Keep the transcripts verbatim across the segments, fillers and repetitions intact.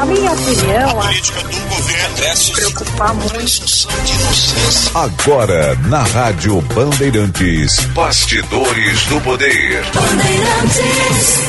minha opinião, a política do governo se preocupar muito. Agora, na Rádio Bandeirantes, Bastidores do Poder. Bandeirantes.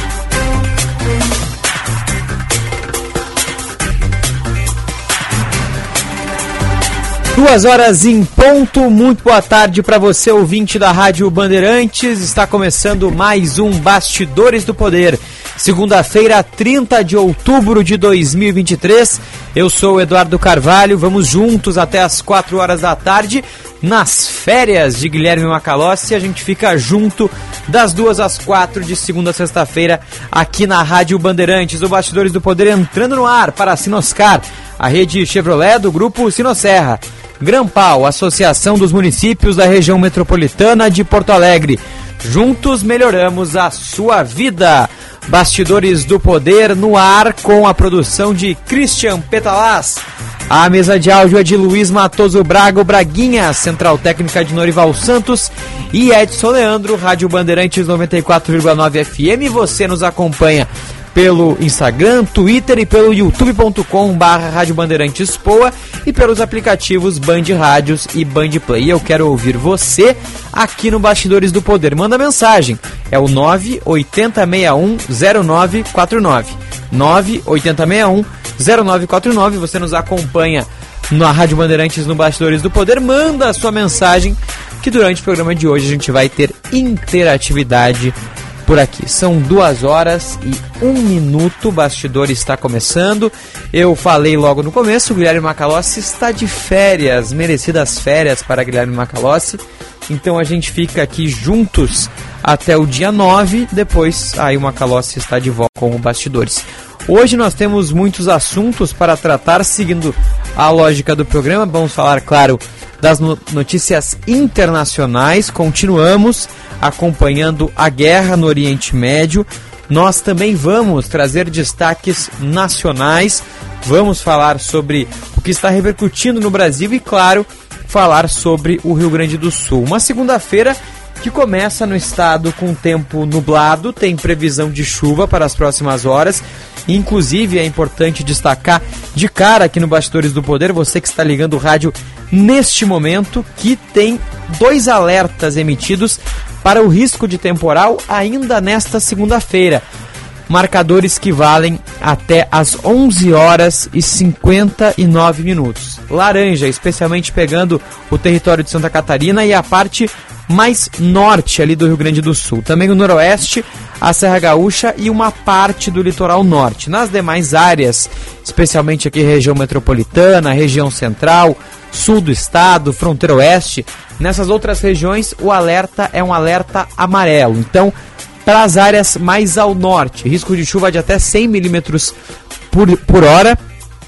Duas horas em ponto, muito boa tarde para você, ouvinte da Rádio Bandeirantes. Está começando mais um Bastidores do Poder. Segunda-feira, trinta de outubro de dois mil e vinte e três. Eu sou o Eduardo Carvalho, vamos juntos até as quatro horas da tarde. Nas férias de Guilherme Macalossi, a gente fica junto das duas às quatro de segunda a sexta-feira aqui na Rádio Bandeirantes. O Bastidores do Poder entrando no ar para a Sinoscar, a rede Chevrolet do grupo Sinosserra. Grampal, Associação dos Municípios da Região Metropolitana de Porto Alegre. Juntos melhoramos a sua vida. Bastidores do Poder no ar com a produção de Christian Petalaz. A mesa de áudio é de Luiz Matoso Braga, o Braguinha, Central Técnica de Norival Santos e Edson Leandro, Rádio Bandeirantes noventa e quatro vírgula nove F M. Você nos acompanha pelo Instagram, Twitter e pelo youtube ponto com barra Rádio Bandeirantes Poa e pelos aplicativos Band Rádios e Band Play. Eu quero ouvir você aqui no Bastidores do Poder. Manda mensagem, é o nove oito zero seis um zero nove quatro nove. nove oito zero seis um zero nove quatro nove. Você nos acompanha na Rádio Bandeirantes no Bastidores do Poder. Manda a sua mensagem que durante o programa de hoje a gente vai ter interatividade por aqui. São duas horas e um minuto, o Bastidor está começando. Eu falei logo no começo, o Guilherme Macalossi está de férias, merecidas férias para Guilherme Macalossi. Então a gente fica aqui juntos até o dia nove, depois aí o Macalossi está de volta com o Bastidores. Hoje nós temos muitos assuntos para tratar, seguindo a lógica do programa. Vamos falar, claro, das notícias internacionais. Continuamos acompanhando a guerra no Oriente Médio. Nós também vamos trazer destaques nacionais. Vamos falar sobre o que está repercutindo no Brasil e, claro, falar sobre o Rio Grande do Sul. Uma segunda-feira que começa no estado com tempo nublado, tem previsão de chuva para as próximas horas. Inclusive, é importante destacar de cara aqui no Bastidores do Poder, você que está ligando o rádio neste momento, que tem dois alertas emitidos para o risco de temporal ainda nesta segunda-feira. Marcadores que valem até as onze horas e cinquenta e nove minutos. Laranja, especialmente pegando o território de Santa Catarina e a parte mais norte ali do Rio Grande do Sul. Também o noroeste, a Serra Gaúcha e uma parte do litoral norte. Nas demais áreas, especialmente aqui região metropolitana, região central, sul do estado, fronteira oeste, nessas outras regiões o alerta é um alerta amarelo. Então, para as áreas mais ao norte, risco de chuva de até cem milímetros por, por hora,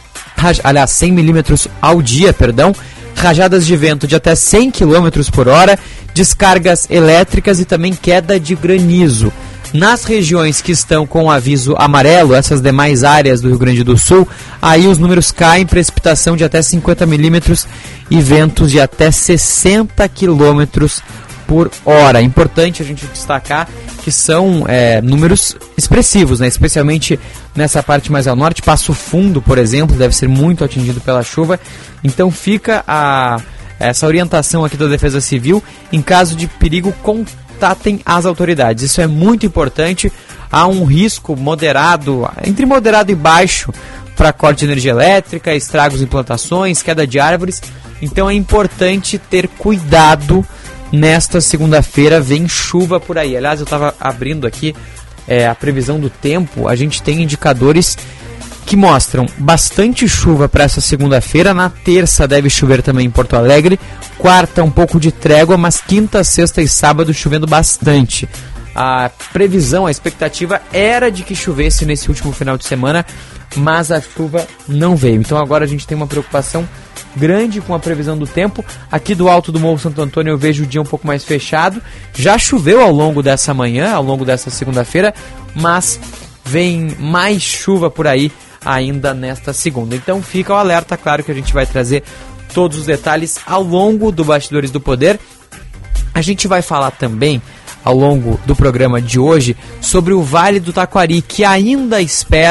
aliás, cem milímetros ao dia, perdão, rajadas de vento de até cem quilômetros por hora, descargas elétricas e também queda de granizo. Nas regiões que estão com aviso amarelo, essas demais áreas do Rio Grande do Sul, aí os números caem, precipitação de até cinquenta milímetros e ventos de até sessenta quilômetros por hora. É importante a gente destacar que são é, números expressivos, né? Especialmente nessa parte mais ao norte. Passo Fundo, por exemplo, deve ser muito atingido pela chuva. Então fica a, essa orientação aqui da Defesa Civil. Em caso de perigo, contatem as autoridades. Isso é muito importante. Há um risco moderado, entre moderado e baixo, para corte de energia elétrica, estragos em plantações, queda de árvores. Então é importante ter cuidado. Nesta segunda-feira vem chuva por aí. Aliás, eu estava abrindo aqui é, a previsão do tempo. A gente tem indicadores que mostram bastante chuva para essa segunda-feira. Na terça deve chover também em Porto Alegre. Quarta um pouco de trégua, mas quinta, sexta e sábado chovendo bastante. A previsão, a expectativa era de que chovesse nesse último final de semana, mas a chuva não veio. Então agora a gente tem uma preocupação grande com a previsão do tempo. Aqui do alto do Morro Santo Antônio eu vejo o dia um pouco mais fechado. Já choveu ao longo dessa manhã, ao longo dessa segunda-feira, mas vem mais chuva por aí ainda nesta segunda. Então fica o alerta, claro que a gente vai trazer todos os detalhes ao longo do Bastidores do Poder. A gente vai falar também ao longo do programa de hoje sobre o Vale do Taquari, que ainda espera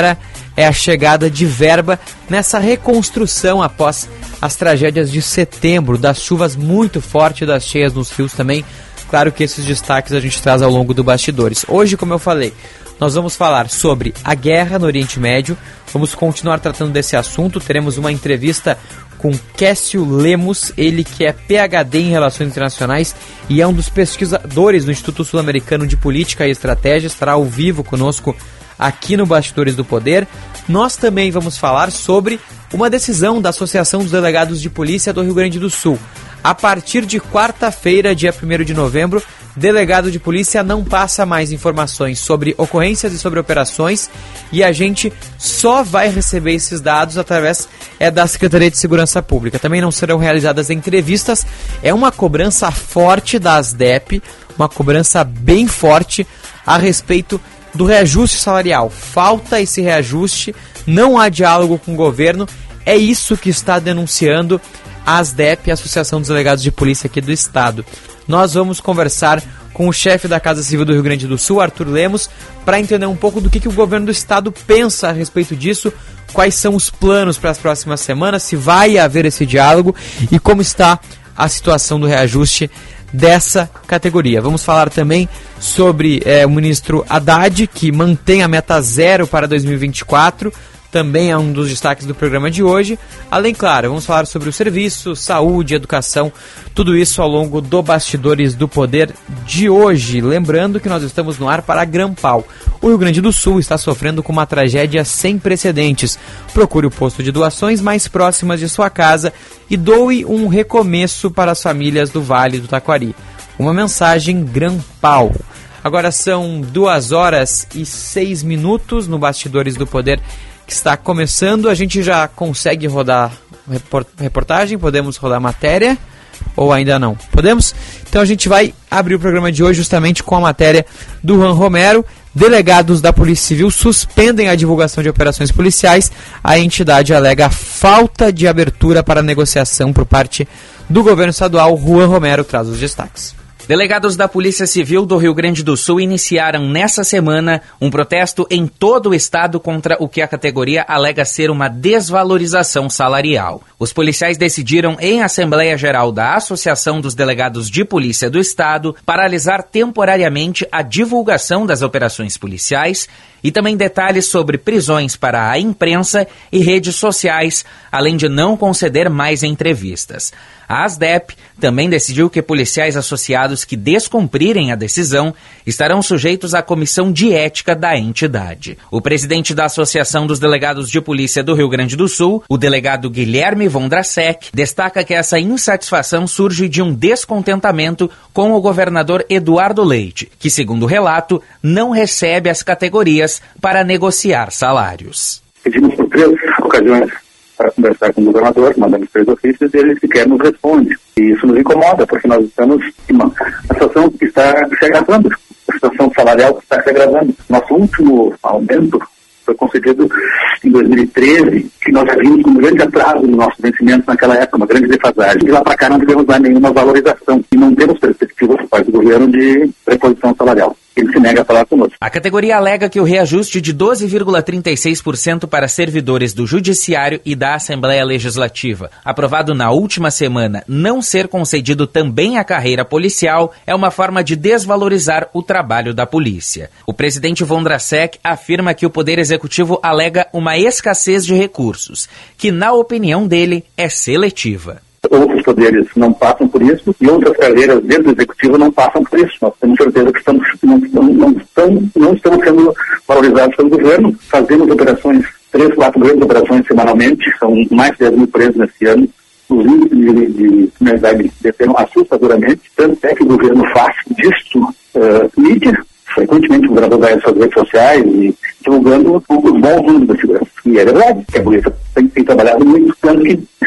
é a chegada de verba nessa reconstrução após as tragédias de setembro, das chuvas muito fortes, das cheias nos rios também. Claro que esses destaques a gente traz ao longo do Bastidores. Hoje, como eu falei, nós vamos falar sobre a guerra no Oriente Médio, vamos continuar tratando desse assunto, teremos uma entrevista com Kécio Lemos, ele que é P H D em Relações Internacionais e é um dos pesquisadores do Instituto Sul-Americano de Política e Estratégia, estará ao vivo conosco aqui no Bastidores do Poder. Nós também vamos falar sobre uma decisão da Associação dos Delegados de Polícia do Rio Grande do Sul. A partir de quarta-feira, dia primeiro de novembro, delegado de polícia não passa mais informações sobre ocorrências e sobre operações e a gente só vai receber esses dados através é, da Secretaria de Segurança Pública. Também não serão realizadas entrevistas, é uma cobrança forte da ASDEP, uma cobrança bem forte a respeito do reajuste salarial. Falta esse reajuste, não há diálogo com o governo, é isso que está denunciando a ASDEP, a Associação dos Delegados de Polícia aqui do Estado. Nós vamos conversar com o chefe da Casa Civil do Rio Grande do Sul, Arthur Lemos, para entender um pouco do que, que o governo do Estado pensa a respeito disso, quais são os planos para as próximas semanas, se vai haver esse diálogo e como está a situação do reajuste dessa categoria. Vamos falar também sobre é, o ministro Haddad, que mantém a meta zero para dois mil e vinte e quatro, também é um dos destaques do programa de hoje. Além, claro, vamos falar sobre o serviço, saúde, educação, tudo isso ao longo do Bastidores do Poder de hoje. Lembrando que nós estamos no ar para a Grampal. O Rio Grande do Sul está sofrendo com uma tragédia sem precedentes. Procure o posto de doações mais próximas de sua casa e doe um recomeço para as famílias do Vale do Taquari. Uma mensagem Grampal. Agora são duas horas e seis minutos no Bastidores do Poder que está começando. A gente já consegue rodar reportagem, podemos rodar matéria ou ainda não? Podemos? Então a gente vai abrir o programa de hoje justamente com a matéria do Juan Romero. Delegados da Polícia Civil suspendem a divulgação de operações policiais. A entidade alega falta de abertura para negociação por parte do governo estadual. Juan Romero traz os destaques. Delegados da Polícia Civil do Rio Grande do Sul iniciaram nessa semana um protesto em todo o estado contra o que a categoria alega ser uma desvalorização salarial. Os policiais decidiram, em Assembleia Geral da Associação dos Delegados de Polícia do Estado, paralisar temporariamente a divulgação das operações policiais e também detalhes sobre prisões para a imprensa e redes sociais, além de não conceder mais entrevistas. A ASDEP também decidiu que policiais associados que descumprirem a decisão estarão sujeitos à comissão de ética da entidade. O presidente da Associação dos Delegados de Polícia do Rio Grande do Sul, o delegado Guilherme Vondrasek, destaca que essa insatisfação surge de um descontentamento com o governador Eduardo Leite, que, segundo o relato, não recebe as categorias para negociar salários. Pedimos por três ocasiões para conversar com o governador, mandamos três ofícios e ele sequer nos responde. E isso nos incomoda, porque nós estamos em uma situação que está se agravando, a situação salarial que está se agravando. Nosso último aumento foi concedido em dois mil e treze, que nós já vimos com um grande atraso no nosso vencimento naquela época, uma grande defasagem. E lá para cá não tivemos dar nenhuma valorização e não temos perspectivas por parte do governo de reposição salarial. Ele se nega a falar conosco. A categoria alega que o reajuste de doze vírgula trinta e seis por cento para servidores do Judiciário e da Assembleia Legislativa, aprovado na última semana, não ser concedido também à carreira policial, é uma forma de desvalorizar o trabalho da polícia. O presidente Vondrasek afirma que o Poder Executivo alega uma escassez de recursos, que, na opinião dele, é seletiva. Outros poderes não passam por isso e outras carreiras dentro do executivo não passam por isso. Nós temos certeza que estamos, não, não, não, estamos, não estamos sendo valorizados pelo governo. Fazemos operações, três, quatro grandes operações semanalmente, são mais de dez mil presos nesse ano. Os índices de, de criminalidade desceram assustadoramente, tanto é que o governo faz disso uh, mídia. Frequentemente o governador vai às suas redes sociais e divulgando os bons números da segurança. E é verdade que a polícia tem, tem trabalhado muito, tanto que os policiais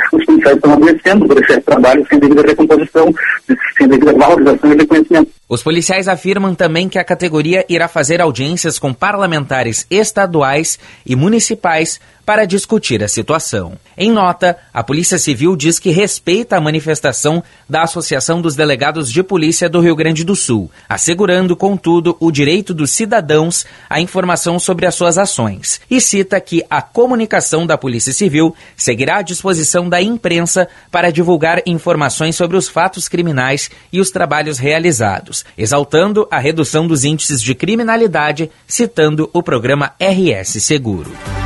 policiais estão adoecendo por esse trabalho sem devida recomposição, sem devida valorização e reconhecimento. Os policiais afirmam também que a categoria irá fazer audiências com parlamentares estaduais e municipais para discutir a situação. Em nota, a Polícia Civil diz que respeita a manifestação da Associação dos Delegados de Polícia do Rio Grande do Sul, assegurando, contudo, o direito dos cidadãos à informação sobre as suas ações, e cita que a comunicação da Polícia Civil seguirá à disposição da imprensa para divulgar informações sobre os fatos criminais e os trabalhos realizados, exaltando a redução dos índices de criminalidade, citando o programa R S Seguro.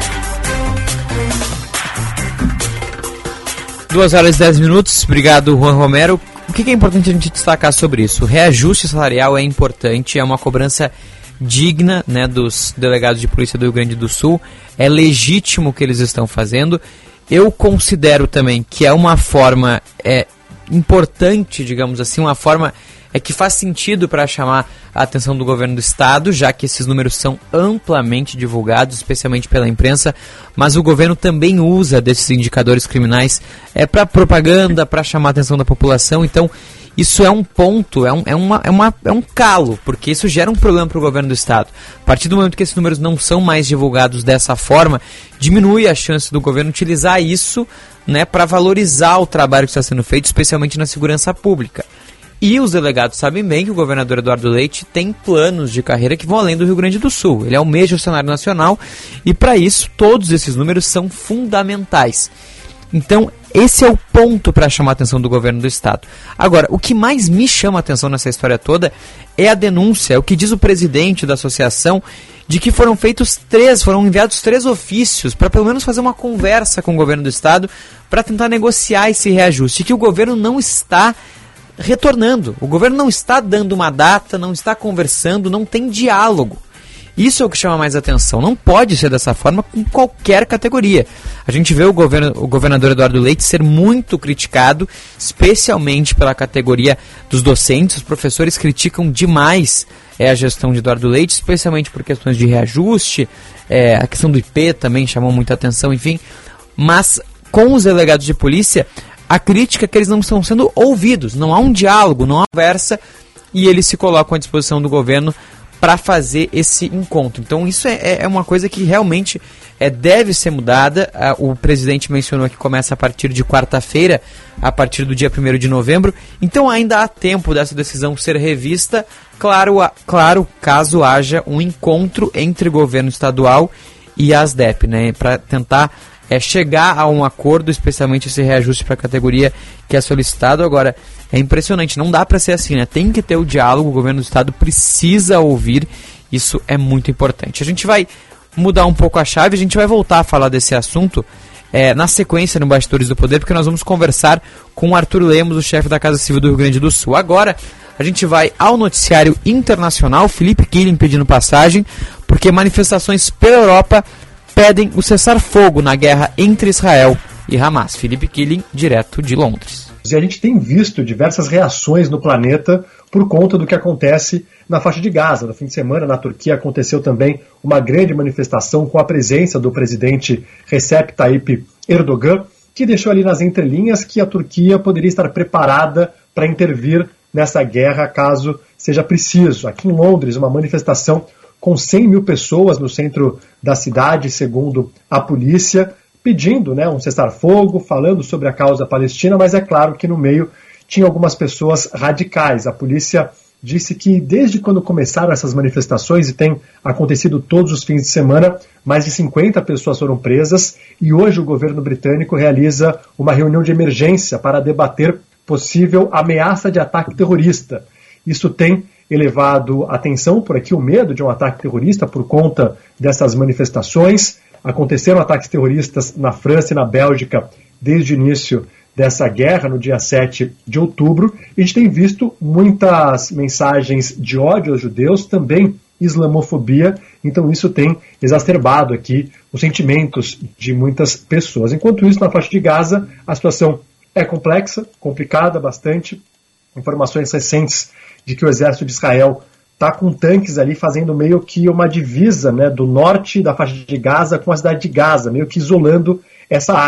duas horas e dez minutos, obrigado Juan Romero. O que é importante a gente destacar sobre isso? O reajuste salarial é importante, é uma cobrança digna, né, dos delegados de polícia do Rio Grande do Sul, é legítimo o que eles estão fazendo. Eu considero também que é uma forma é, importante, digamos assim, uma forma é que faz sentido para chamar a atenção do governo do estado, já que esses números são amplamente divulgados, especialmente pela imprensa, mas o governo também usa desses indicadores criminais é, para propaganda, para chamar a atenção da população. Então isso é um ponto, é um, é, uma, é, uma, é um calo, porque isso gera um problema para o governo do estado. A partir do momento que esses números não são mais divulgados dessa forma, diminui a chance do governo utilizar isso, né, para valorizar o trabalho que está sendo feito, especialmente na segurança pública. E os delegados sabem bem que o governador Eduardo Leite tem planos de carreira que vão além do Rio Grande do Sul. Ele almeja o cenário nacional e, para isso, todos esses números são fundamentais. Então, esse é o ponto para chamar a atenção do governo do estado. Agora, o que mais me chama a atenção nessa história toda é a denúncia, é o que diz o presidente da associação, de que foram feitos três, foram enviados três ofícios para pelo menos fazer uma conversa com o governo do estado para tentar negociar esse reajuste, que o governo não está retornando. O governo não está dando uma data, não está conversando, não tem diálogo. Isso é o que chama mais atenção. Não pode ser dessa forma com qualquer categoria. A gente vê o, governo, o governador Eduardo Leite ser muito criticado, especialmente pela categoria dos docentes. Os professores criticam demais é, a gestão de Eduardo Leite, especialmente por questões de reajuste, é, a questão do I P também chamou muita atenção, enfim. Mas com os delegados de polícia, a crítica é que eles não estão sendo ouvidos, não há um diálogo, não há conversa, e eles se colocam à disposição do governo para fazer esse encontro. Então isso é, é uma coisa que realmente é, deve ser mudada. O presidente mencionou que começa a partir de quarta-feira, a partir do dia primeiro de novembro, então ainda há tempo dessa decisão ser revista, claro, claro caso haja um encontro entre o governo estadual e a ASDEP, né, para tentar é chegar a um acordo, especialmente esse reajuste para a categoria que é solicitado. Agora, é impressionante, não dá para ser assim, né? Tem que ter o diálogo, o governo do estado precisa ouvir, isso é muito importante. A gente vai mudar um pouco a chave, a gente vai voltar a falar desse assunto é, na sequência no Bastidores do Poder, porque nós vamos conversar com o Arthur Lemos, o chefe da Casa Civil do Rio Grande do Sul. Agora, a gente vai ao noticiário internacional, Felipe Killing pedindo passagem, porque manifestações pela Europa pedem o cessar-fogo na guerra entre Israel e Hamas. Felipe Killing, direto de Londres. E a gente tem visto diversas reações no planeta por conta do que acontece na faixa de Gaza. No fim de semana, na Turquia, aconteceu também uma grande manifestação com a presença do presidente Recep Tayyip Erdogan, que deixou ali nas entrelinhas que a Turquia poderia estar preparada para intervir nessa guerra caso seja preciso. Aqui em Londres, uma manifestação com cem mil pessoas no centro da cidade, segundo a polícia, pedindo, né, um cessar-fogo, falando sobre a causa palestina, mas é claro que no meio tinha algumas pessoas radicais. A polícia disse que desde quando começaram essas manifestações, e tem acontecido todos os fins de semana, mais de cinquenta pessoas foram presas, e hoje o governo britânico realiza uma reunião de emergência para debater possível ameaça de ataque terrorista. Isso tem elevado a atenção por aqui, o medo de um ataque terrorista por conta dessas manifestações. Aconteceram ataques terroristas na França e na Bélgica desde o início dessa guerra, no dia sete de outubro. E a gente tem visto muitas mensagens de ódio aos judeus, também islamofobia, então isso tem exacerbado aqui os sentimentos de muitas pessoas. Enquanto isso, na faixa de Gaza, a situação é complexa, complicada bastante. Informações recentes de que o exército de Israel está com tanques ali fazendo meio que uma divisa, né, do norte da faixa de Gaza com a cidade de Gaza, meio que isolando essa área.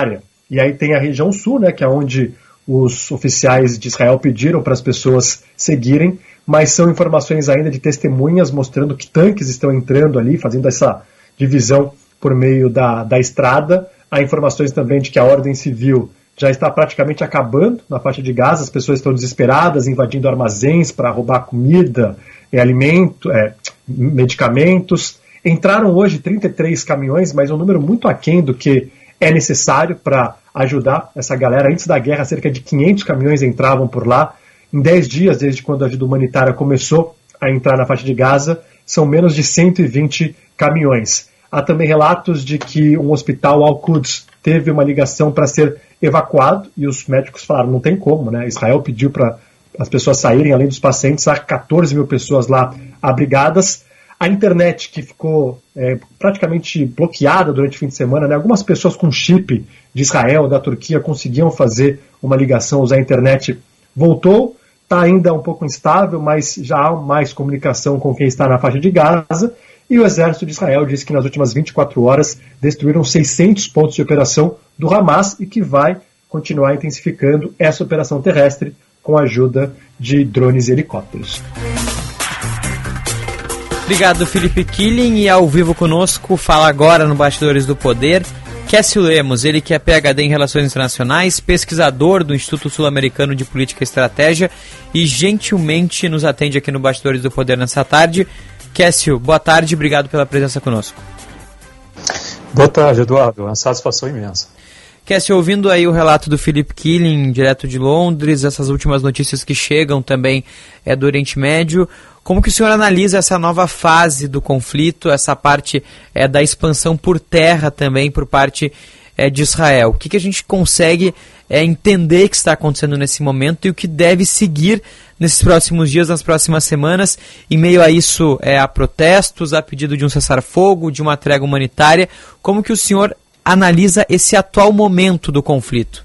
e aí tem a região sul, né, que é onde os oficiais de Israel pediram para as pessoas seguirem, mas são informações ainda de testemunhas mostrando que tanques estão entrando ali, fazendo essa divisão por meio da, da estrada. Há informações também de que a ordem civil já está praticamente acabando na faixa de Gaza, as pessoas estão desesperadas, invadindo armazéns para roubar comida, é, alimento, é, medicamentos. Entraram hoje trinta e três caminhões, mas um número muito aquém do que é necessário para ajudar essa galera. Antes da guerra, cerca de quinhentos caminhões entravam por lá. Em dez dias, desde quando a ajuda humanitária começou a entrar na faixa de Gaza, são menos de cento e vinte caminhões. Há também relatos de que um hospital Al-Quds teve uma ligação para ser evacuado, e os médicos falaram, não tem como, né? Israel pediu para as pessoas saírem, além dos pacientes, há catorze mil pessoas lá abrigadas. A internet, que ficou é, praticamente bloqueada durante o fim de semana, né? Algumas pessoas com chip de Israel, da Turquia, conseguiam fazer uma ligação, usar a internet, voltou, está ainda um pouco instável, mas já há mais comunicação com quem está na faixa de Gaza. E o exército de Israel disse que nas últimas vinte e quatro horas destruíram seiscentos pontos de operação do Hamas e que vai continuar intensificando essa operação terrestre com a ajuda de drones e helicópteros. Obrigado, Felipe Killing. E ao vivo conosco, fala agora no Bastidores do Poder, Cássio Lemos, ele que é P H D em Relações Internacionais, pesquisador do Instituto Sul-Americano de Política e Estratégia e gentilmente nos atende aqui no Bastidores do Poder nessa tarde. Cássio, boa tarde, obrigado pela presença conosco. Boa tarde, Eduardo, uma satisfação imensa. Cássio, ouvindo aí o relato do Felipe Killing, direto de Londres, essas últimas notícias que chegam também é, do Oriente Médio, como que o senhor analisa essa nova fase do conflito, essa parte é, da expansão por terra também por parte é, de Israel? O que, que a gente consegue é, entender que está acontecendo nesse momento e o que deve seguir nesses próximos dias, nas próximas semanas, em meio a isso, é, a protestos, a pedido de um cessar-fogo, de uma trégua humanitária? Como que o senhor analisa esse atual momento do conflito?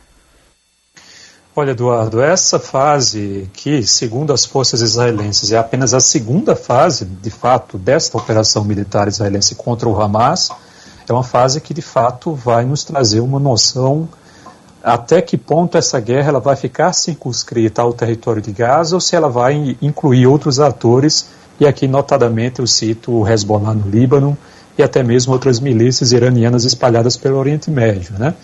Olha, Eduardo, essa fase que, segundo as forças israelenses, é apenas a segunda fase, de fato, desta operação militar israelense contra o Hamas, é uma fase que, de fato, vai nos trazer uma noção até que ponto essa guerra ela vai ficar circunscrita ao território de Gaza ou se ela vai incluir outros atores, e aqui notadamente eu cito o Hezbollah no Líbano e até mesmo outras milícias iranianas espalhadas pelo Oriente Médio, né?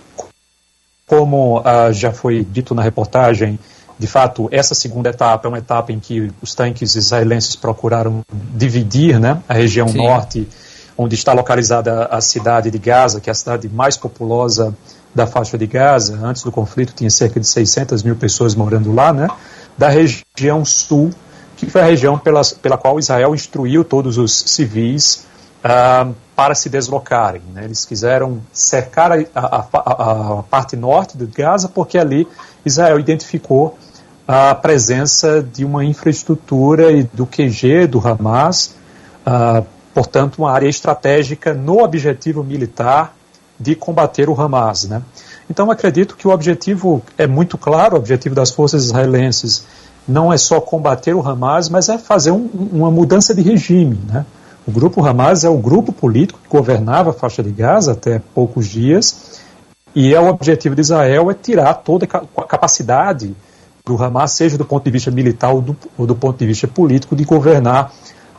Como ah, já foi dito na reportagem, de fato, essa segunda etapa é uma etapa em que os tanques israelenses procuraram dividir, né, a região Sim. norte, onde está localizada a cidade de Gaza, que é a cidade mais populosa da faixa de Gaza. Antes do conflito tinha cerca de seiscentas mil pessoas morando lá, né, da região sul, que foi a região pela, pela qual Israel instruiu todos os civis uh, para se deslocarem, né. Eles quiseram cercar a, a, a, a parte norte de Gaza, porque ali Israel identificou a presença de uma infraestrutura e do Q G do Hamas, uh, portanto uma área estratégica no objetivo militar de combater o Hamas, né? Então acredito que o objetivo é muito claro, o objetivo das forças israelenses não é só combater o Hamas, mas é fazer um, uma mudança de regime, né? O grupo Hamas é o grupo político que governava a faixa de Gaza até poucos dias, e é o objetivo de Israel é tirar toda a capacidade do Hamas, seja do ponto de vista militar ou do, ou do ponto de vista político, de governar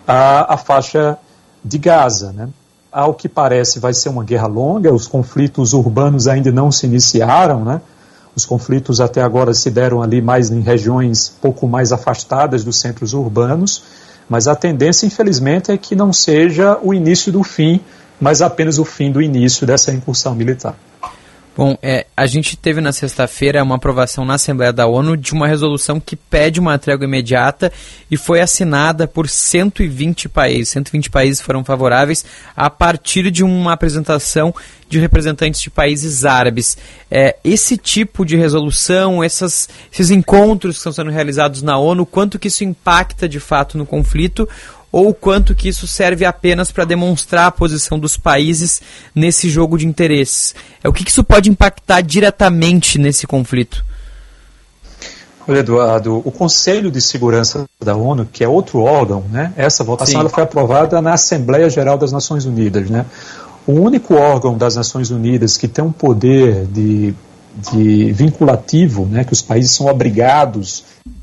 a, a faixa de Gaza, né? Ao que parece vai ser uma guerra longa, os conflitos urbanos ainda não se iniciaram, né? Os conflitos até agora se deram ali mais em regiões pouco mais afastadas dos centros urbanos, mas a tendência, infelizmente, é que não seja o início do fim, mas apenas o fim do início dessa incursão militar. Bom, é, a gente teve na sexta-feira uma aprovação na Assembleia da ONU de uma resolução que pede uma trégua imediata e foi assinada por cento e vinte países. cento e vinte países foram favoráveis a partir de uma apresentação de representantes de países árabes. É, esse tipo de resolução, essas, esses encontros que estão sendo realizados na ONU, quanto que isso impacta de fato no conflito, ou quanto que isso serve apenas para demonstrar a posição dos países nesse jogo de interesses? É, o que, que isso pode impactar diretamente nesse conflito? Olha, Eduardo, o Conselho de Segurança da ONU, que é outro órgão, né, essa votação ela foi aprovada na Assembleia Geral das Nações Unidas, né? O único órgão das Nações Unidas que tem um poder de, de vinculativo, né, que os países são obrigados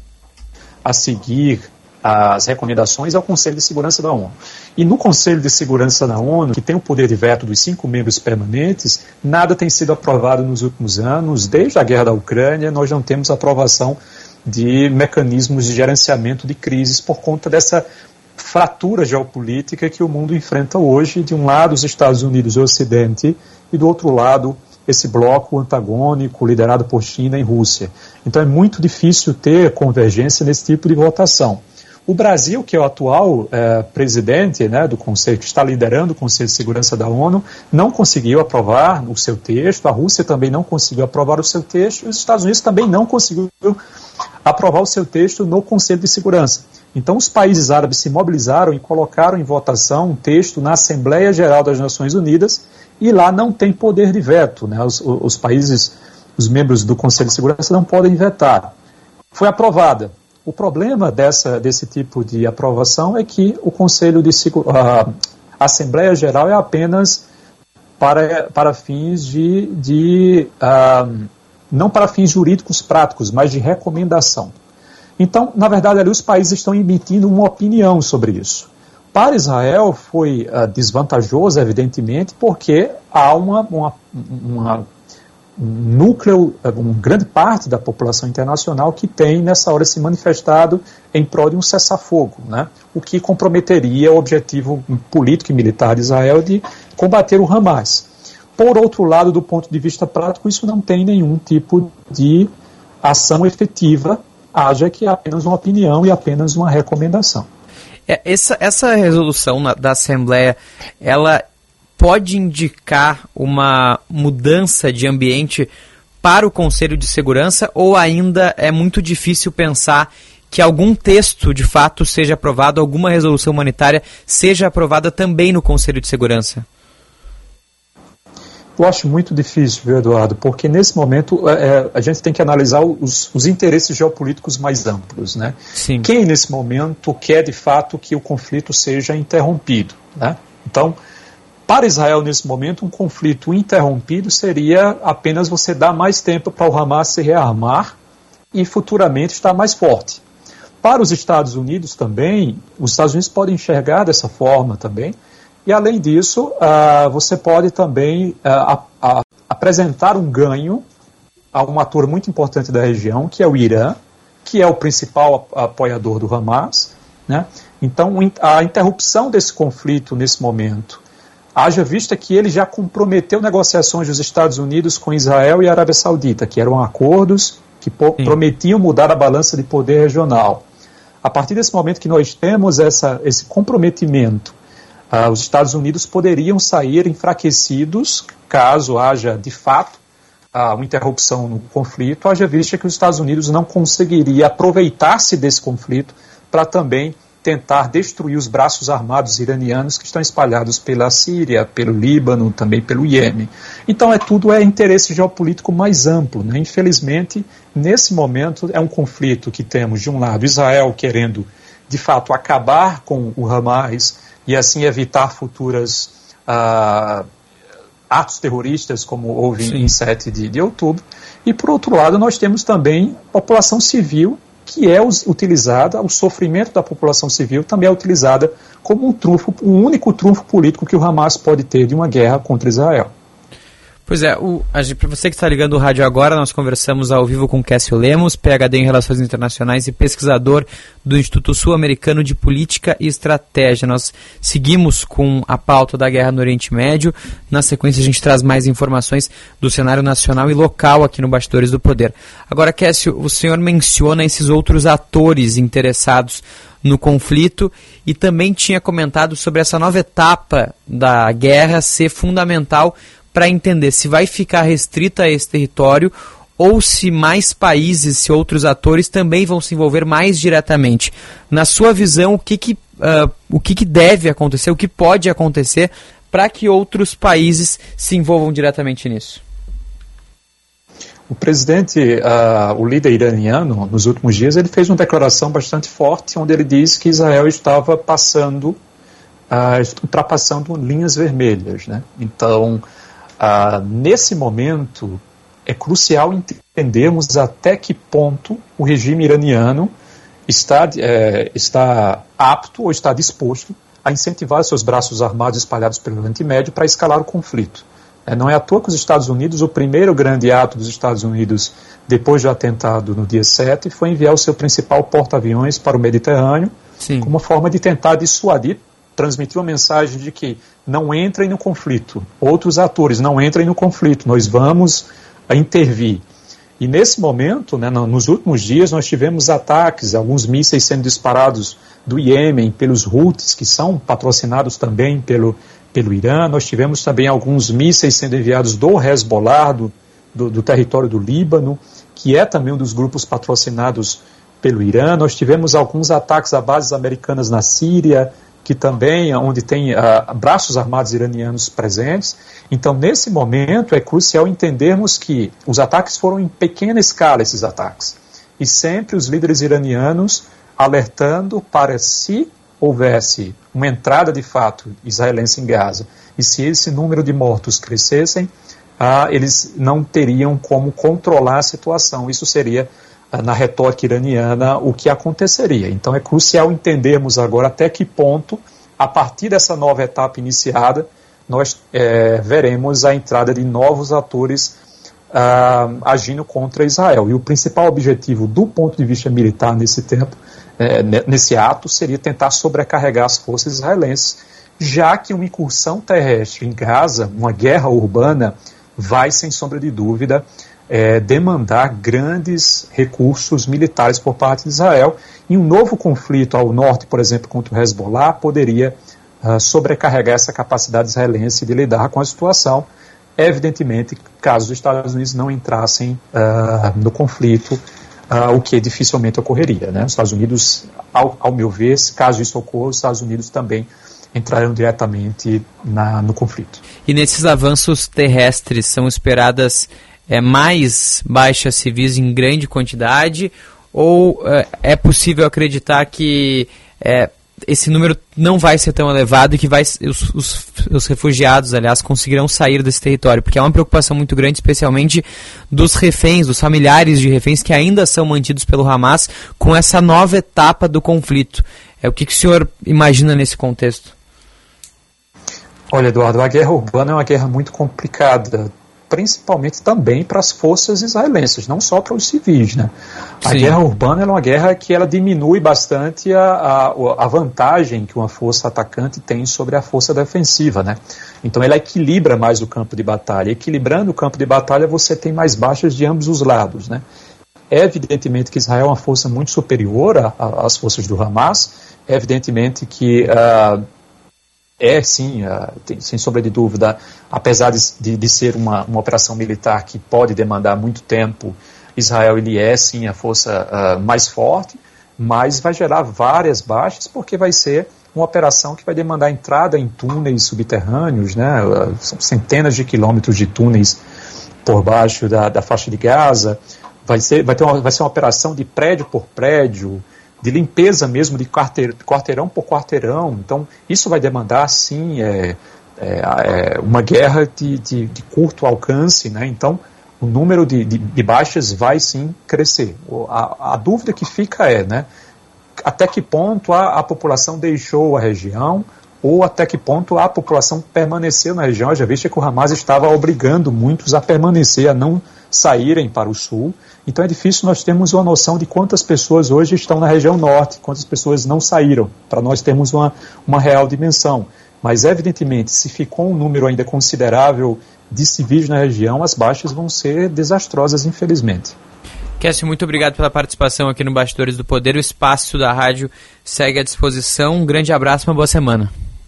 a seguir as recomendações, é o Conselho de Segurança da ONU. E no Conselho de Segurança da ONU, que tem o poder de veto dos cinco membros permanentes, nada tem sido aprovado nos últimos anos. Desde a guerra da Ucrânia, nós não temos aprovação de mecanismos de gerenciamento de crises por conta dessa fratura geopolítica que o mundo enfrenta hoje. De um lado, os Estados Unidos e o Ocidente, e do outro lado, esse bloco antagônico liderado por China e Rússia. Então é muito difícil ter convergência nesse tipo de votação. O Brasil, que é o atual eh, presidente, né, do Conselho, que está liderando o Conselho de Segurança da ONU, não conseguiu aprovar o seu texto, a Rússia também não conseguiu aprovar o seu texto, e os Estados Unidos também não conseguiu aprovar o seu texto no Conselho de Segurança. Então os países árabes se mobilizaram e colocaram em votação um texto na Assembleia Geral das Nações Unidas, e lá não tem poder de veto, né? os, os países, os membros do Conselho de Segurança não podem vetar. Foi aprovada. O problema dessa, desse tipo de aprovação é que o Conselho de a Assembleia Geral é apenas para, para fins de, de uh, não para fins jurídicos práticos, mas de recomendação. Então, na verdade, ali os países estão emitindo uma opinião sobre isso. Para Israel foi uh, desvantajoso, evidentemente, porque há uma, uma, uma um núcleo, uma grande parte da população internacional que tem nessa hora se manifestado em prol de um cessar-fogo, né? O que comprometeria o objetivo político e militar de Israel de combater o Hamas. Por outro lado, do ponto de vista prático, isso não tem nenhum tipo de ação efetiva, haja que é apenas uma opinião e apenas uma recomendação. É, essa, essa resolução na, da Assembleia, ela pode indicar uma mudança de ambiente para o Conselho de Segurança, ou ainda é muito difícil pensar que algum texto de fato seja aprovado, alguma resolução humanitária seja aprovada também no Conselho de Segurança? Eu acho muito difícil, viu, Eduardo, porque nesse momento é, a gente tem que analisar os, os interesses geopolíticos mais amplos, né? Sim. Quem nesse momento quer de fato que o conflito seja interrompido, né? Então, para Israel, nesse momento, um conflito interrompido seria apenas você dar mais tempo para o Hamas se rearmar e futuramente estar mais forte. Para os Estados Unidos também, os Estados Unidos podem enxergar dessa forma também, e além disso, uh, você pode também uh, a, a, apresentar um ganho a um ator muito importante da região, que é o Irã, que é o principal apoiador do Hamas, né? Então, a interrupção desse conflito nesse momento, haja vista que ele já comprometeu negociações dos Estados Unidos com Israel e a Arábia Saudita, que eram acordos que Sim. prometiam mudar a balança de poder regional. A partir desse momento que nós temos essa, esse comprometimento, uh, os Estados Unidos poderiam sair enfraquecidos caso haja, de fato, uh, uma interrupção no conflito, haja vista que os Estados Unidos não conseguiria aproveitar-se desse conflito para também tentar destruir os braços armados iranianos que estão espalhados pela Síria, pelo Líbano, também pelo Iêmen. Então, é tudo é interesse geopolítico mais amplo, né? Infelizmente, nesse momento, é um conflito que temos, de um lado, Israel querendo, de fato, acabar com o Hamas e, assim, evitar futuras uh, atos terroristas, como houve Sim. em sete de outubro. E, por outro lado, nós temos também a população civil, que é utilizada, o sofrimento da população civil também é utilizada como um trunfo, um único trunfo político que o Hamas pode ter de uma guerra contra Israel. Pois é, para você que está ligando o rádio agora, nós conversamos ao vivo com Cássio Lemos, P H D em Relações Internacionais e pesquisador do Instituto Sul-Americano de Política e Estratégia. Nós seguimos com a pauta da guerra no Oriente Médio. Na sequência, a gente traz mais informações do cenário nacional e local aqui no Bastidores do Poder. Agora, Cássio, o senhor menciona esses outros atores interessados no conflito e também tinha comentado sobre essa nova etapa da guerra ser fundamental para entender se vai ficar restrita a esse território ou se mais países, se outros atores também vão se envolver mais diretamente. Na sua visão, o que, que, uh, o que, que deve acontecer, o que pode acontecer para que outros países se envolvam diretamente nisso? O presidente, uh, o líder iraniano, nos últimos dias, ele fez uma declaração bastante forte, onde ele disse que Israel estava passando ah, ultrapassando linhas vermelhas, né? Então, ah, nesse momento, é crucial entendermos até que ponto o regime iraniano está, é, está apto ou está disposto a incentivar seus braços armados espalhados pelo Oriente Médio para escalar o conflito. É, não é à toa que os Estados Unidos, o primeiro grande ato dos Estados Unidos depois do atentado no dia sete, foi enviar o seu principal porta-aviões para o Mediterrâneo, Sim. como uma forma de tentar dissuadir, transmitir uma mensagem de que não entrem no conflito, outros atores não entrem no conflito, nós vamos a intervir. E nesse momento, né, nos últimos dias, nós tivemos ataques, alguns mísseis sendo disparados do Iêmen pelos Houthis, que são patrocinados também pelo, pelo Irã. Nós tivemos também alguns mísseis sendo enviados do Hezbollah, do, do, do território do Líbano, que é também um dos grupos patrocinados pelo Irã. Nós tivemos alguns ataques a bases americanas na Síria, que também, onde tem uh, braços armados iranianos presentes. Então, nesse momento, é crucial entendermos que os ataques foram em pequena escala, esses ataques. E sempre os líderes iranianos alertando para se houvesse uma entrada de fato israelense em Gaza, e se esse número de mortos crescessem, uh, eles não teriam como controlar a situação. Isso seria, uh, na retórica iraniana, o que aconteceria. Então é crucial entendermos agora até que ponto, a partir dessa nova etapa iniciada, nós é, veremos a entrada de novos atores uh, agindo contra Israel. E o principal objetivo do ponto de vista militar nesse tempo, é, nesse ato, seria tentar sobrecarregar as forças israelenses, já que uma incursão terrestre em Gaza, uma guerra urbana, vai, sem sombra de dúvida, é, demandar grandes recursos militares por parte de Israel, e um novo conflito ao norte, por exemplo, contra o Hezbollah, poderia uh, sobrecarregar essa capacidade israelense de lidar com a situação, evidentemente, caso os Estados Unidos não entrassem uh, no conflito, uh, o que dificilmente ocorreria, né? Os Estados Unidos, ao, ao meu ver, caso isso ocorra, os Estados Unidos também entrarão diretamente na, no conflito. E nesses avanços terrestres são esperadas é, mais baixas civis em grande quantidade, ou é, é possível acreditar que é, esse número não vai ser tão elevado e que vai, os, os, os refugiados, aliás, conseguirão sair desse território? Porque é uma preocupação muito grande, especialmente dos reféns, dos familiares de reféns que ainda são mantidos pelo Hamas com essa nova etapa do conflito. É, o que, que o senhor imagina nesse contexto? Olha, Eduardo, a guerra urbana é uma guerra muito complicada, principalmente também para as forças israelenses, não só para os civis, né? A Sim. guerra urbana é uma guerra que ela diminui bastante a, a, a vantagem que uma força atacante tem sobre a força defensiva, né? Então ela equilibra mais o campo de batalha. Equilibrando o campo de batalha, você tem mais baixas de ambos os lados, né? É evidentemente que Israel é uma força muito superior às forças do Hamas, é evidentemente que uh, É, sim, uh, tem, sem sombra de dúvida, apesar de, de, de ser uma, uma operação militar que pode demandar muito tempo, Israel ele é, sim, a força uh, mais forte, mas vai gerar várias baixas, porque vai ser uma operação que vai demandar entrada em túneis subterrâneos, né? Uh, são centenas de quilômetros de túneis por baixo da, da faixa de Gaza, vai ser, vai ter uma, vai ser uma operação de prédio por prédio, de limpeza mesmo, de quarteir, quarteirão por quarteirão. Então, isso vai demandar, sim, é, é, é uma guerra de, de, de curto alcance, né? Então, o número de, de, de baixas vai, sim, crescer. A, a dúvida que fica é, né, até que ponto a, a população deixou a região, ou até que ponto a população permaneceu na região. Já visto que o Hamas estava obrigando muitos a permanecer, a não saírem para o sul. Então é difícil nós termos uma noção de quantas pessoas hoje estão na região norte, quantas pessoas não saíram, para nós termos uma, uma real dimensão. Mas, evidentemente, se ficou um número ainda considerável de civis na região, as baixas vão ser desastrosas, infelizmente. Késsio, muito obrigado pela participação aqui no Bastidores do Poder. O espaço da rádio segue à disposição. Um grande abraço, uma boa semana.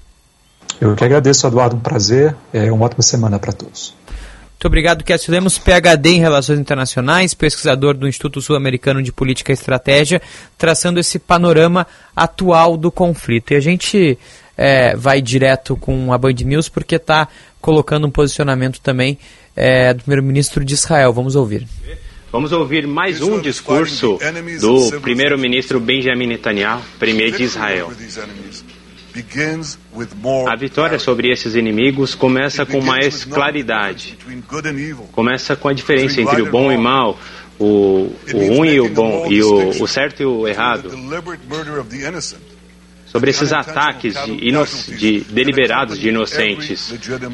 Eu que agradeço, Eduardo, um prazer. É uma ótima semana para todos. Muito obrigado, Késsio Lemos, P H D em Relações Internacionais, pesquisador do Instituto Sul-Americano de Política e Estratégia, traçando esse panorama atual do conflito. E a gente é, vai direto com a Band News porque está colocando um posicionamento também é, do primeiro-ministro de Israel. Vamos ouvir. Vamos ouvir mais um discurso do primeiro-ministro Benjamin Netanyahu, premier de Israel. A vitória sobre esses inimigos começa com mais claridade. Começa com a diferença entre o bom e o mal, o, o ruim e o bom, e o, o certo e o errado. Sobre esses ataques de, ino- de deliberados de inocentes.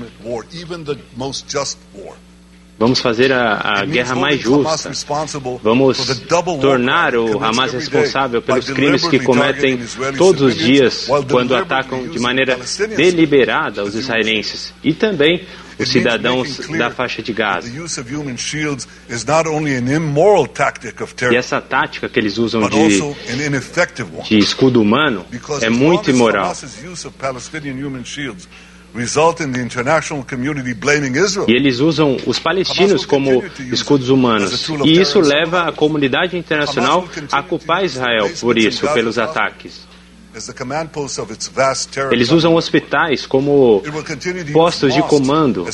Vamos fazer a, a guerra mais justa. Vamos tornar o Hamas responsável pelos crimes que cometem todos os dias quando atacam de maneira deliberada os israelenses e também os cidadãos da faixa de Gaza. E essa tática que eles usam de, de escudo humano é muito imoral. E eles usam os palestinos como escudos humanos. E isso leva a comunidade internacional a culpar Israel por isso, pelos ataques. Eles usam hospitais como postos de comando.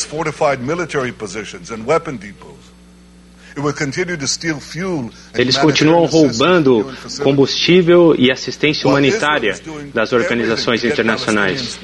Eles continuam roubando combustível e assistência humanitária das organizações internacionais.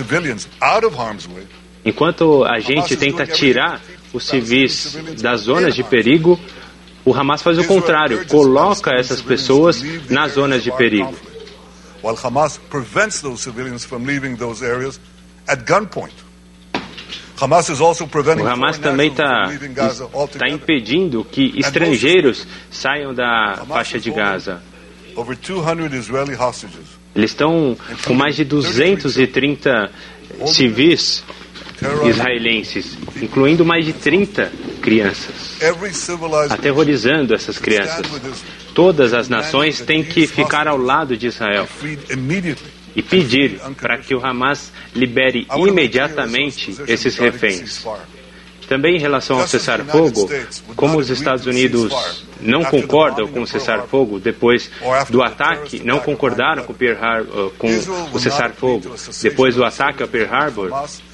Enquanto a gente tenta tirar os civis das zonas de perigo, o Hamas faz o contrário, coloca essas pessoas nas zonas de perigo. While Hamas prevents those civilians from leaving those areas at gunpoint. Hamas is also preventing o Hamas também está tá impedindo que estrangeiros saiam da faixa de Gaza. Over two hundred Israeli hostages. Eles estão com mais de duzentos e trinta civis israelenses, incluindo mais de trinta crianças, aterrorizando essas crianças. Todas as nações têm que ficar ao lado de Israel e pedir para que o Hamas libere imediatamente esses reféns. Também em relação ao cessar-fogo, como os Estados Unidos não concordam com o cessar-fogo depois do ataque, não concordaram com, Pearl Harbor, com o cessar-fogo depois do ataque a Pearl Harbor,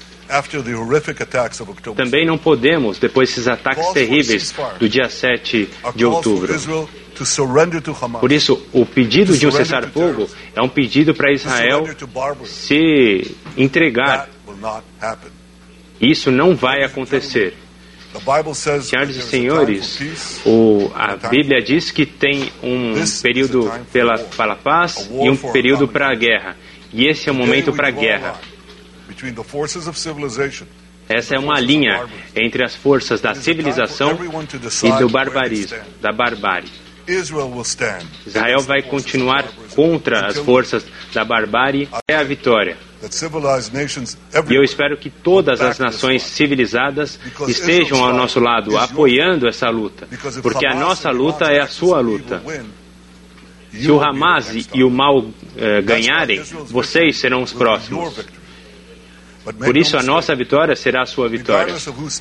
também não podemos, depois desses ataques terríveis do dia sete de outubro. Por isso, o pedido de um cessar-fogo é um pedido para Israel se entregar. Isso não vai acontecer. Senhoras e senhores, o, a Bíblia diz que tem um período pela, para a paz e um período para a guerra. E esse é o momento para a guerra. Essa é uma linha entre as forças da civilização e do barbarismo, da barbárie. Israel vai continuar contra as forças da barbárie até a vitória. E eu espero que todas as nações civilizadas estejam ao nosso lado, apoiando essa luta, porque a nossa luta é a sua luta. Se o Hamas e o mal eh, ganharem, vocês serão os próximos. Por isso, a nossa vitória será a sua vitória.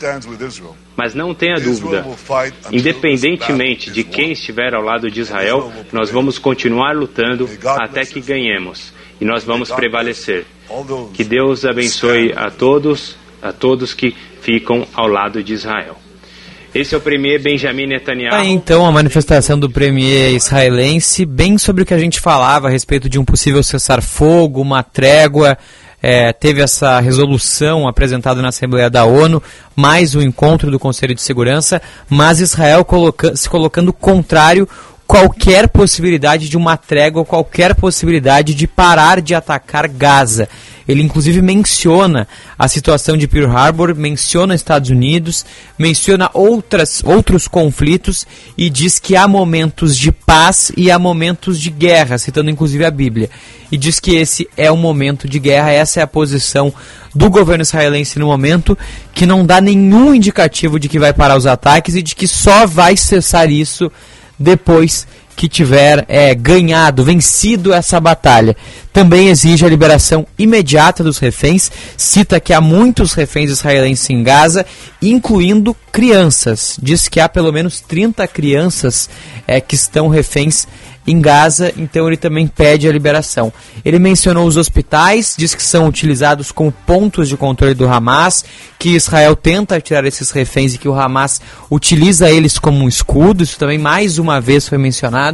Mas não tenha dúvida, independentemente de quem estiver ao lado de Israel, nós vamos continuar lutando até que ganhemos. E nós vamos prevalecer. Que Deus abençoe a todos, a todos que ficam ao lado de Israel. Esse é o premier Benjamin Netanyahu. Ah, então, a manifestação do premier israelense, bem sobre o que a gente falava a respeito de um possível cessar-fogo, uma trégua. É, teve essa resolução apresentada na Assembleia da ONU, mais o encontro do Conselho de Segurança, mas Israel coloca, se colocando contrário qualquer possibilidade de uma trégua, qualquer possibilidade de parar de atacar Gaza. Ele inclusive menciona a situação de Pearl Harbor, menciona Estados Unidos, menciona outras, outros conflitos e diz que há momentos de paz e há momentos de guerra, citando inclusive a Bíblia. E diz que esse é o momento de guerra, essa é a posição do governo israelense no momento, que não dá nenhum indicativo de que vai parar os ataques e de que só vai cessar isso depois que tiver é, ganhado, vencido essa batalha. Também exige a liberação imediata dos reféns, cita que há muitos reféns israelenses em Gaza, incluindo crianças. Diz que há pelo menos trinta crianças é, que estão reféns em Gaza, então ele também pede a liberação. Ele mencionou os hospitais, diz que são utilizados como pontos de controle do Hamas, que Israel tenta tirar esses reféns e que o Hamas utiliza eles como um escudo. Isso também mais uma vez foi mencionado.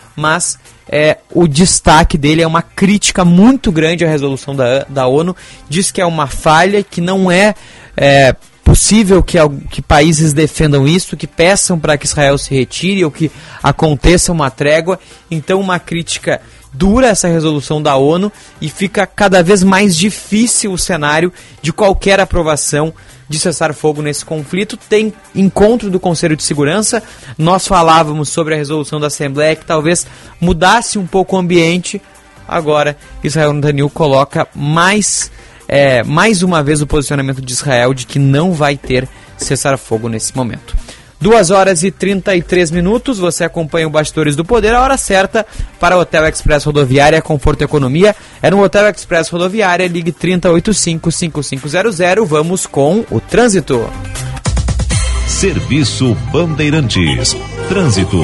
mas é, o destaque dele é uma crítica muito grande à resolução da, da ONU, diz que é uma falha, que não é, é possível que, que países defendam isso, que peçam para que Israel se retire ou que aconteça uma trégua. Então uma crítica dura essa resolução da ONU e fica cada vez mais difícil o cenário de qualquer aprovação de cessar fogo nesse conflito. Tem encontro do Conselho de Segurança, nós falávamos sobre a resolução da Assembleia que talvez mudasse um pouco o ambiente. Agora Israel Netanyahu coloca mais, é, mais uma vez o posicionamento de Israel de que não vai ter cessar fogo nesse momento. duas horas e trinta e três minutos, você acompanha o Bastidores do Poder, a hora certa para o Hotel Express Rodoviária, Conforto e Economia. É no Hotel Express Rodoviária, ligue trinta, oitenta e cinco, cinquenta e cinco zero zero. Vamos com o trânsito. Serviço Bandeirantes. Trânsito.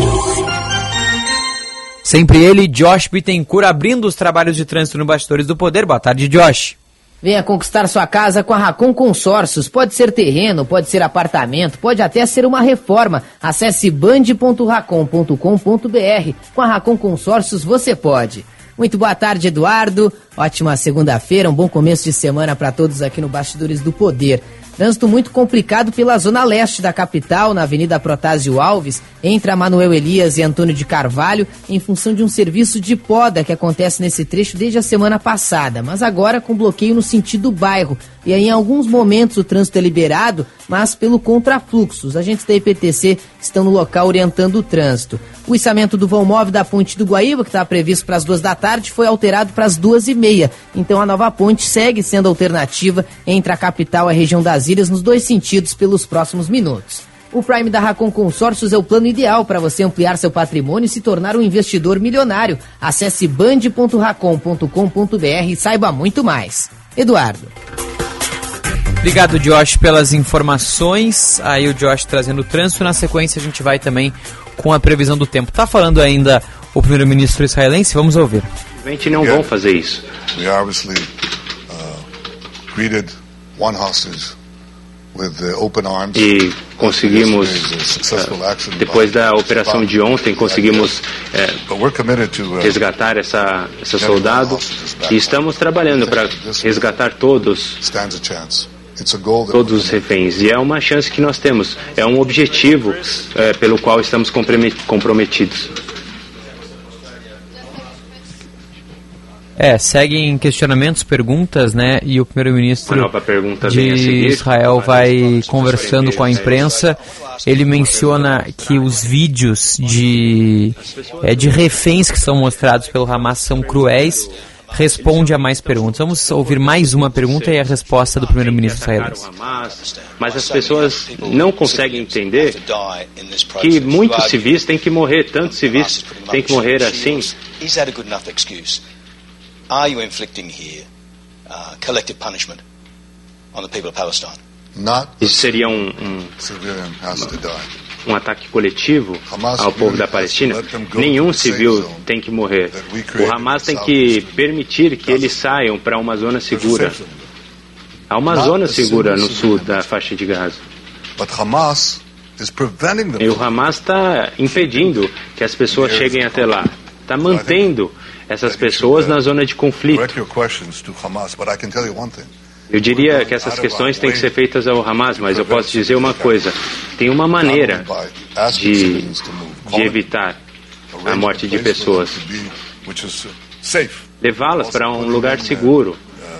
Sempre ele, Josh Bittencourt, abrindo os trabalhos de trânsito no Bastidores do Poder. Boa tarde, Josh. Venha conquistar sua casa com a Racon Consórcios. Pode ser terreno, pode ser apartamento, pode até ser uma reforma. Acesse band ponto racon ponto com ponto b r. Com a Racon Consórcios você pode. Muito boa tarde, Eduardo. Ótima segunda-feira, um bom começo de semana para todos aqui no Bastidores do Poder. Trânsito muito complicado pela zona leste da capital, na Avenida Protásio Alves, entre a Manuel Elias e Antônio de Carvalho, em função de um serviço de poda que acontece nesse trecho desde a semana passada, mas agora com bloqueio no sentido bairro. E aí, em alguns momentos, o trânsito é liberado, mas pelo contrafluxo. Os agentes da I P T C estão no local orientando o trânsito. O içamento do vão móvel da Ponte do Guaíba, que estava previsto para as duas da tarde, foi alterado para as duas e meia. Então, a nova ponte segue sendo alternativa entre a capital e a região das ilhas, nos dois sentidos, pelos próximos minutos. O Prime da Racon Consórcios é o plano ideal para você ampliar seu patrimônio e se tornar um investidor milionário. Acesse band ponto racon ponto com ponto b r e saiba muito mais. Eduardo. Obrigado, Josh, pelas informações. Aí o Josh trazendo o trânsito. Na sequência a gente vai também com a previsão do tempo. Tá falando ainda o primeiro-ministro israelense? Vamos ouvir. Simplesmente não vão fazer isso. We obviously uh, greeted one hostage with open arms. E conseguimos, uh, depois da operação de ontem, conseguimos uh, resgatar essa, essa soldado e estamos trabalhando para resgatar todos todos os reféns, e é uma chance que nós temos, é um objetivo é, pelo qual estamos comprometidos. É, seguem questionamentos, perguntas, né, e o primeiro-ministro de Israel vai conversando com a imprensa. Ele menciona que os vídeos de, é, de reféns que são mostrados pelo Hamas são cruéis. Responde a mais perguntas. Vamos ouvir mais uma pergunta e a resposta do primeiro-ministro israelense. Mas as pessoas não conseguem entender que muitos civis têm que morrer, tantos civis têm que morrer assim. Isso seria um, um, um ataque coletivo ao povo da Palestina? Nenhum civil tem que morrer. O Hamas tem que permitir que eles saiam para uma zona segura. Há uma zona segura no sul da faixa de Gaza. E o Hamas está impedindo que as pessoas cheguem até lá. Está mantendo essas pessoas na zona de conflito. Eu diria que essas questões têm que ser feitas ao Hamas, mas eu posso dizer uma coisa: tem uma maneira de, de evitar a morte de pessoas, levá-las para um lugar seguro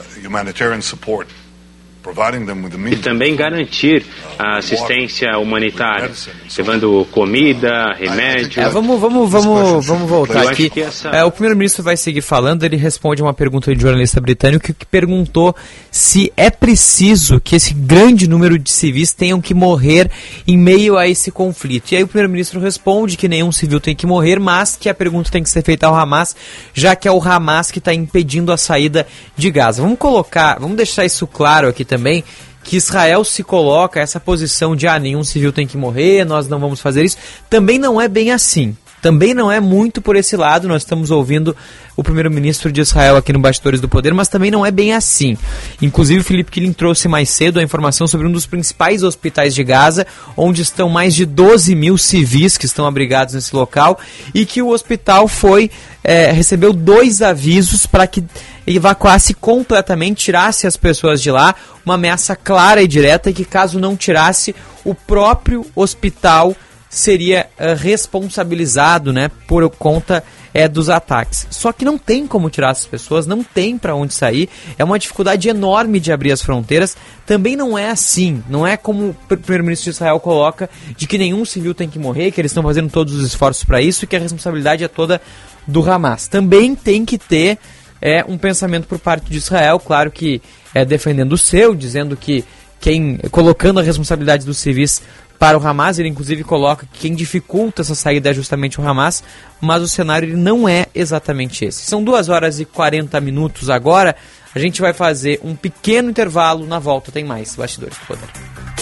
e também garantir a assistência humanitária, levando comida, remédio. É, vamos, vamos, vamos, vamos voltar aqui. Essa... É, o primeiro-ministro vai seguir falando. Ele responde uma pergunta de um jornalista britânico que perguntou se é preciso que esse grande número de civis tenham que morrer em meio a esse conflito. E aí o primeiro-ministro responde que nenhum civil tem que morrer, mas que a pergunta tem que ser feita ao Hamas, já que é o Hamas que está impedindo a saída de Gaza. Vamos colocar, vamos deixar isso claro aqui também. também que Israel se coloca essa posição de ah, nenhum civil tem que morrer, nós não vamos fazer isso, também não é bem assim. Também não é muito por esse lado, nós estamos ouvindo o primeiro-ministro de Israel aqui no Bastidores do Poder, mas também não é bem assim. Inclusive o Felipe Killing trouxe mais cedo a informação sobre um dos principais hospitais de Gaza, onde estão mais de doze mil civis que estão abrigados nesse local, e que o hospital foi, é, recebeu dois avisos para que evacuasse completamente, tirasse as pessoas de lá, uma ameaça clara e direta, e que caso não tirasse, o próprio hospital seria uh, responsabilizado, né, por conta é, dos ataques. Só que não tem como tirar essas pessoas, não tem para onde sair, é uma dificuldade enorme de abrir as fronteiras. Também não é assim, não é como o primeiro-ministro de Israel coloca, de que nenhum civil tem que morrer, que eles estão fazendo todos os esforços para isso e que a responsabilidade é toda do Hamas. Também tem que ter é, um pensamento por parte de Israel, claro que é, defendendo o seu, dizendo que quem, colocando a responsabilidade dos civis para o Hamas, ele inclusive coloca que quem dificulta essa saída é justamente o Hamas, mas o cenário ele não é exatamente esse. São duas horas e quarenta minutos agora, a gente vai fazer um pequeno intervalo, na volta tem mais Bastidores do Poder.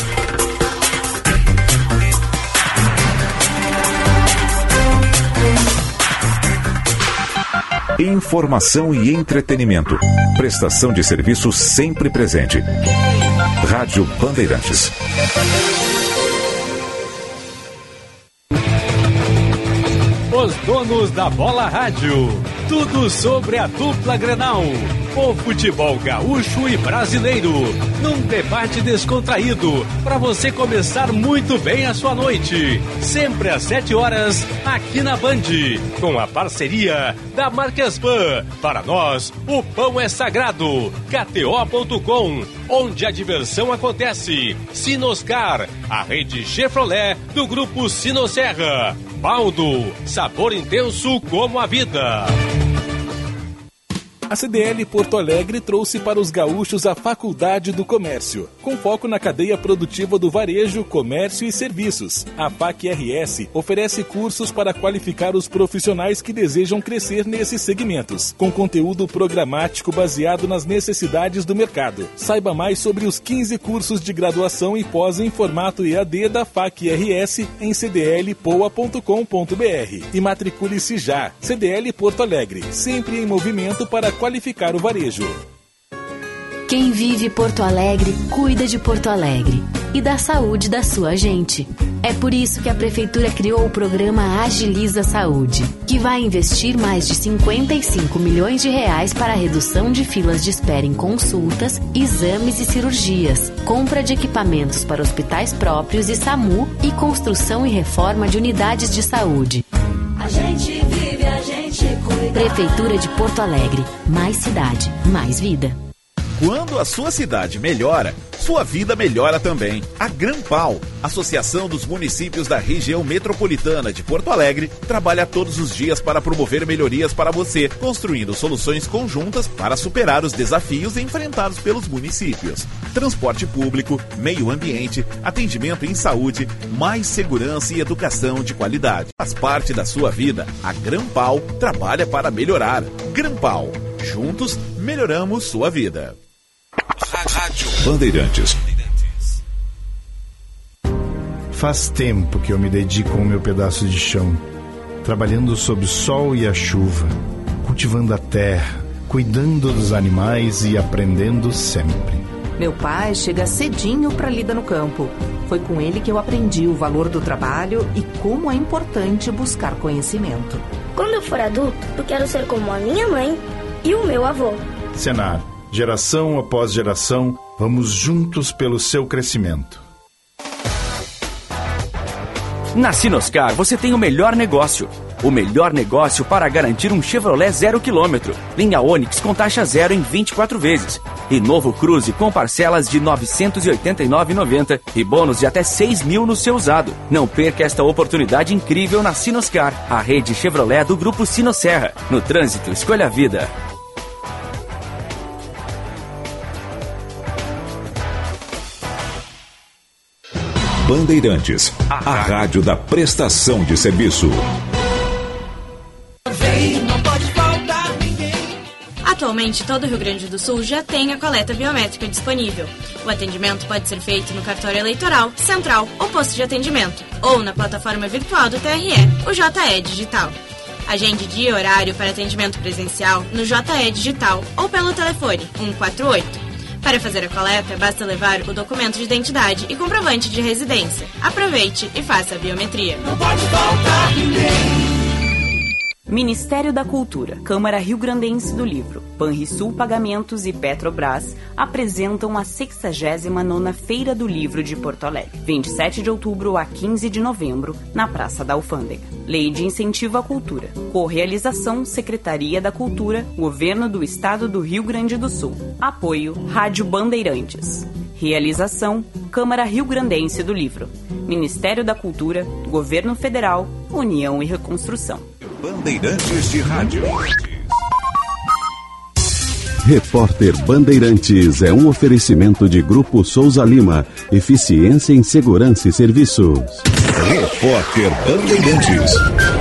Informação e entretenimento. Prestação de serviço sempre presente. Rádio Bandeirantes. Os donos da bola rádio. Tudo sobre a dupla Grenal. O futebol gaúcho e brasileiro. Num debate descontraído. Para você começar muito bem a sua noite. Sempre às sete horas, aqui na Band. Com a parceria da Marquespan. Para nós, o pão é sagrado. K T O ponto com. Onde a diversão acontece. Sinoscar. A rede Chevrolet do grupo Sinosserra. Baldo. Sabor intenso como a vida. A C D L Porto Alegre trouxe para os gaúchos a Faculdade do Comércio, com foco na cadeia produtiva do varejo, comércio e serviços. A F A C R S oferece cursos para qualificar os profissionais que desejam crescer nesses segmentos, com conteúdo programático baseado nas necessidades do mercado. Saiba mais sobre os quinze cursos de graduação e pós em formato E A D da F A C R S em c d l poa ponto com ponto b r. E matricule-se já. C D L Porto Alegre, sempre em movimento para qualificar o varejo. Quem vive Porto Alegre, cuida de Porto Alegre e da saúde da sua gente. É por isso que a Prefeitura criou o programa Agiliza Saúde, que vai investir mais de cinquenta e cinco milhões de reais para a redução de filas de espera em consultas, exames e cirurgias, compra de equipamentos para hospitais próprios e SAMU e construção e reforma de unidades de saúde. A gente vive, a gente cuida. Prefeitura de Porto Alegre. Mais cidade, mais vida. Quando a sua cidade melhora, sua vida melhora também. A Grampal, Associação dos Municípios da Região Metropolitana de Porto Alegre, trabalha todos os dias para promover melhorias para você, construindo soluções conjuntas para superar os desafios enfrentados pelos municípios. Transporte público, meio ambiente, atendimento em saúde, mais segurança e educação de qualidade. Faz parte da sua vida. A Grampal trabalha para melhorar. Grampal. Juntos, melhoramos sua vida. Rádio Bandeirantes. Faz tempo que eu me dedico ao meu pedaço de chão, trabalhando sob o sol e a chuva, cultivando a terra, cuidando dos animais e aprendendo sempre. Meu pai chega cedinho para lida no campo. Foi com ele que eu aprendi o valor do trabalho e como é importante buscar conhecimento. Quando eu for adulto, eu quero ser como a minha mãe e o meu avô. Senar, geração após geração, vamos juntos pelo seu crescimento. Na Sinoscar você tem o melhor negócio. O melhor negócio para garantir um Chevrolet zero quilômetro. Linha Onix com taxa zero em vinte e quatro vezes. E novo Cruze com parcelas de novecentos e oitenta e nove reais e noventa centavos e bônus de até seis mil no seu usado. Não perca esta oportunidade incrível na Sinoscar, a rede Chevrolet do Grupo Sinosserra. No trânsito, escolha a vida. Bandeirantes, a rádio da prestação de serviço. Atualmente Atualmente, todo o Rio Grande do Sul já tem a coleta biométrica disponível. O atendimento pode ser feito no cartório eleitoral, central ou posto de atendimento, ou na plataforma virtual do T R E, o J E Digital. Agende dia e horário para atendimento presencial no J E Digital ou pelo telefone um quatro oito. Para fazer a coleta, basta levar o documento de identidade e comprovante de residência. Aproveite e faça a biometria. Não pode faltar ninguém. Ministério da Cultura, Câmara Rio-Grandense do Livro, Banrisul Pagamentos e Petrobras apresentam a sexagésima nona Feira do Livro de Porto Alegre, vinte e sete de outubro a quinze de novembro, na Praça da Alfândega. Lei de Incentivo à Cultura. Correalização Secretaria da Cultura, Governo do Estado do Rio Grande do Sul. Apoio Rádio Bandeirantes. Realização Câmara Rio-Grandense do Livro, Ministério da Cultura, Governo Federal, União e Reconstrução. Bandeirantes de Rádio. Repórter Bandeirantes é um oferecimento de Grupo Souza Lima. Eficiência em Segurança e Serviços. Repórter Bandeirantes.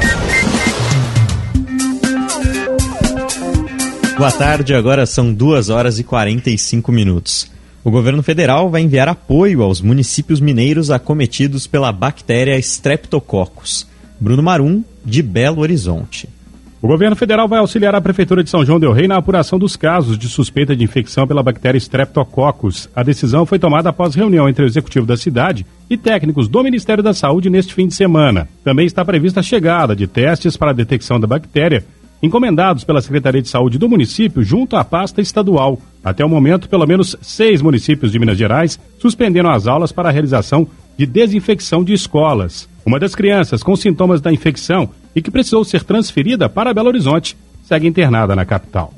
Boa tarde, agora são duas horas e quarenta e cinco minutos. O governo federal vai enviar apoio aos municípios mineiros acometidos pela bactéria Streptococcus. Bruno Marum, de Belo Horizonte. O governo federal vai auxiliar a Prefeitura de São João del Rei na apuração dos casos de suspeita de infecção pela bactéria Streptococcus. A decisão foi tomada após reunião entre o executivo da cidade e técnicos do Ministério da Saúde neste fim de semana. Também está prevista a chegada de testes para a detecção da bactéria, encomendados pela Secretaria de Saúde do município junto à pasta estadual. Até o momento, pelo menos seis municípios de Minas Gerais suspenderam as aulas para a realização de desinfecção de escolas. Uma das crianças com sintomas da infecção e que precisou ser transferida para Belo Horizonte segue internada na capital.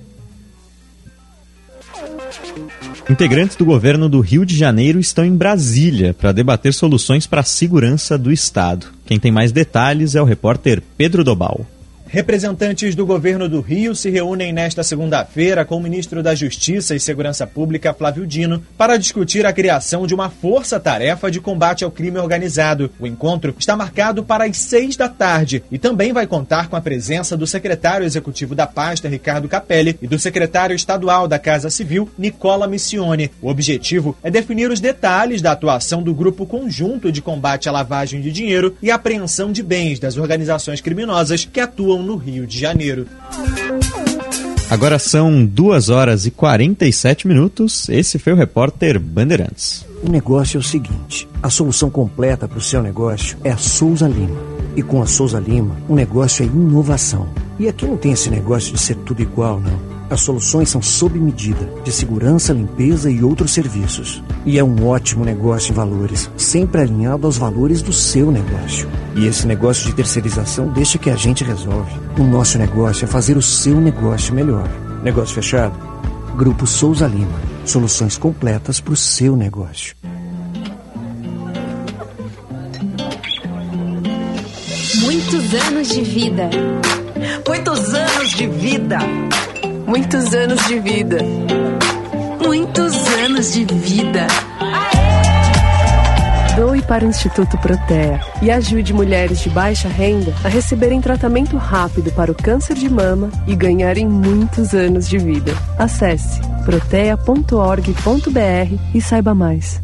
Integrantes do governo do Rio de Janeiro estão em Brasília para debater soluções para a segurança do Estado. Quem tem mais detalhes é o repórter Pedro Dobal. Representantes do governo do Rio se reúnem nesta segunda-feira com o ministro da Justiça e Segurança Pública, Flávio Dino, para discutir a criação de uma força-tarefa de combate ao crime organizado. O encontro está marcado para as seis da tarde e também vai contar com a presença do secretário executivo da pasta, Ricardo Capelli, e do secretário estadual da Casa Civil, Nicola Missione. O objetivo é definir os detalhes da atuação do Grupo Conjunto de Combate à Lavagem de Dinheiro e Apreensão de Bens das organizações criminosas que atuam no Rio de Janeiro. Agora são duas horas e quarenta e sete minutos. Esse foi o repórter Bandeirantes. O negócio é o seguinte: a solução completa para o seu negócio é a Souza Lima. E com a Souza Lima, o negócio é inovação. E aqui não tem esse negócio de ser tudo igual, não. As soluções são sob medida, de segurança, limpeza e outros serviços. E é um ótimo negócio em valores, sempre alinhado aos valores do seu negócio. E esse negócio de terceirização deixa que a gente resolve. O nosso negócio é fazer o seu negócio melhor. Negócio fechado? Grupo Souza Lima. Soluções completas para o seu negócio. Muitos anos de vida. Muitos anos de vida. Muitos anos de vida. Muitos anos de vida. Doe para o Instituto Protea e ajude mulheres de baixa renda a receberem tratamento rápido para o câncer de mama e ganharem muitos anos de vida. Acesse protea ponto org ponto br e saiba mais.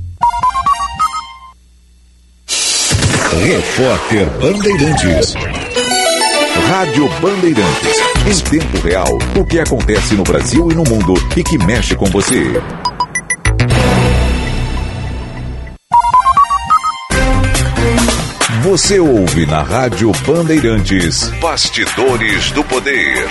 Repórter Bandeirantes. Rádio Bandeirantes. Em tempo real, o que acontece no Brasil e no mundo e que mexe com você. Você ouve na Rádio Bandeirantes Bastidores do Poder.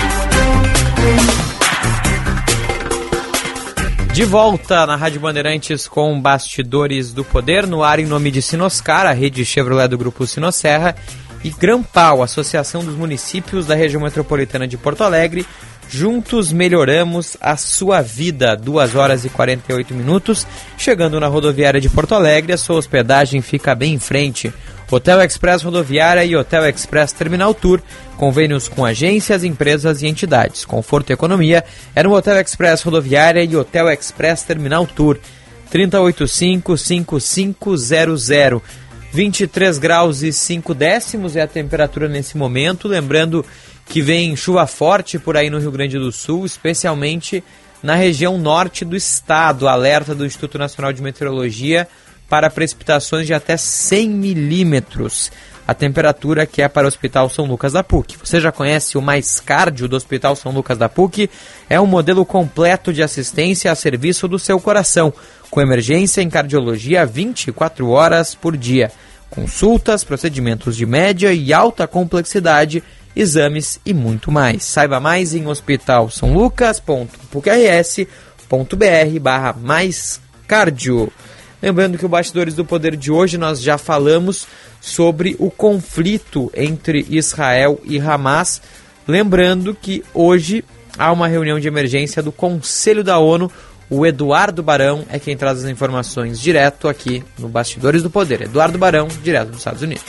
De volta na Rádio Bandeirantes com Bastidores do Poder, no ar em nome de Sinoscar, a rede Chevrolet do Grupo Sinosserra, e Grampal, Associação dos Municípios da Região Metropolitana de Porto Alegre. Juntos melhoramos a sua vida. duas horas e quarenta e oito minutos. Chegando na rodoviária de Porto Alegre, a sua hospedagem fica bem em frente. Hotel Express Rodoviária e Hotel Express Terminal Tour. Convênios com agências, empresas e entidades. Conforto e economia é no Hotel Express Rodoviária e Hotel Express Terminal Tour. trinta e oito cinco, cinquenta e cinco zero zero. vinte e três graus e cinco décimos é a temperatura nesse momento. Lembrando que vem chuva forte por aí no Rio Grande do Sul, especialmente na região norte do estado. Alerta do Instituto Nacional de Meteorologia para precipitações de até cem milímetros. A temperatura que é para o Hospital São Lucas da P U C. Você já conhece o Mais Cardio do Hospital São Lucas da P U C? É um modelo completo de assistência a serviço do seu coração, com emergência em cardiologia vinte e quatro horas por dia. Consultas, procedimentos de média e alta complexidade, exames e muito mais. Saiba mais em hospital são lucas ponto pucrs ponto br barra mais cardio. Lembrando que o Bastidores do Poder de hoje nós já falamos sobre o conflito entre Israel e Hamas. Lembrando que hoje há uma reunião de emergência do Conselho da ONU. O Eduardo Barão é quem traz as informações direto aqui no Bastidores do Poder. Eduardo Barão, direto dos Estados Unidos.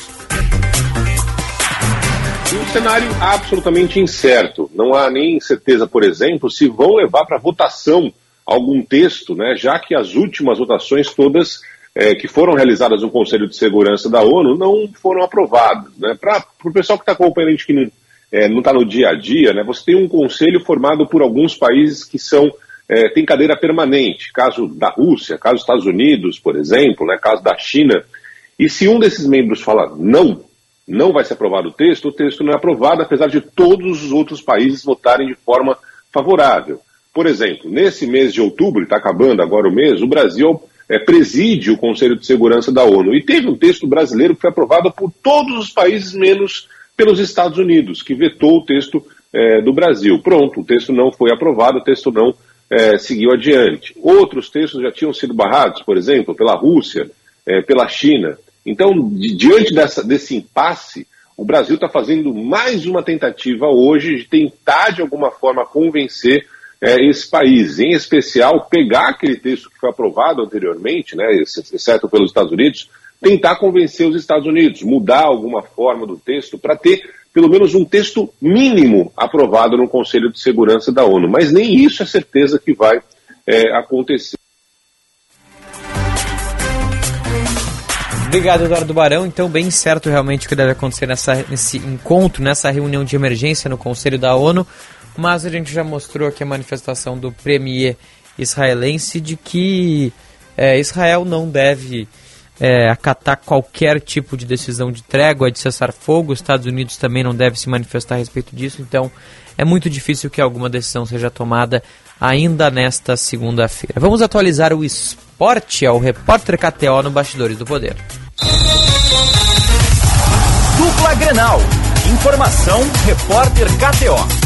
Um cenário absolutamente incerto. Não há nem certeza, por exemplo, se vão levar para votação algum texto, né, já que as últimas votações todas é, que foram realizadas no Conselho de Segurança da ONU não foram aprovadas. Né? Para o pessoal que está acompanhando, a gente que não é, está no dia a dia, né, você tem um conselho formado por alguns países que são, é, tem cadeira permanente, caso da Rússia, caso dos Estados Unidos, por exemplo, né, caso da China, e se um desses membros fala não, não vai ser aprovado o texto, o texto não é aprovado, apesar de todos os outros países votarem de forma favorável. Por exemplo, nesse mês de outubro, está acabando agora o mês, o Brasil é, preside o Conselho de Segurança da ONU. E teve um texto brasileiro que foi aprovado por todos os países, menos pelos Estados Unidos, que vetou o texto é, do Brasil. Pronto, o texto não foi aprovado, o texto não é, seguiu adiante. Outros textos já tinham sido barrados, por exemplo, pela Rússia, é, pela China. Então, di- diante dessa, desse impasse, o Brasil está fazendo mais uma tentativa hoje de tentar, de alguma forma, convencer É, esse país, em especial, pegar aquele texto que foi aprovado anteriormente, né, exceto pelos Estados Unidos, tentar convencer os Estados Unidos, mudar alguma forma do texto para ter pelo menos um texto mínimo aprovado no Conselho de Segurança da ONU. Mas nem isso é certeza que vai é, acontecer. Obrigado, Eduardo Barão. Então, bem certo realmente o que deve acontecer nessa, nesse encontro, nessa reunião de emergência no Conselho da ONU. Mas a gente já mostrou aqui a manifestação do premier israelense de que é, Israel não deve é, acatar qualquer tipo de decisão de trégua, de cessar-fogo. Os Estados Unidos também não devem se manifestar a respeito disso. Então, é muito difícil que alguma decisão seja tomada ainda nesta segunda-feira. Vamos atualizar o esporte ao repórter K T O no Bastidores do Poder. Dupla Grenal. Informação, repórter K T O.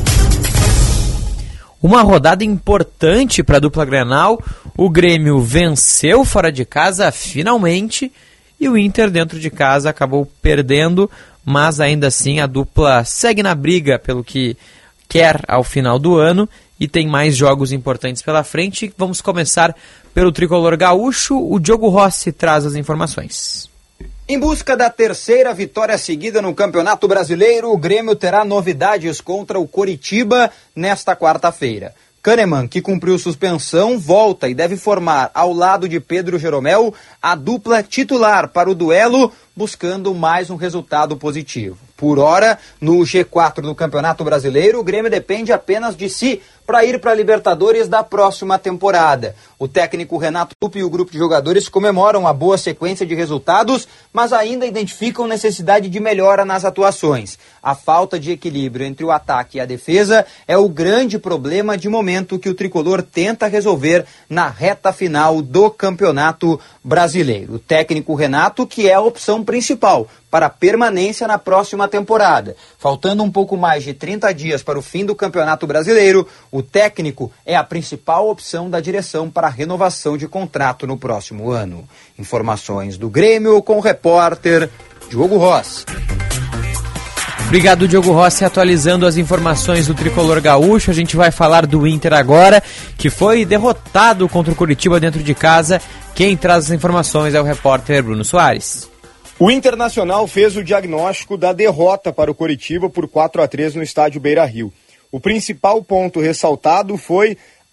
Uma rodada importante para a dupla Grenal. O Grêmio venceu fora de casa finalmente e o Inter dentro de casa acabou perdendo, mas ainda assim a dupla segue na briga pelo que quer ao final do ano e tem mais jogos importantes pela frente. Vamos começar pelo tricolor gaúcho. O Diogo Rossi traz as informações. Em busca da terceira vitória seguida no Campeonato Brasileiro, o Grêmio terá novidades contra o Coritiba nesta quarta-feira. Kahneman, que cumpriu suspensão, volta e deve formar, ao lado de Pedro Jeromel, a dupla titular para o duelo, buscando mais um resultado positivo. Por hora, no G quatro do Campeonato Brasileiro, o Grêmio depende apenas de si para ir para a Libertadores da próxima temporada. O técnico Renato Lupi e o grupo de jogadores comemoram a boa sequência de resultados, mas ainda identificam necessidade de melhora nas atuações. A falta de equilíbrio entre o ataque e a defesa é o grande problema de momento que o tricolor tenta resolver na reta final do Campeonato Brasileiro. O técnico Renato, que é a opção principal para a permanência na próxima temporada. Faltando um pouco mais de trinta dias para o fim do Campeonato Brasileiro, o técnico é a principal opção da direção para a renovação de contrato no próximo ano. Informações do Grêmio com o repórter Diogo Rossi. Obrigado, Diogo Rossi, atualizando as informações do tricolor gaúcho. A gente vai falar do Inter agora, que foi derrotado contra o Coritiba dentro de casa. Quem traz as informações é o repórter Bruno Soares. O Internacional fez o diagnóstico da derrota para o Coritiba por quatro a três no estádio Beira-Rio. O principal ponto ressaltado foi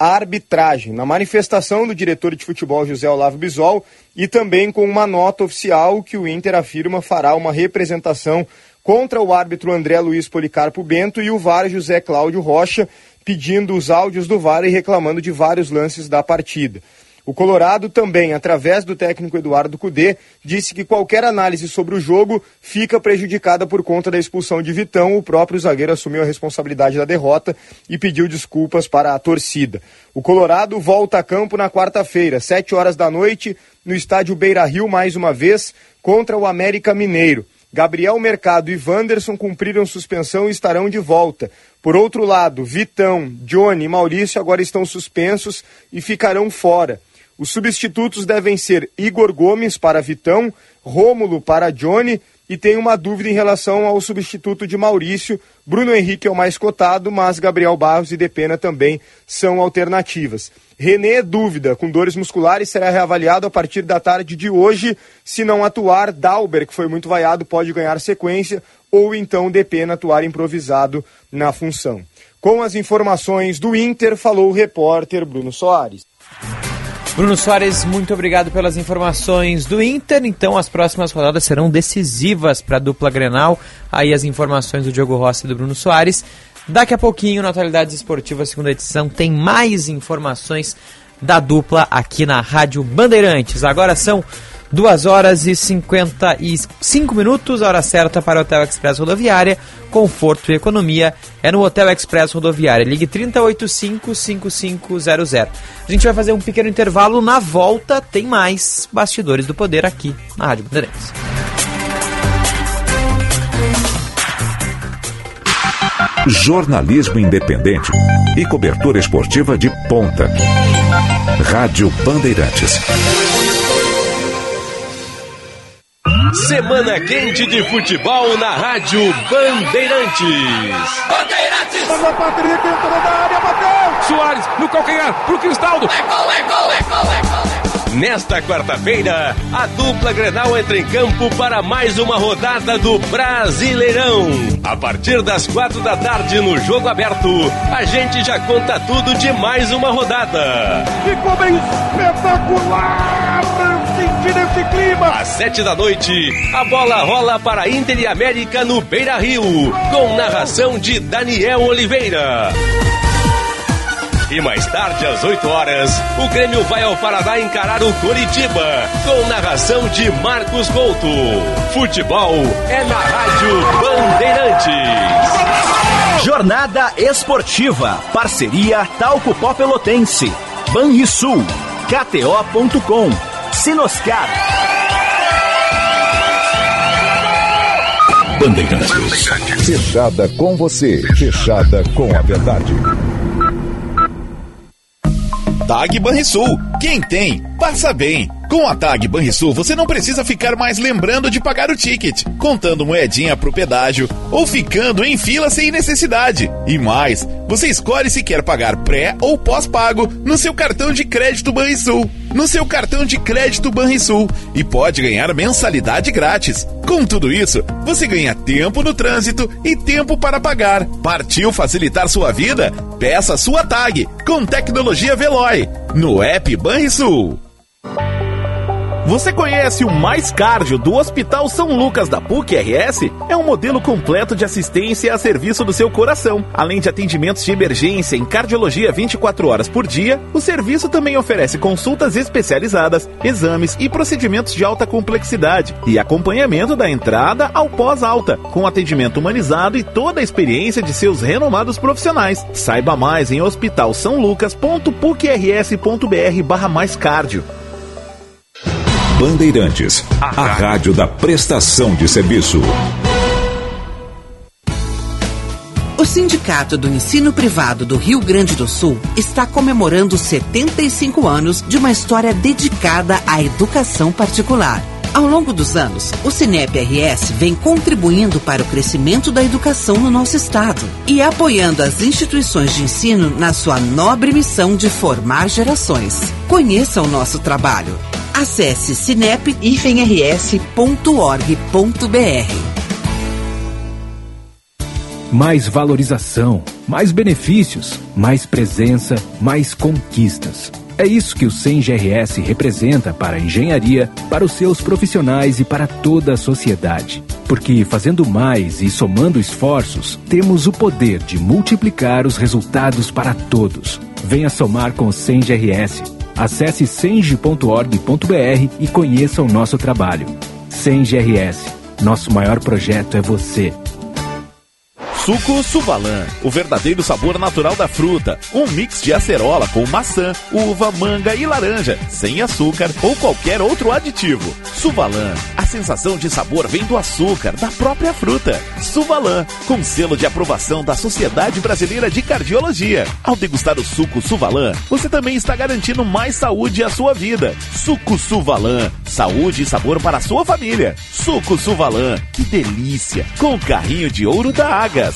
a arbitragem, na manifestação do diretor de futebol José Olavo Bisol e também com uma nota oficial que o Inter afirma fará uma representação contra o árbitro André Luiz Policarpo Bento e o V A R José Cláudio Rocha, pedindo os áudios do V A R e reclamando de vários lances da partida. O Colorado também, através do técnico Eduardo Cudê, disse que qualquer análise sobre o jogo fica prejudicada por conta da expulsão de Vitão. O próprio zagueiro assumiu a responsabilidade da derrota e pediu desculpas para a torcida. O Colorado volta a campo na quarta-feira, sete horas da noite, no estádio Beira-Rio, mais uma vez, contra o América Mineiro. Gabriel Mercado e Wanderson cumpriram suspensão e estarão de volta. Por outro lado, Vitão, Johnny e Maurício agora estão suspensos e ficarão fora. Os substitutos devem ser Igor Gomes para Vitão, Rômulo para Johnny e tem uma dúvida em relação ao substituto de Maurício. Bruno Henrique é o mais cotado, mas Gabriel Barros e Depena também são alternativas. René, dúvida, com dores musculares, será reavaliado a partir da tarde de hoje. Se não atuar, Dalber, que foi muito vaiado, pode ganhar sequência, ou então Depena atuar improvisado na função. Com as informações do Inter, falou o repórter Bruno Soares. Bruno Soares, muito obrigado pelas informações do Inter. Então as próximas rodadas serão decisivas para a dupla Grenal. Aí as informações do Diogo Rossi e do Bruno Soares. Daqui a pouquinho, no Atualidades Esportivas, segunda edição, tem mais informações da dupla aqui na Rádio Bandeirantes. Agora são duas horas e cinquenta e cinco minutos, hora certa para o Hotel Express Rodoviária. Conforto e economia é no Hotel Express Rodoviária. Ligue trinta e oito cinco, cinquenta e cinco zero zero. A gente vai fazer um pequeno intervalo. Na volta tem mais Bastidores do Poder aqui na Rádio Bandeirantes. Jornalismo independente e cobertura esportiva de ponta. Rádio Bandeirantes. Semana quente de futebol na Rádio Bandeirantes. Bandeirantes! Mandou Patrick, entrou na área, bateu! Soares no calcanhar pro Cristaldo. É gol, é gol, é gol, é gol. Nesta quarta-feira, a dupla Grenal entra em campo para mais uma rodada do Brasileirão. A partir das quatro da tarde no Jogo Aberto, a gente já conta tudo de mais uma rodada. Ficou bem espetacular! Sentir esse clima! Às sete da noite, a bola rola para Inter e América no Beira-Rio, com narração de Daniel Oliveira. E mais tarde, às oito horas, o Grêmio vai ao Paraná encarar o Coritiba, com narração de Marcos Couto. Futebol é na Rádio Bandeirantes. Jornada Esportiva, parceria Talco Pó Pelotense, Banrisul, K T O ponto com, Sinoscar. Bandeirantes. Fechada com você, fechada com a verdade. Tag Banrisul. Quem tem, passa bem. Com a Tag Banrisul, você não precisa ficar mais lembrando de pagar o ticket, contando moedinha pro pedágio ou ficando em fila sem necessidade. E mais, você escolhe se quer pagar pré ou pós-pago no seu cartão de crédito Banrisul. No seu cartão de crédito Banrisul. E pode ganhar mensalidade grátis. Com tudo isso, você ganha tempo no trânsito e tempo para pagar. Partiu facilitar sua vida? Peça sua Tag com tecnologia Veloy no app Banrisul. Você conhece o Mais Cardio do Hospital São Lucas da P U C R S? É um modelo completo de assistência a serviço do seu coração. Além de atendimentos de emergência em cardiologia vinte e quatro horas por dia, o serviço também oferece consultas especializadas, exames e procedimentos de alta complexidade e acompanhamento da entrada ao pós-alta, com atendimento humanizado e toda a experiência de seus renomados profissionais. Saiba mais em hospital são lucas ponto p u c r s ponto b r barra mais cardio. Bandeirantes, a rádio da prestação de serviço. O Sindicato do Ensino Privado do Rio Grande do Sul está comemorando setenta e cinco anos de uma história dedicada à educação particular. Ao longo dos anos, o Sinep R S vem contribuindo para o crescimento da educação no nosso estado e apoiando as instituições de ensino na sua nobre missão de formar gerações. Conheça o nosso trabalho. Acesse sinep r s ponto org ponto b r. Mais valorização, Mais benefícios, mais presença, mais conquistas. É isso que o C E M G R S representa para a engenharia, para os seus profissionais e para toda a sociedade. Porque fazendo mais e somando esforços, temos o poder de multiplicar os resultados para todos. Venha somar com o C E M G R S. Acesse cenge ponto org ponto br e conheça o nosso trabalho. C E M G R S. Nosso maior projeto é você. Suco Suvalan, o verdadeiro sabor natural da fruta. Um mix de acerola com maçã, uva, manga e laranja, sem açúcar ou qualquer outro aditivo. Suvalan, a sensação de sabor vem do açúcar, da própria fruta. Suvalan, com selo de aprovação da Sociedade Brasileira de Cardiologia. Ao degustar o suco Suvalan, você também está garantindo mais saúde à sua vida. Suco Suvalan, saúde e sabor para a sua família. Suco Suvalan, que delícia, com o carrinho de ouro da Agas.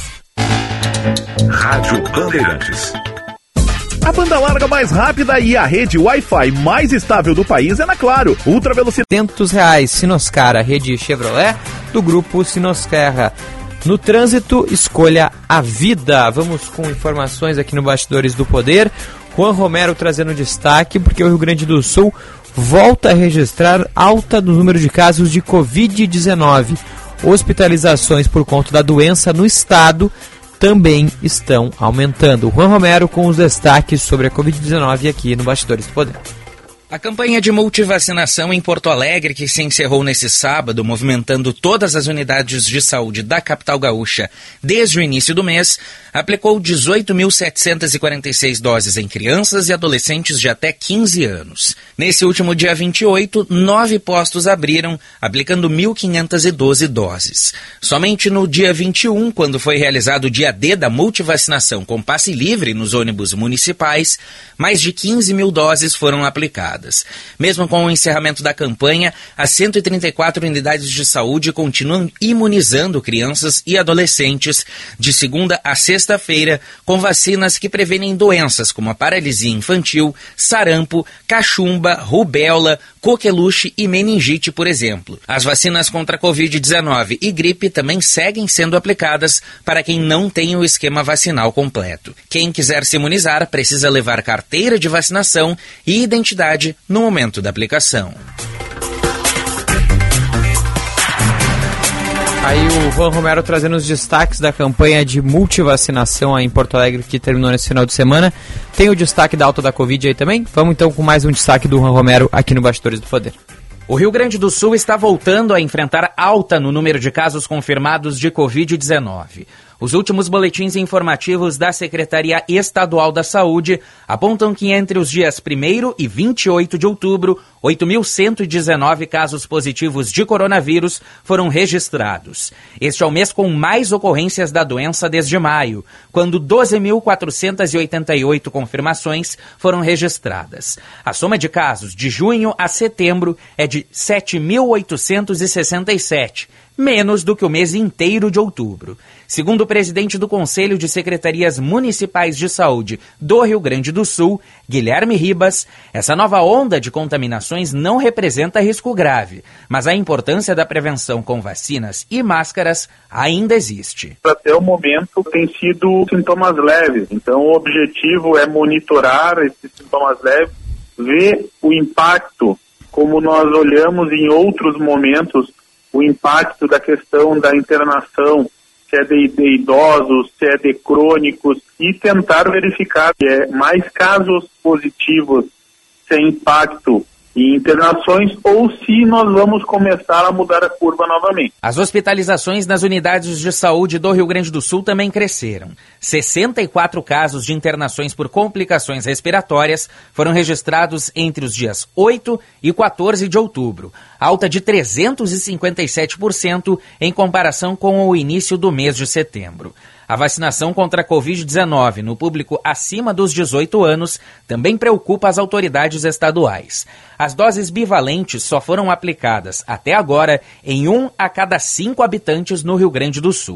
Rádio Bandeirantes. A banda larga mais rápida e a rede Wi-Fi mais estável do país é na Claro. Ultra velocidade. duzentos reais Sinoscar, a rede Chevrolet do grupo Sinoscar. No trânsito, escolha a vida. Vamos com informações aqui no Bastidores do Poder. Juan Romero trazendo destaque porque o Rio Grande do Sul volta a registrar alta no número de casos de covid dezenove. Hospitalizações por conta da doença no estado também estão aumentando. Juan Romero com os destaques sobre a covid dezenove aqui no Bastidores do Poder. A campanha de multivacinação em Porto Alegre, que se encerrou nesse sábado, movimentando todas as unidades de saúde da capital gaúcha desde o início do mês, aplicou dezoito mil setecentas e quarenta e seis doses em crianças e adolescentes de até quinze anos. Nesse último dia vinte e oito, nove postos abriram, aplicando mil quinhentas e doze doses. Somente no dia vinte e um, quando foi realizado o dia D da multivacinação com passe livre nos ônibus municipais, mais de quinze mil doses foram aplicadas. Mesmo com o encerramento da campanha, as cento e trinta e quatro unidades de saúde continuam imunizando crianças e adolescentes de segunda a sexta-feira com vacinas que prevenem doenças como a paralisia infantil, sarampo, cachumba, rubéola, coqueluche e meningite, por exemplo. As vacinas contra a covid dezenove e gripe também seguem sendo aplicadas para quem não tem o esquema vacinal completo. Quem quiser se imunizar precisa levar carteira de vacinação e identidade no momento da aplicação. Aí o Juan Romero trazendo os destaques da campanha de multivacinação em Porto Alegre que terminou nesse final de semana. Tem o destaque da alta da Covid aí também? Vamos então com mais um destaque do Juan Romero aqui no Bastidores do Poder. O Rio Grande do Sul está voltando a enfrentar alta no número de casos confirmados de covid dezenove. Os últimos boletins informativos da Secretaria Estadual da Saúde apontam que entre os dias primeiro e vinte e oito de outubro, oito mil cento e dezenove casos positivos de coronavírus foram registrados. Este é o mês com mais ocorrências da doença desde maio, quando doze mil quatrocentas e oitenta e oito confirmações foram registradas. A soma de casos de junho a setembro é de sete mil oitocentos e sessenta e sete, menos do que o mês inteiro de outubro. Segundo o presidente do Conselho de Secretarias Municipais de Saúde do Rio Grande do Sul, Guilherme Ribas, essa nova onda de contaminações não representa risco grave, mas a importância da prevenção com vacinas e máscaras ainda existe. Até o momento tem sido sintomas leves, então o objetivo é monitorar esses sintomas leves, ver o impacto, como nós olhamos em outros momentos, o impacto da questão da internação, se é de, de idosos, se é de crônicos, e tentar verificar se é mais casos positivos sem impacto em internações ou se nós vamos começar a mudar a curva novamente. As hospitalizações nas unidades de saúde do Rio Grande do Sul também cresceram. sessenta e quatro casos de internações por complicações respiratórias foram registrados entre os dias oito e quatorze de outubro, alta de trezentos e cinquenta e sete por cento em comparação com o início do mês de setembro. A vacinação contra a covid dezenove no público acima dos dezoito anos também preocupa as autoridades estaduais. As doses bivalentes só foram aplicadas, até agora, em um a cada cinco habitantes no Rio Grande do Sul.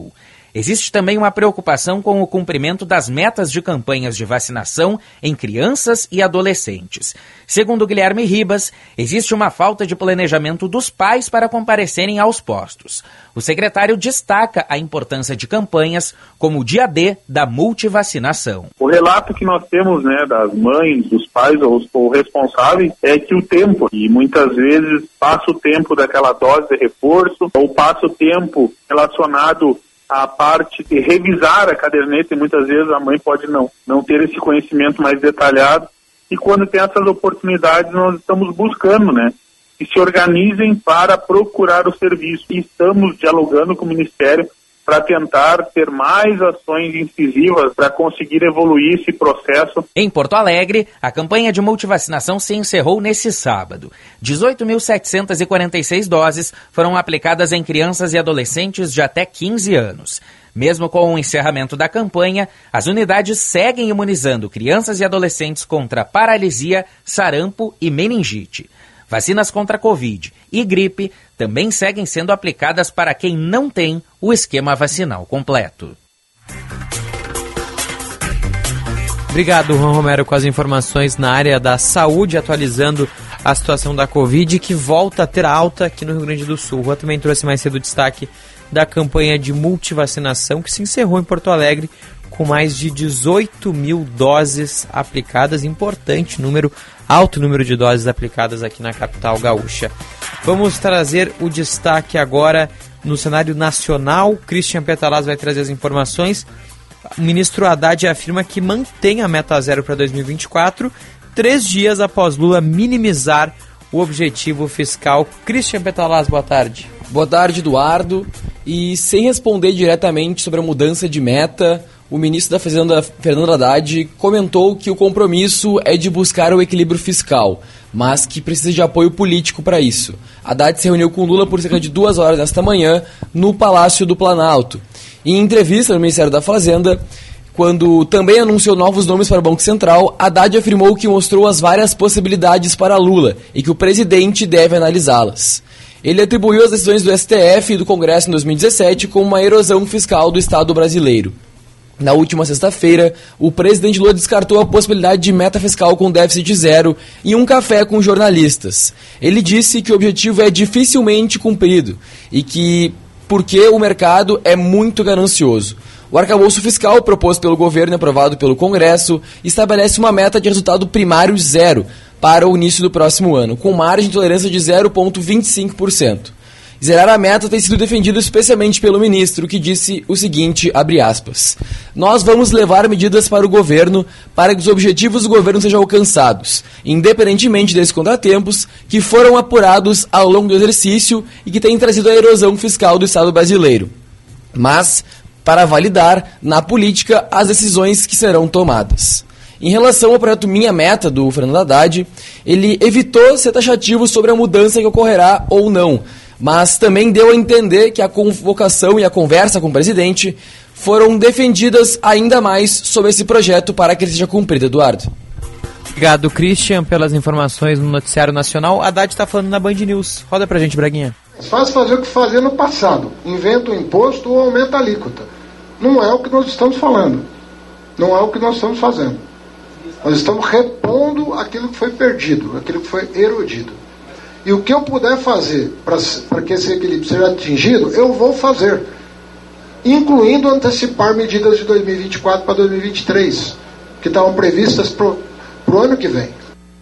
Existe também uma preocupação com o cumprimento das metas de campanhas de vacinação em crianças e adolescentes. Segundo Guilherme Ribas, existe uma falta de planejamento dos pais para comparecerem aos postos. O secretário destaca a importância de campanhas como o dia D da multivacinação. O relato que nós temos, né, das mães, dos pais ou, ou responsáveis é que o tempo, e muitas vezes passa o tempo daquela dose de reforço ou passa o tempo relacionado a parte de revisar a caderneta, e muitas vezes a mãe pode não, não ter esse conhecimento mais detalhado, e quando tem essas oportunidades nós estamos buscando, né, que se organizem para procurar o serviço, e estamos dialogando com o Ministério para tentar ter mais ações incisivas para conseguir evoluir esse processo. Em Porto Alegre, a campanha de multivacinação se encerrou nesse sábado. dezoito mil setecentas e quarenta e seis doses foram aplicadas em crianças e adolescentes de até quinze anos. Mesmo com o encerramento da campanha, as unidades seguem imunizando crianças e adolescentes contra paralisia, sarampo e meningite. Vacinas contra Covid e gripe também seguem sendo aplicadas para quem não tem o esquema vacinal completo. Obrigado, Juan Romero, com as informações na área da saúde, atualizando a situação da Covid, que volta a ter alta aqui no Rio Grande do Sul. O Juan também trouxe mais cedo o destaque da campanha de multivacinação, que se encerrou em Porto Alegre, com mais de dezoito mil doses aplicadas. Importante número, alto número de doses aplicadas aqui na capital gaúcha. Vamos trazer o destaque agora no cenário nacional. Christian Petalaz vai trazer as informações. O ministro Haddad afirma que mantém a meta zero para dois mil e vinte e quatro, três dias após Lula minimizar o objetivo fiscal. Christian Petalaz, boa tarde. Boa tarde, Eduardo. E sem responder diretamente sobre a mudança de meta, o ministro da Fazenda, Fernando Haddad, comentou que o compromisso é de buscar o equilíbrio fiscal, mas que precisa de apoio político para isso. Haddad se reuniu com Lula por cerca de duas horas nesta manhã no Palácio do Planalto. Em entrevista no Ministério da Fazenda, quando também anunciou novos nomes para o Banco Central, Haddad afirmou que mostrou as várias possibilidades para Lula e que o presidente deve analisá-las. Ele atribuiu as decisões do S T F e do Congresso em dois mil e dezessete como uma erosão fiscal do Estado brasileiro. Na última sexta-feira, o presidente Lula descartou a possibilidade de meta fiscal com déficit zero em um café com jornalistas. Ele disse que o objetivo é dificilmente cumprido e que porque o mercado é muito ganancioso. O arcabouço fiscal proposto pelo governo e aprovado pelo Congresso estabelece uma meta de resultado primário zero para o início do próximo ano, com margem de tolerância de zero vírgula vinte e cinco por cento. Zerar a meta tem sido defendido especialmente pelo ministro, que disse o seguinte, abre aspas, nós vamos levar medidas para o governo para que os objetivos do governo sejam alcançados, independentemente desses contratempos que foram apurados ao longo do exercício e que têm trazido a erosão fiscal do Estado brasileiro. Mas, para validar, na política, as decisões que serão tomadas. Em relação ao projeto Minha Meta, do Fernando Haddad, ele evitou ser taxativo sobre a mudança que ocorrerá ou não, mas também deu a entender que a convocação e a conversa com o presidente foram defendidas ainda mais sobre esse projeto para que ele seja cumprido, Eduardo. Obrigado, Christian, pelas informações no Noticiário Nacional. Haddad está falando na Band News. Roda pra gente, Braguinha. É fácil fazer o que fazia no passado. Inventa o imposto ou aumenta a alíquota. Não é o que nós estamos falando. Não é o que nós estamos fazendo. Nós estamos repondo aquilo que foi perdido, aquilo que foi erodido. E o que eu puder fazer para que esse equilíbrio seja atingido, eu vou fazer. Incluindo antecipar medidas de dois mil e vinte e quatro para dois mil e vinte e três, que estavam previstas para o ano que vem.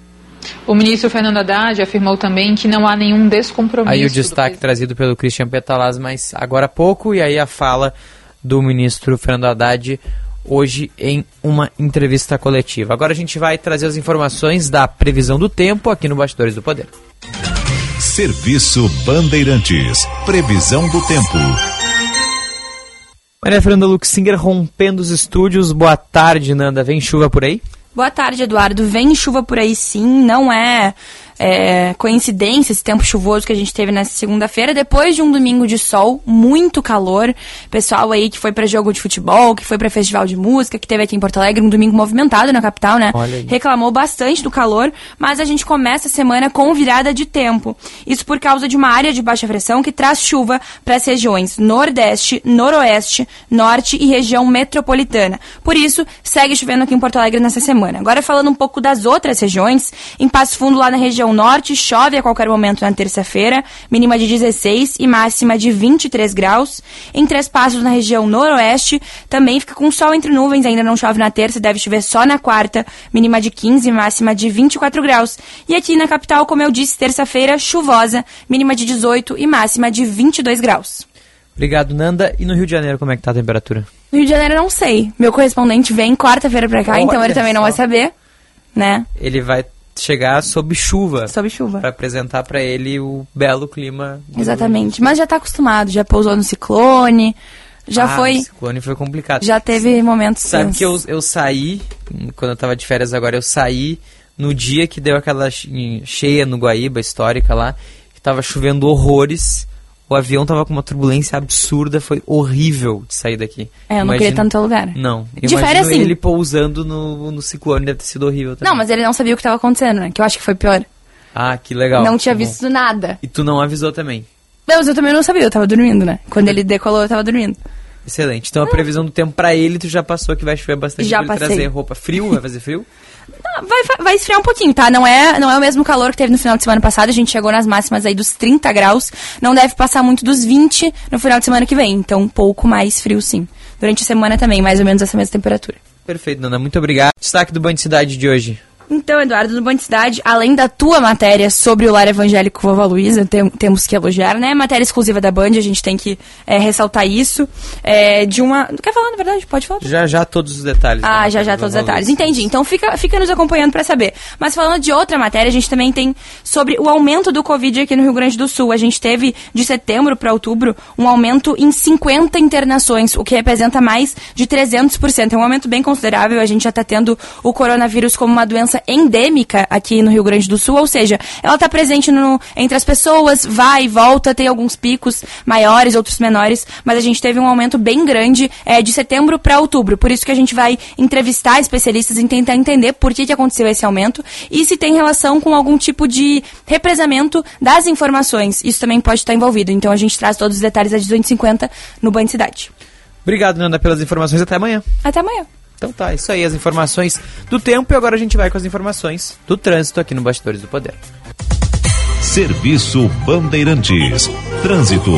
O ministro Fernando Haddad afirmou também que não há nenhum descompromisso. Aí o destaque do... trazido pelo Christian Petalaz, mas agora há pouco, e aí a fala do ministro Fernando Haddad hoje em uma entrevista coletiva. Agora a gente vai trazer as informações da previsão do tempo aqui no Bastidores do Poder. Serviço Bandeirantes. Previsão do tempo. Maria Fernanda Luxinger rompendo os estúdios. Boa tarde, Nanda. Vem chuva por aí? Boa tarde, Eduardo. Vem chuva por aí sim, não é é, coincidência esse tempo chuvoso que a gente teve nessa segunda-feira, depois de um domingo de sol, muito calor. Pessoal aí que foi pra jogo de futebol, que foi pra festival de música, que teve aqui em Porto Alegre, um domingo movimentado na capital, né? Reclamou bastante do calor, mas a gente começa a semana com virada de tempo. Isso por causa de uma área de baixa pressão que traz chuva para as regiões Nordeste, Noroeste, Norte e região metropolitana. Por isso, segue chovendo aqui em Porto Alegre nessa semana. Agora falando um pouco das outras regiões, em Passo Fundo, lá na região Norte, chove a qualquer momento na terça-feira, mínima de dezesseis e máxima de vinte e três graus. Em Três Passos, na região Noroeste, também fica com sol entre nuvens, ainda não chove na terça, deve chover só na quarta, mínima de quinze e máxima de vinte e quatro graus. E aqui na capital, como eu disse, terça-feira chuvosa, mínima de dezoito e máxima de vinte e dois graus. Obrigado, Nanda. E no Rio de Janeiro, como é que tá a temperatura? No Rio de Janeiro eu não sei. Meu correspondente vem quarta-feira pra cá, Olha então ele também não vai saber, né? Ele vai chegar sob chuva. Sob chuva. Pra apresentar pra ele o belo clima. Exatamente. Mas já tá acostumado, já pousou no ciclone, já ah, foi... o ciclone foi complicado. Já teve momentos Sabe tensos. que eu, eu saí, quando eu tava de férias agora, eu saí no dia que deu aquela cheia no Guaíba, histórica lá, que tava chovendo horrores. O avião tava com uma turbulência absurda, foi horrível de sair daqui. É, eu não Imagino... queria estar no teu lugar. Não. De férias, sim. Ele pousando no, no ciclone, deve ter sido horrível também. Não, mas ele não sabia o que tava acontecendo, né? Que eu acho que foi pior. Ah, que legal. Não tinha que visto bom. nada. E tu não avisou também? Não, mas eu também não sabia, eu tava dormindo, né? Quando ele decolou, eu tava dormindo. Excelente. Então a previsão do tempo pra ele, tu já passou que vai chover bastante. Já pra ele passei. trazer roupa frio, vai fazer frio? Vai, vai esfriar um pouquinho, tá? Não é, não é o mesmo calor que teve no final de semana passado. A gente chegou nas máximas aí dos trinta graus. Não deve passar muito dos vinte no final de semana que vem. Então um pouco mais frio, sim. Durante a semana também, mais ou menos essa mesma temperatura. Perfeito, Nanda. Muito obrigado. Destaque do Band Cidade de hoje. Então, Eduardo, no Band Cidade, além da tua matéria sobre o lar evangélico Vovó Luísa, tem, temos que elogiar, né? Matéria exclusiva da Band, a gente tem que é, ressaltar isso. É, de uma... Quer falar, na verdade? Pode falar? Já, já todos os detalhes. Ah, já, já todos os detalhes. Entendi. Então, fica, fica nos acompanhando para saber. Mas falando de outra matéria, a gente também tem sobre o aumento do Covid aqui no Rio Grande do Sul. A gente teve, de setembro para outubro, um aumento em cinquenta internações, o que representa mais de trezentos por cento. É um aumento bem considerável. A gente já está tendo o coronavírus como uma doença endêmica aqui no Rio Grande do Sul, ou seja, ela está presente no, entre as pessoas, vai e volta, tem alguns picos maiores, outros menores, mas a gente teve um aumento bem grande é, de setembro para outubro, por isso que a gente vai entrevistar especialistas e tentar entender por que, que aconteceu esse aumento e se tem relação com algum tipo de represamento das informações, isso também pode estar envolvido, então a gente traz todos os detalhes às dezoito e cinquenta no Band Cidade. Obrigado, Nanda, pelas informações, até amanhã. Até amanhã. Então tá, isso aí, as informações do tempo e agora a gente vai com as informações do trânsito aqui no Bastidores do Poder. Serviço Bandeirantes. Trânsito.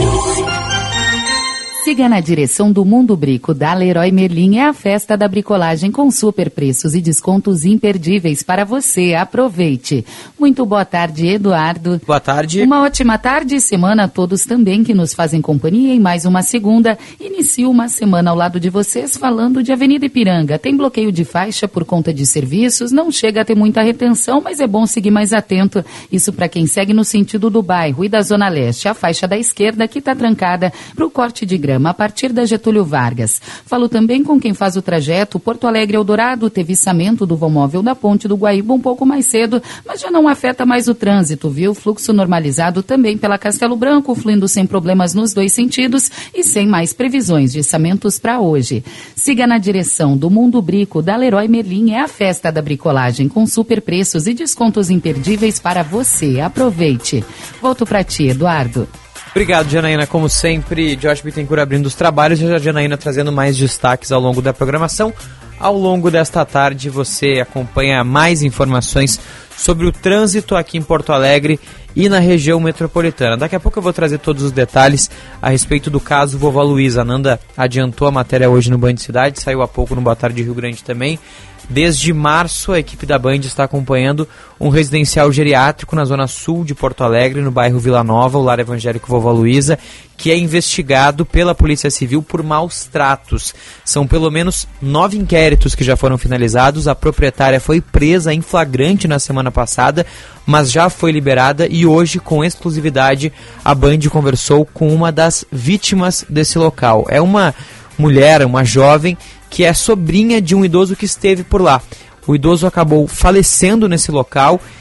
Siga na direção do Mundo Brico da Leroy Merlin, é a festa da bricolagem com super preços e descontos imperdíveis para você. Aproveite. Muito boa tarde, Eduardo. Boa tarde. Uma ótima tarde e semana a todos também que nos fazem companhia em mais uma segunda. Inicio uma semana ao lado de vocês falando de Avenida Ipiranga. Tem bloqueio de faixa por conta de serviços, não chega a ter muita retenção, mas é bom seguir mais atento. Isso para quem segue no sentido do bairro e da Zona Leste. A faixa da esquerda que está trancada para o corte de grama a partir da Getúlio Vargas. Falo também com quem faz o trajeto Porto Alegre Eldorado, teve içamento do vão móvel da Ponte do Guaíba um pouco mais cedo, mas já não afeta mais o trânsito, viu? Fluxo normalizado também pela Castelo Branco, fluindo sem problemas nos dois sentidos e sem mais previsões de içamentos para hoje. Siga na direção do Mundo Brico da Leroy Merlin, é a festa da bricolagem com super preços e descontos imperdíveis para você. Aproveite. Volto para ti, Eduardo. Obrigado, Janaína. Como sempre, Josh Bittencourt abrindo os trabalhos e a Janaína trazendo mais destaques ao longo da programação. Ao longo desta tarde, você acompanha mais informações sobre o trânsito aqui em Porto Alegre e na região metropolitana. Daqui a pouco eu vou trazer todos os detalhes a respeito do caso Vovó Luísa. A Nanda adiantou a matéria hoje no Band Cidade, saiu há pouco no Boa Tarde Rio Grande também. Desde março, a equipe da Band está acompanhando um residencial geriátrico na zona sul de Porto Alegre, no bairro Vila Nova, o Lar Evangélico Vovó Luísa, que é investigado pela Polícia Civil por maus tratos. São pelo menos nove inquéritos que já foram finalizados. A proprietária foi presa em flagrante na semana passada, mas já foi liberada e hoje, com exclusividade, a Band conversou com uma das vítimas desse local. É uma mulher, uma jovem, que é sobrinha de um idoso que esteve por lá. O idoso acabou falecendo nesse local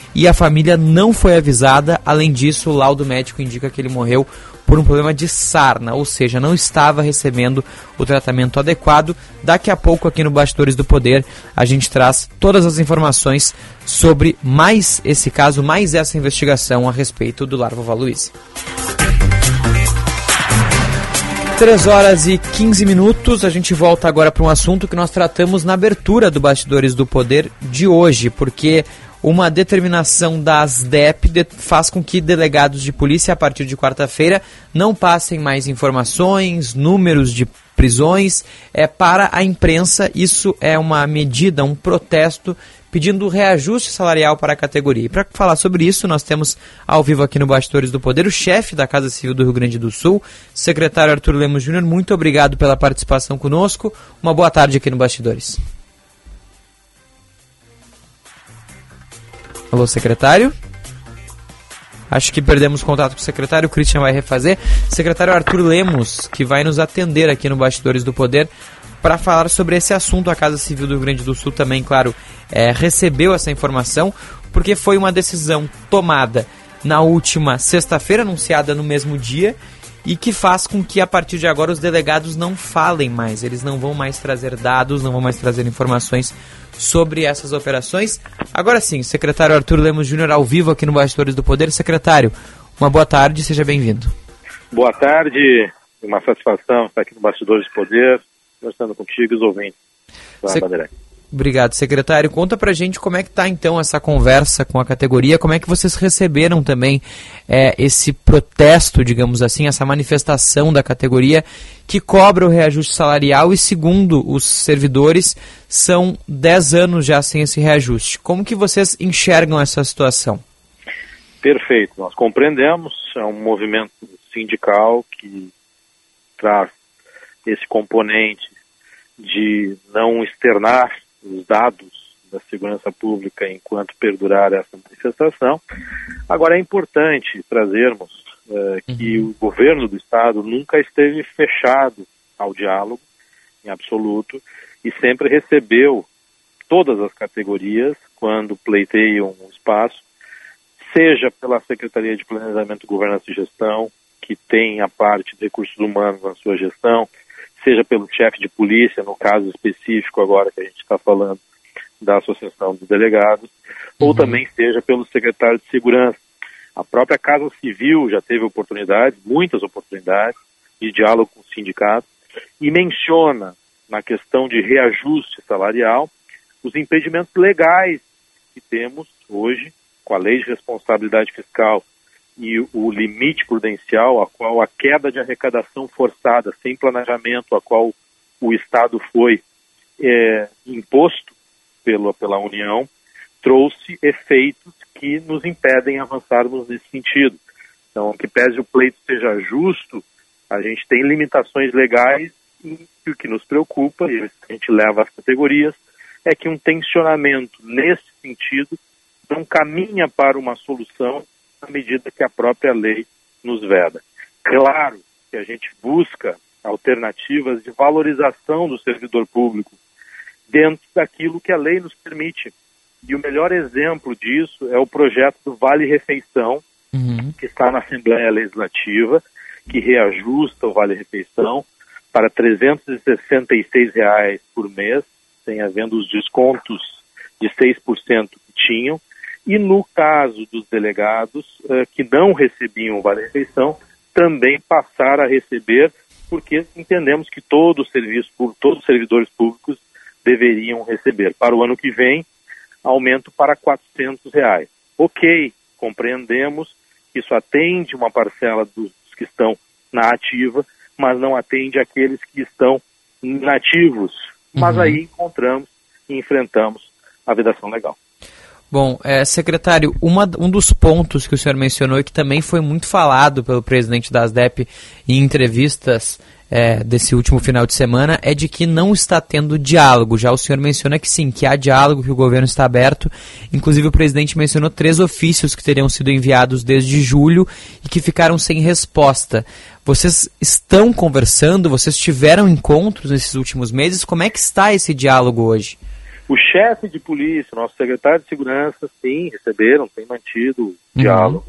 e a família não foi avisada. Além disso, o laudo médico indica que ele morreu por um problema de sarna, ou seja, não estava recebendo o tratamento adequado. Daqui a pouco, aqui no Bastidores do Poder, a gente traz todas as informações sobre mais esse caso, mais essa investigação a respeito do Lar Vovó Luísa. três horas e quinze minutos, a gente volta agora para um assunto que nós tratamos na abertura do Bastidores do Poder de hoje, porque uma determinação da ASDEP de, faz com que delegados de polícia, a partir de quarta-feira, não passem mais informações, números de prisões é, para a imprensa. Isso é uma medida, um protesto, pedindo reajuste salarial para a categoria. E para falar sobre isso, nós temos ao vivo aqui no Bastidores do Poder o chefe da Casa Civil do Rio Grande do Sul, secretário Arthur Lemos Júnior. Muito obrigado pela participação conosco. Uma boa tarde aqui no Bastidores. Alô, secretário? Acho que perdemos contato com o secretário, o Christian vai refazer. Secretário Arthur Lemos, que vai nos atender aqui no Bastidores do Poder para falar sobre esse assunto. A Casa Civil do Rio Grande do Sul também, claro, é, recebeu essa informação, porque foi uma decisão tomada na última sexta-feira, anunciada no mesmo dia, e que faz com que, a partir de agora, os delegados não falem mais. Eles não vão mais trazer dados, não vão mais trazer informações sobre essas operações. Agora sim, secretário Arthur Lemos Júnior ao vivo aqui no Bastidores do Poder. Secretário, uma boa tarde, seja bem-vindo. Boa tarde, uma satisfação estar aqui no Bastidores do Poder, conversando contigo e os ouvintes da Se... Bandeirante. Obrigado, secretário. Conta pra gente como é que tá então essa conversa com a categoria, como é que vocês receberam também é, esse protesto, digamos assim, essa manifestação da categoria que cobra o reajuste salarial e, segundo os servidores, são dez anos já sem esse reajuste. Como que vocês enxergam essa situação? Perfeito, nós compreendemos, é um movimento sindical que traz esse componente de não externar os dados da segurança pública enquanto perdurar essa manifestação. Agora, é importante trazermos uh, que o governo do Estado nunca esteve fechado ao diálogo, em absoluto, e sempre recebeu todas as categorias quando pleiteiam um espaço, seja pela Secretaria de Planejamento, Governança e Gestão, que tem a parte de recursos humanos na sua gestão, seja pelo chefe de polícia, no caso específico agora que a gente está falando da Associação dos Delegados, uhum. ou também seja pelo secretário de Segurança. A própria Casa Civil já teve oportunidades, muitas oportunidades, de diálogo com o sindicato, e menciona, na questão de reajuste salarial, os impedimentos legais que temos hoje, com a Lei de Responsabilidade Fiscal e o limite prudencial, a qual a queda de arrecadação forçada, sem planejamento, a qual o Estado foi é, imposto pela, pela União, trouxe efeitos que nos impedem avançarmos nesse sentido. Então, que pese o pleito seja justo, a gente tem limitações legais e o que nos preocupa, e a gente leva às categorias, é que um tensionamento nesse sentido não caminha para uma solução à medida que a própria lei nos veda. Claro que a gente busca alternativas de valorização do servidor público dentro daquilo que a lei nos permite. E o melhor exemplo disso é o projeto do Vale Refeição, uhum. que está na Assembleia Legislativa, que reajusta o Vale Refeição para trezentos e sessenta e seis reais por mês, sem havendo os descontos de seis por cento que tinham. E no caso dos delegados uh, que não recebiam o Vale Refeição, também passar a receber, porque entendemos que todo o serviço público, todos os servidores públicos deveriam receber. Para o ano que vem, aumento para quatrocentos reais. Ok, compreendemos que isso atende uma parcela dos que estão na ativa, mas não atende aqueles que estão inativos. Mas uhum. aí encontramos e enfrentamos a vedação legal. Bom, é, secretário, uma, um dos pontos que o senhor mencionou e que também foi muito falado pelo presidente da ASDEP em entrevistas é, desse último final de semana é de que não está tendo diálogo. Já o senhor menciona que sim, que há diálogo, que o governo está aberto. Inclusive o presidente mencionou três ofícios que teriam sido enviados desde julho e que ficaram sem resposta. Vocês estão conversando? Vocês tiveram encontros nesses últimos meses? Como é que está esse diálogo hoje? O chefe de polícia, nosso secretário de segurança, sim, receberam, tem mantido Uhum. diálogo.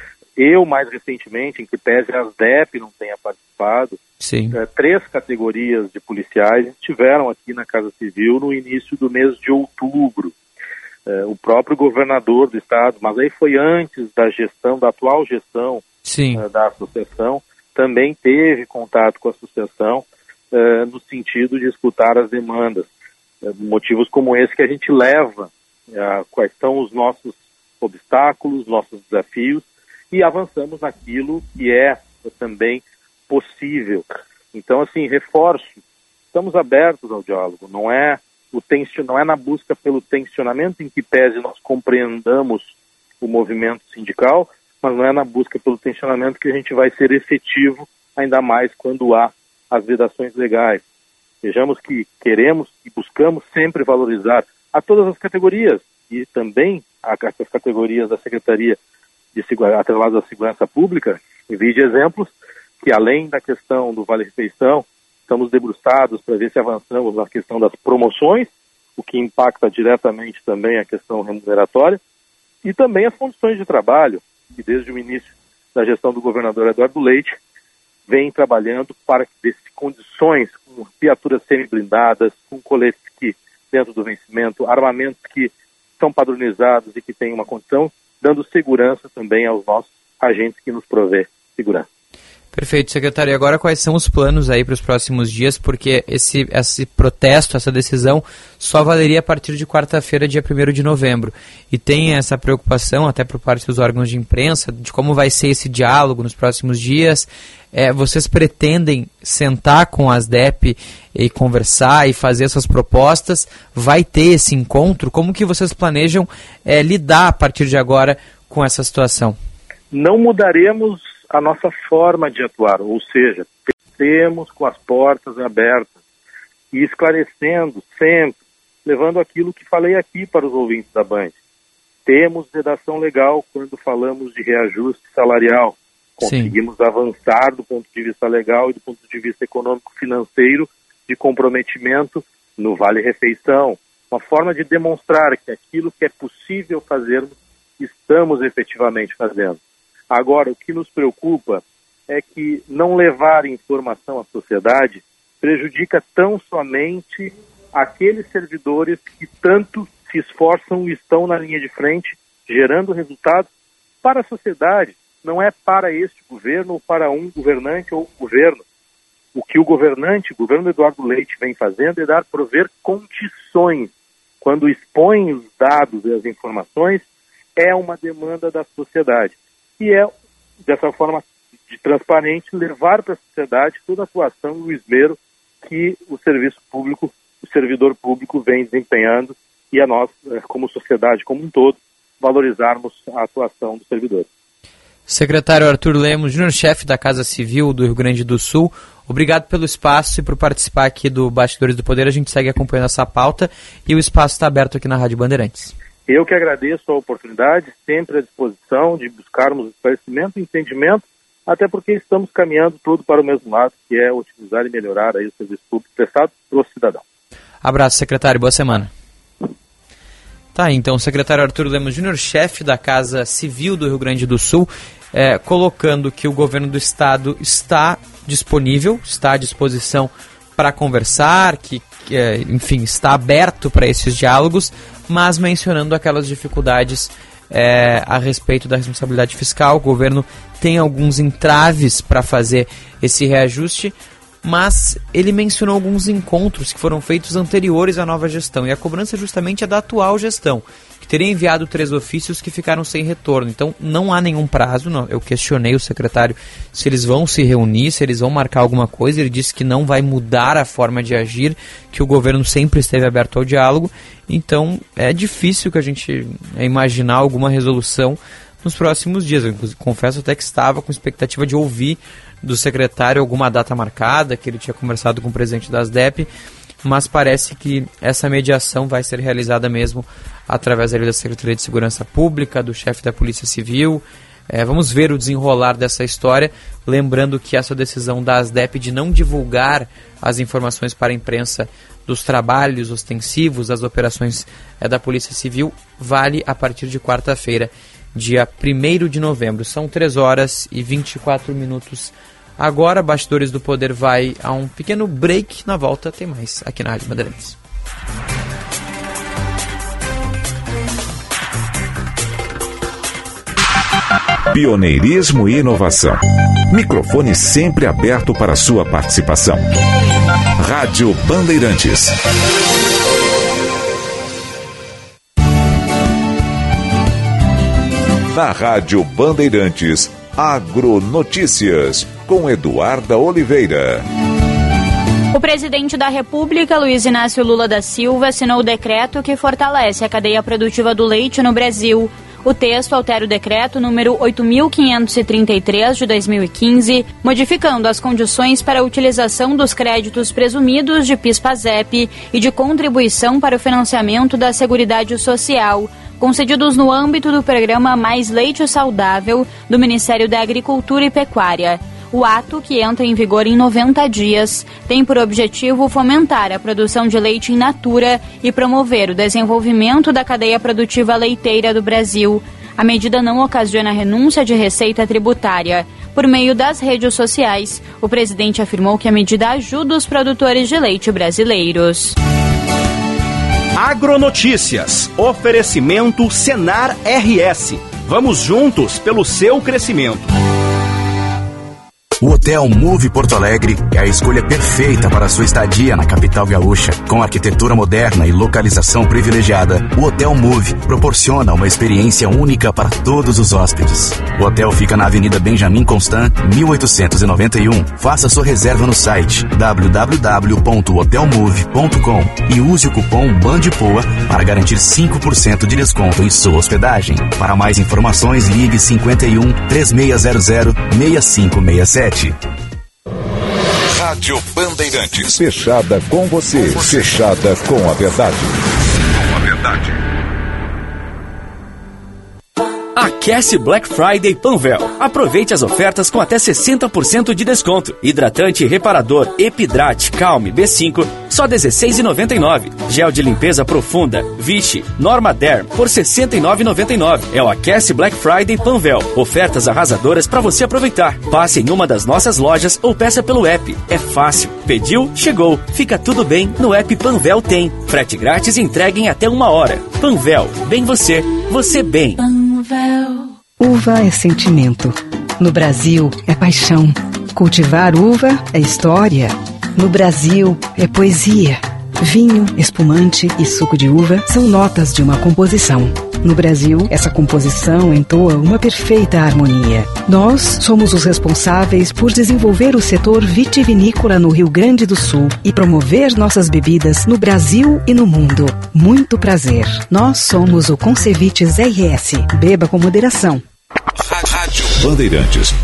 Eu, mais recentemente, em que pese a ASDEP não tenha participado, Sim. eh, três categorias de policiais estiveram aqui na Casa Civil no início do mês de outubro. Eh, o próprio governador do estado, mas aí foi antes da gestão, da atual gestão Sim. eh, da associação, também teve contato com a associação eh, no sentido de escutar as demandas. Eh, motivos como esse que a gente leva, eh, quais são os nossos obstáculos, nossos desafios, e avançamos naquilo que é também possível. Então, assim, reforço, estamos abertos ao diálogo, não é, o tension, não é na busca pelo tensionamento em que pese nós compreendamos o movimento sindical, mas não é na busca pelo tensionamento que a gente vai ser efetivo, ainda mais quando há as vedações legais. Vejamos que queremos e buscamos sempre valorizar a todas as categorias, e também a, as categorias da Secretaria de atreladas à Segurança Pública, e vi de exemplos que, além da questão do Vale-Refeição, estamos debruçados para ver se avançamos na questão das promoções, o que impacta diretamente também a questão remuneratória, e também as condições de trabalho, que desde o início da gestão do governador Eduardo Leite, vem trabalhando para que desse condições, com viaturas semi-blindadas, com coletes que, dentro do vencimento, armamentos que são padronizados e que têm uma condição, dando segurança também aos nossos agentes que nos provê segurança. Perfeito, secretário. E agora quais são os planos aí para os próximos dias? Porque esse, esse protesto, essa decisão, só valeria a partir de quarta-feira, dia primeiro de novembro. E tem essa preocupação, até por parte dos órgãos de imprensa, de como vai ser esse diálogo nos próximos dias. É, vocês pretendem sentar com a ASDEP e conversar e fazer essas propostas? Vai ter esse encontro? Como que vocês planejam é, lidar a partir de agora com essa situação? Não mudaremos a nossa forma de atuar, ou seja, temos com as portas abertas e esclarecendo sempre, levando aquilo que falei aqui para os ouvintes da Band. Temos vedação legal quando falamos de reajuste salarial. Conseguimos Sim. avançar do ponto de vista legal e do ponto de vista econômico-financeiro de comprometimento no Vale-Refeição. Uma forma de demonstrar que aquilo que é possível fazermos, estamos efetivamente fazendo. Agora, o que nos preocupa é que não levar informação à sociedade prejudica tão somente aqueles servidores que tanto se esforçam e estão na linha de frente, gerando resultados para a sociedade. Não é para este governo ou para um governante ou governo. O que o governante, o governo Eduardo Leite, vem fazendo é dar, prover condições. Quando expõe os dados e as informações, é uma demanda da sociedade. E é, dessa forma de transparente, levar para a sociedade toda a atuação e o esmero que o serviço público, o servidor público vem desempenhando, e a nós, como sociedade como um todo, valorizarmos a atuação do servidor. Secretário Arthur Lemos Júnior, chefe da Casa Civil do Rio Grande do Sul, obrigado pelo espaço e por participar aqui do Bastidores do Poder. A gente segue acompanhando essa pauta e o espaço está aberto aqui na Rádio Bandeirantes. Eu que agradeço a oportunidade, sempre à disposição de buscarmos esclarecimento e entendimento, até porque estamos caminhando tudo para o mesmo lado, que é otimizar e melhorar aí o serviço público prestado para o cidadão. Abraço, secretário. Boa semana. Tá, então, o secretário Arthur Lemos Júnior, chefe da Casa Civil do Rio Grande do Sul, é, colocando que o governo do estado está disponível, está à disposição para conversar, que, que é, enfim, está aberto para esses diálogos, mas mencionando aquelas dificuldades é, a respeito da responsabilidade fiscal. O governo tem alguns entraves para fazer esse reajuste, mas ele mencionou alguns encontros que foram feitos anteriores à nova gestão, e a cobrança justamente é da atual gestão, que teria enviado três ofícios que ficaram sem retorno. Então não há nenhum prazo. Não. Eu questionei o secretário se eles vão se reunir, se eles vão marcar alguma coisa. Ele disse que não vai mudar a forma de agir, que o governo sempre esteve aberto ao diálogo. Então é difícil que a gente imaginar alguma resolução nos próximos dias. Eu confesso até que estava com expectativa de ouvir do secretário alguma data marcada, que ele tinha conversado com o presidente da ASDEP, mas parece que essa mediação vai ser realizada mesmo através ali da Secretaria de Segurança Pública, do chefe da Polícia Civil, É, vamos ver o desenrolar dessa história, lembrando que essa decisão da ASDEP de não divulgar as informações para a imprensa dos trabalhos ostensivos, das operações é, da Polícia Civil, vale a partir de quarta-feira, dia primeiro de novembro. São três horas e vinte e quatro minutos. Agora, Bastidores do Poder vai a um pequeno break. Na volta tem mais aqui na Rádio Bandeirantes. Pioneirismo e inovação. Microfone sempre aberto para sua participação. Rádio Bandeirantes. Na Rádio Bandeirantes, Agronotícias, com Eduarda Oliveira. O presidente da República, Luiz Inácio Lula da Silva, assinou o decreto que fortalece a cadeia produtiva do leite no Brasil. O texto altera o decreto número oito mil quinhentos e trinta e três de dois mil e quinze, modificando as condições para a utilização dos créditos presumidos de PIS/PASEP e de contribuição para o financiamento da Seguridade Social, concedidos no âmbito do programa Mais Leite Saudável do Ministério da Agricultura e Pecuária. O ato, que entra em vigor em noventa dias, tem por objetivo fomentar a produção de leite in natura e promover o desenvolvimento da cadeia produtiva leiteira do Brasil. A medida não ocasiona renúncia de receita tributária. Por meio das redes sociais, o presidente afirmou que a medida ajuda os produtores de leite brasileiros. Agronotícias. Oferecimento Senar R S. Vamos juntos pelo seu crescimento. O Hotel Move Porto Alegre é a escolha perfeita para a sua estadia na capital gaúcha. Com arquitetura moderna e localização privilegiada, o Hotel Move proporciona uma experiência única para todos os hóspedes. O hotel fica na Avenida Benjamin Constant, mil oitocentos e noventa e um. Faça sua reserva no site w w w ponto hotel move ponto com e use o cupom BANDPOA para garantir cinco por cento de desconto em sua hospedagem. Para mais informações, ligue cinquenta e um, três seis zero zero, seis cinco seis sete. Rádio Bandeirantes. Fechada com você. Fechada com a verdade. Com a verdade. Aquece Black Friday Panvel. Aproveite as ofertas com até sessenta por cento de desconto. Hidratante reparador Epidrate Calme B cinco, só dezesseis reais e noventa e nove centavos. Gel de limpeza profunda Vichy Norma Derm por sessenta e nove reais e noventa e nove centavos. É o Aquece Black Friday Panvel. Ofertas arrasadoras para você aproveitar. Passe em uma das nossas lojas ou peça pelo app. É fácil. Pediu, chegou. Fica tudo bem, no app Panvel tem. Frete grátis e entrega em até uma hora. Panvel, bem você, você bem. Uva é sentimento. No Brasil, é paixão. Cultivar uva é história. No Brasil, é poesia. Vinho, espumante e suco de uva são notas de uma composição. No Brasil, essa composição entoa uma perfeita harmonia. Nós somos os responsáveis por desenvolver o setor vitivinícola no Rio Grande do Sul e promover nossas bebidas no Brasil e no mundo. Muito prazer. Nós somos o Concevites R S. Beba com moderação. Rádio Bandeirantes.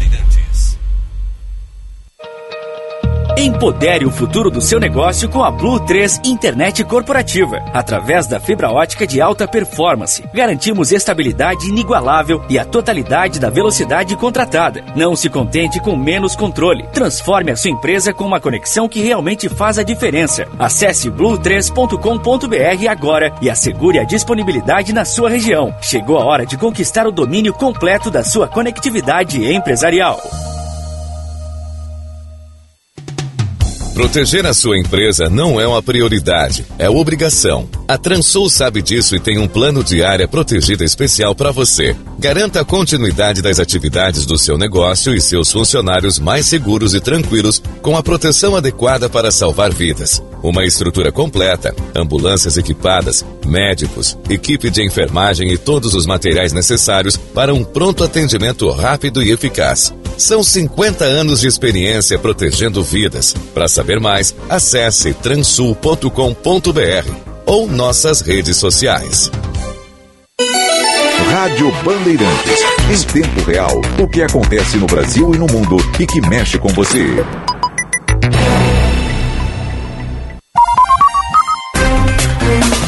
Empodere o futuro do seu negócio com a Blue três Internet Corporativa. Através da fibra ótica de alta performance, garantimos estabilidade inigualável e a totalidade da velocidade contratada. Não se contente com menos controle. Transforme a sua empresa com uma conexão que realmente faz a diferença. Acesse blue três ponto com ponto b r agora e assegure a disponibilidade na sua região. Chegou a hora de conquistar o domínio completo da sua conectividade empresarial. Proteger a sua empresa não é uma prioridade, é obrigação. A Transul sabe disso e tem um plano de área protegida especial para você. Garanta a continuidade das atividades do seu negócio e seus funcionários mais seguros e tranquilos com a proteção adequada para salvar vidas. Uma estrutura completa, ambulâncias equipadas, médicos, equipe de enfermagem e todos os materiais necessários para um pronto atendimento rápido e eficaz. São cinquenta anos de experiência protegendo vidas. Para saber mais, acesse transul ponto com ponto b r ou nossas redes sociais. Rádio Bandeirantes. Em tempo real, o que acontece no Brasil e no mundo e que mexe com você.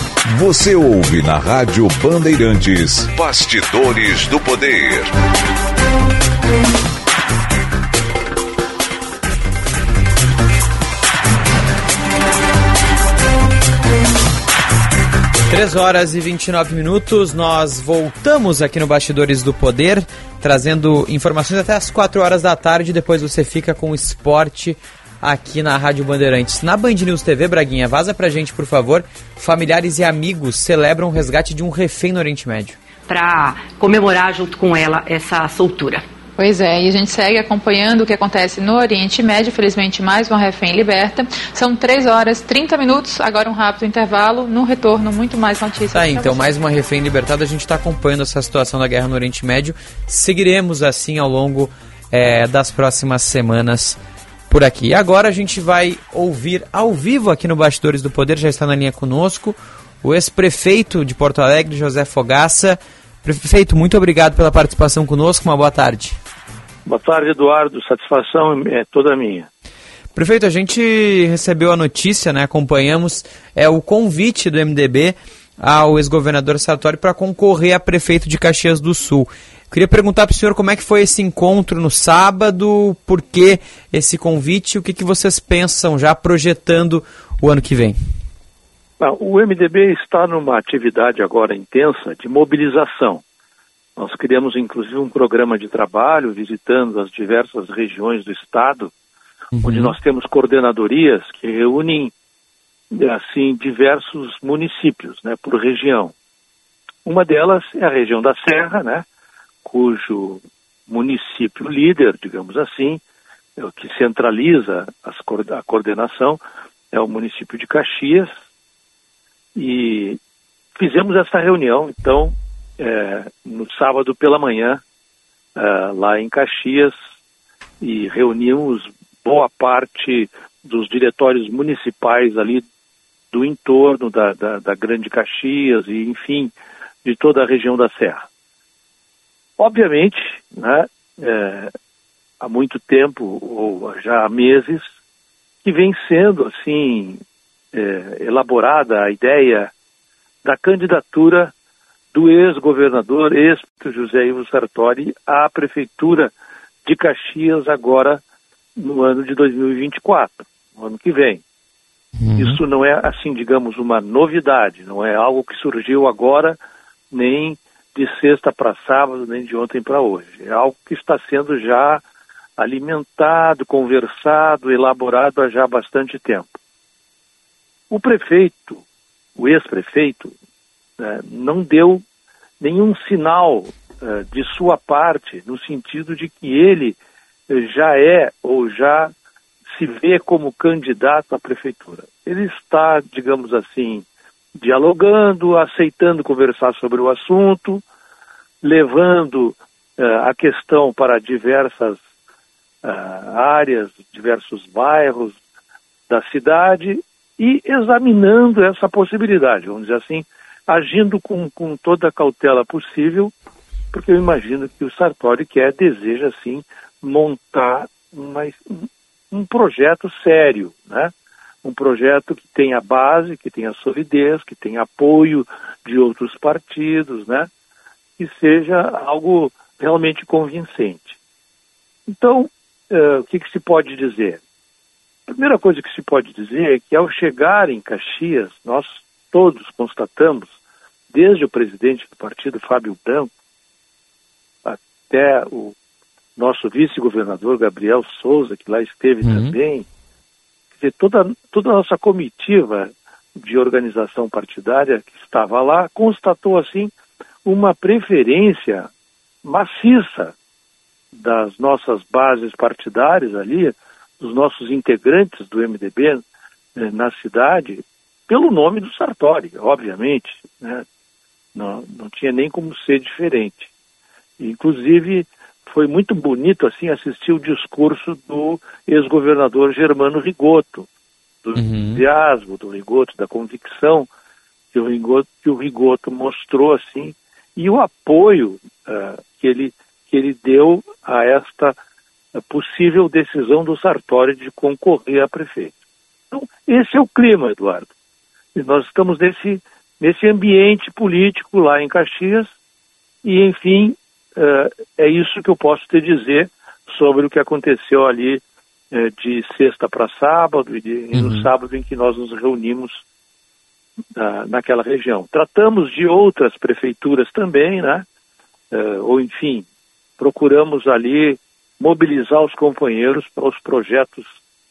Você ouve na Rádio Bandeirantes Bastidores do Poder. três horas e vinte e nove minutos, nós voltamos aqui no Bastidores do Poder, trazendo informações até as quatro horas da tarde, depois você fica com o esporte aqui na Rádio Bandeirantes. Na Band News T V, Braguinha, vaza pra gente, por favor. Familiares e amigos celebram o resgate de um refém no Oriente Médio. Para comemorar junto com ela essa soltura. Pois é, e a gente segue acompanhando o que acontece no Oriente Médio. Felizmente, mais uma refém liberta. São três horas e trinta minutos, agora um rápido intervalo. No retorno, muito mais notícias. Tá, então, mais uma refém libertada. A gente está acompanhando essa situação da guerra no Oriente Médio. Seguiremos assim ao longo é, das próximas semanas por aqui. E agora a gente vai ouvir ao vivo aqui no Bastidores do Poder, já está na linha conosco, o ex-prefeito de Porto Alegre, José Fogaça. Prefeito, muito obrigado pela participação conosco, uma boa tarde. Boa tarde, Eduardo, satisfação é toda minha. Prefeito, a gente recebeu a notícia, né, acompanhamos, é o convite do M D B ao ex-governador Sartori para concorrer a prefeito de Caxias do Sul. Queria perguntar para o senhor como é que foi esse encontro no sábado, por que esse convite, o que, que vocês pensam já projetando o ano que vem? O M D B está numa atividade agora intensa de mobilização. Nós criamos inclusive um programa de trabalho visitando as diversas regiões do estado, uhum. onde nós temos coordenadorias que reúnem assim diversos municípios, né, por região. Uma delas é a região da Serra, né, cujo município líder, digamos assim, é o que centraliza as, a coordenação, é o município de Caxias. E fizemos essa reunião, então, é, no sábado pela manhã, é, lá em Caxias, e reunimos boa parte dos diretórios municipais ali do entorno da, da, da Grande Caxias e, enfim, de toda a região da Serra. Obviamente, né, é, há muito tempo, ou já há meses, que vem sendo, assim, É, elaborada a ideia da candidatura do ex-governador, ex-José Ivo Sartori, à prefeitura de Caxias agora no ano de dois mil e vinte e quatro, no ano que vem. Uhum. Isso não é, assim, digamos, uma novidade, não é algo que surgiu agora, nem de sexta para sábado, nem de ontem para hoje. É algo que está sendo já alimentado, conversado, elaborado há já bastante tempo. O prefeito, o ex-prefeito, eh, não deu nenhum sinal eh, de sua parte, no sentido de que ele já é ou já se vê como candidato à prefeitura. Ele está, digamos assim, dialogando, aceitando conversar sobre o assunto, levando eh, a questão para diversas eh, áreas, diversos bairros da cidade, e examinando essa possibilidade, vamos dizer assim, agindo com, com toda a cautela possível, porque eu imagino que o Sartori quer, deseja, assim, montar uma, um projeto sério, né? Um projeto que tenha base, que tenha solidez, que tenha apoio de outros partidos, né? Que seja algo realmente convincente. Então, uh, o que, que se pode dizer? A primeira coisa que se pode dizer é que ao chegar em Caxias, nós todos constatamos, desde o presidente do partido, Fábio Branco, até o nosso vice-governador, Gabriel Souza, que lá esteve uhum. também, quer dizer, toda, toda a nossa comitiva de organização partidária que estava lá, constatou, assim, uma preferência maciça das nossas bases partidárias ali, dos nossos integrantes do M D B eh, na cidade, pelo nome do Sartori, obviamente, né? Não, não tinha nem como ser diferente. Inclusive, foi muito bonito assim assistir o discurso do ex-governador Germano Rigoto, do uhum. entusiasmo do Rigoto, da convicção que o Rigoto, que o Rigoto mostrou, assim, e o apoio uh, que, ele, que ele deu a esta a possível decisão do Sartori de concorrer a prefeito. Então, esse é o clima, Eduardo. E nós estamos nesse, nesse ambiente político lá em Caxias e, enfim, uh, é isso que eu posso te dizer sobre o que aconteceu ali uh, de sexta para sábado e, de, uhum. e no sábado em que nós nos reunimos uh, naquela região. Tratamos de outras prefeituras também, né? Uh, ou enfim, procuramos ali mobilizar os companheiros para os projetos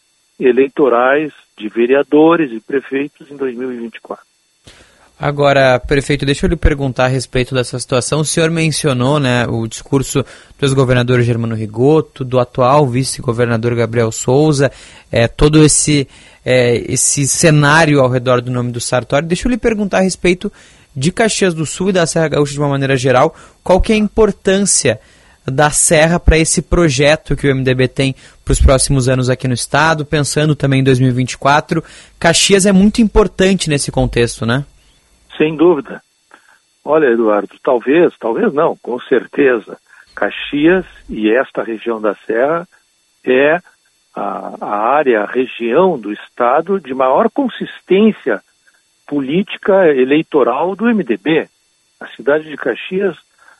eleitorais de vereadores e prefeitos em dois mil e vinte e quatro. Agora, prefeito, deixa eu lhe perguntar a respeito dessa situação. O senhor mencionou, né, o discurso do ex-governador Germano Rigotto, do atual vice-governador Gabriel Souza, é, todo esse, é, esse cenário ao redor do nome do Sartori. Deixa eu lhe perguntar a respeito de Caxias do Sul e da Serra Gaúcha de uma maneira geral. Qual que é a importância da Serra para esse projeto que o M D B tem para os próximos anos aqui no estado, pensando também em dois mil e vinte e quatro? Caxias é muito importante nesse contexto, né? Sem dúvida. Olha, Eduardo, talvez, talvez não, com certeza, Caxias e esta região da Serra é a, a área, a região do estado de maior consistência política eleitoral do M D B. A cidade de Caxias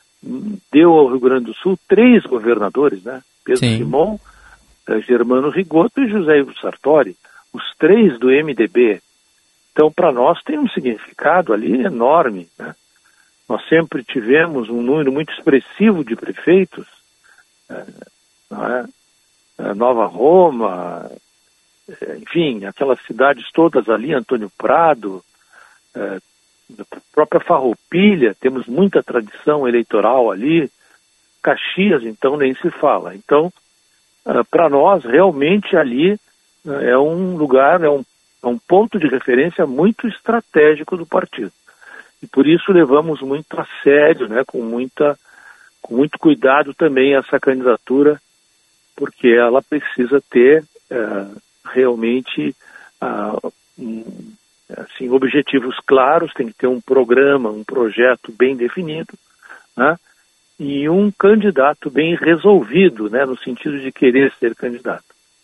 deu ao Rio Grande do Sul três governadores, né? Pedro Sim. Simon, eh, Germano Rigotto e José Ivo Sartori, os três do M D B. Então, para nós tem um significado ali enorme, né? Nós sempre tivemos um número muito expressivo de prefeitos, eh, não é? eh, Nova Roma, eh, enfim, aquelas cidades todas ali, Antônio Prado, eh, da própria Farroupilha, temos muita tradição eleitoral ali. Caxias, então, nem se fala. Então, uh, para nós, realmente ali uh, é um lugar, é um, é um ponto de referência muito estratégico do partido. E por isso levamos muito a sério, né, com, muita, com muito cuidado também essa candidatura, porque ela precisa ter uh, realmente uh, um, assim, objetivos claros, tem que ter um programa, um projeto bem definido, né? E um candidato bem resolvido, né, no sentido de querer ser candidato.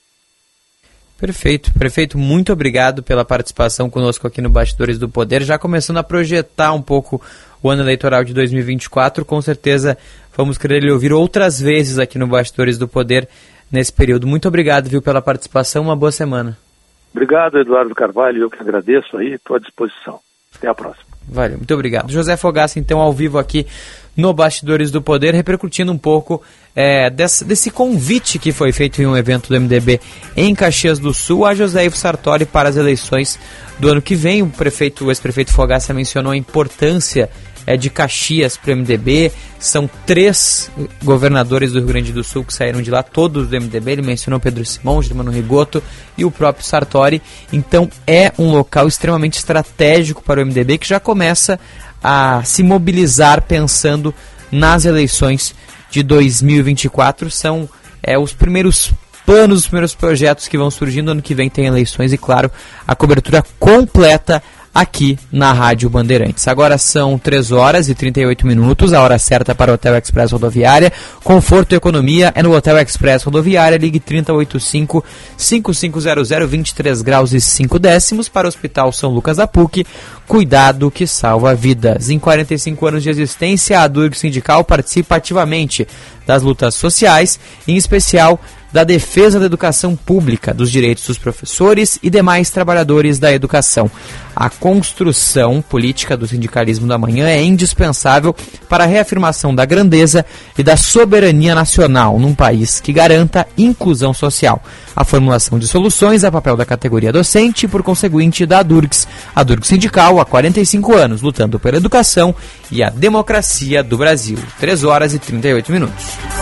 Perfeito, prefeito, muito obrigado pela participação conosco aqui no Bastidores do Poder, já começando a projetar um pouco o ano eleitoral de dois mil e vinte e quatro, com certeza vamos querer lhe ouvir outras vezes aqui no Bastidores do Poder nesse período. Muito obrigado, viu, pela participação, uma boa semana. Obrigado, Eduardo Carvalho, eu que agradeço aí, estou à disposição. Até a próxima. Valeu, muito obrigado. José Fogaça, então, ao vivo aqui no Bastidores do Poder, repercutindo um pouco é, desse, desse convite que foi feito em um evento do M D B em Caxias do Sul a José Ivo Sartori para as eleições do ano que vem. O prefeito, o ex-prefeito Fogaça mencionou a importância é, de Caxias para o M D B. São três governadores do Rio Grande do Sul que saíram de lá, todos do M D B. Ele mencionou Pedro Simon, Germano Rigotto e o próprio Sartori. Então é um local extremamente estratégico para o M D B, que já começa a se mobilizar pensando nas eleições de dois mil e vinte e quatro. São é, os primeiros planos, os primeiros projetos que vão surgindo. Ano que vem tem eleições e, claro, a cobertura completa aqui na Rádio Bandeirantes. Agora são três horas e trinta e oito minutos, a hora certa para o Hotel Express Rodoviária. Conforto e economia é no Hotel Express Rodoviária. Ligue trinta e oitenta e cinco, cinquenta e cinco zero zero, vinte e três graus e cinco décimos. Para o Hospital São Lucas da P U C. Cuidado que salva vidas. Em quarenta e cinco anos de existência, a Durg Sindical participa ativamente das lutas sociais, em especial da defesa da educação pública, dos direitos dos professores e demais trabalhadores da educação. A construção política do sindicalismo da manhã é indispensável para a reafirmação da grandeza e da soberania nacional num país que garanta inclusão social. A formulação de soluções é papel da categoria docente e, por conseguinte, da Durgs. A Durg Sindical, há quarenta e cinco anos, lutando pela educação e a democracia do Brasil. três horas e trinta e oito minutos.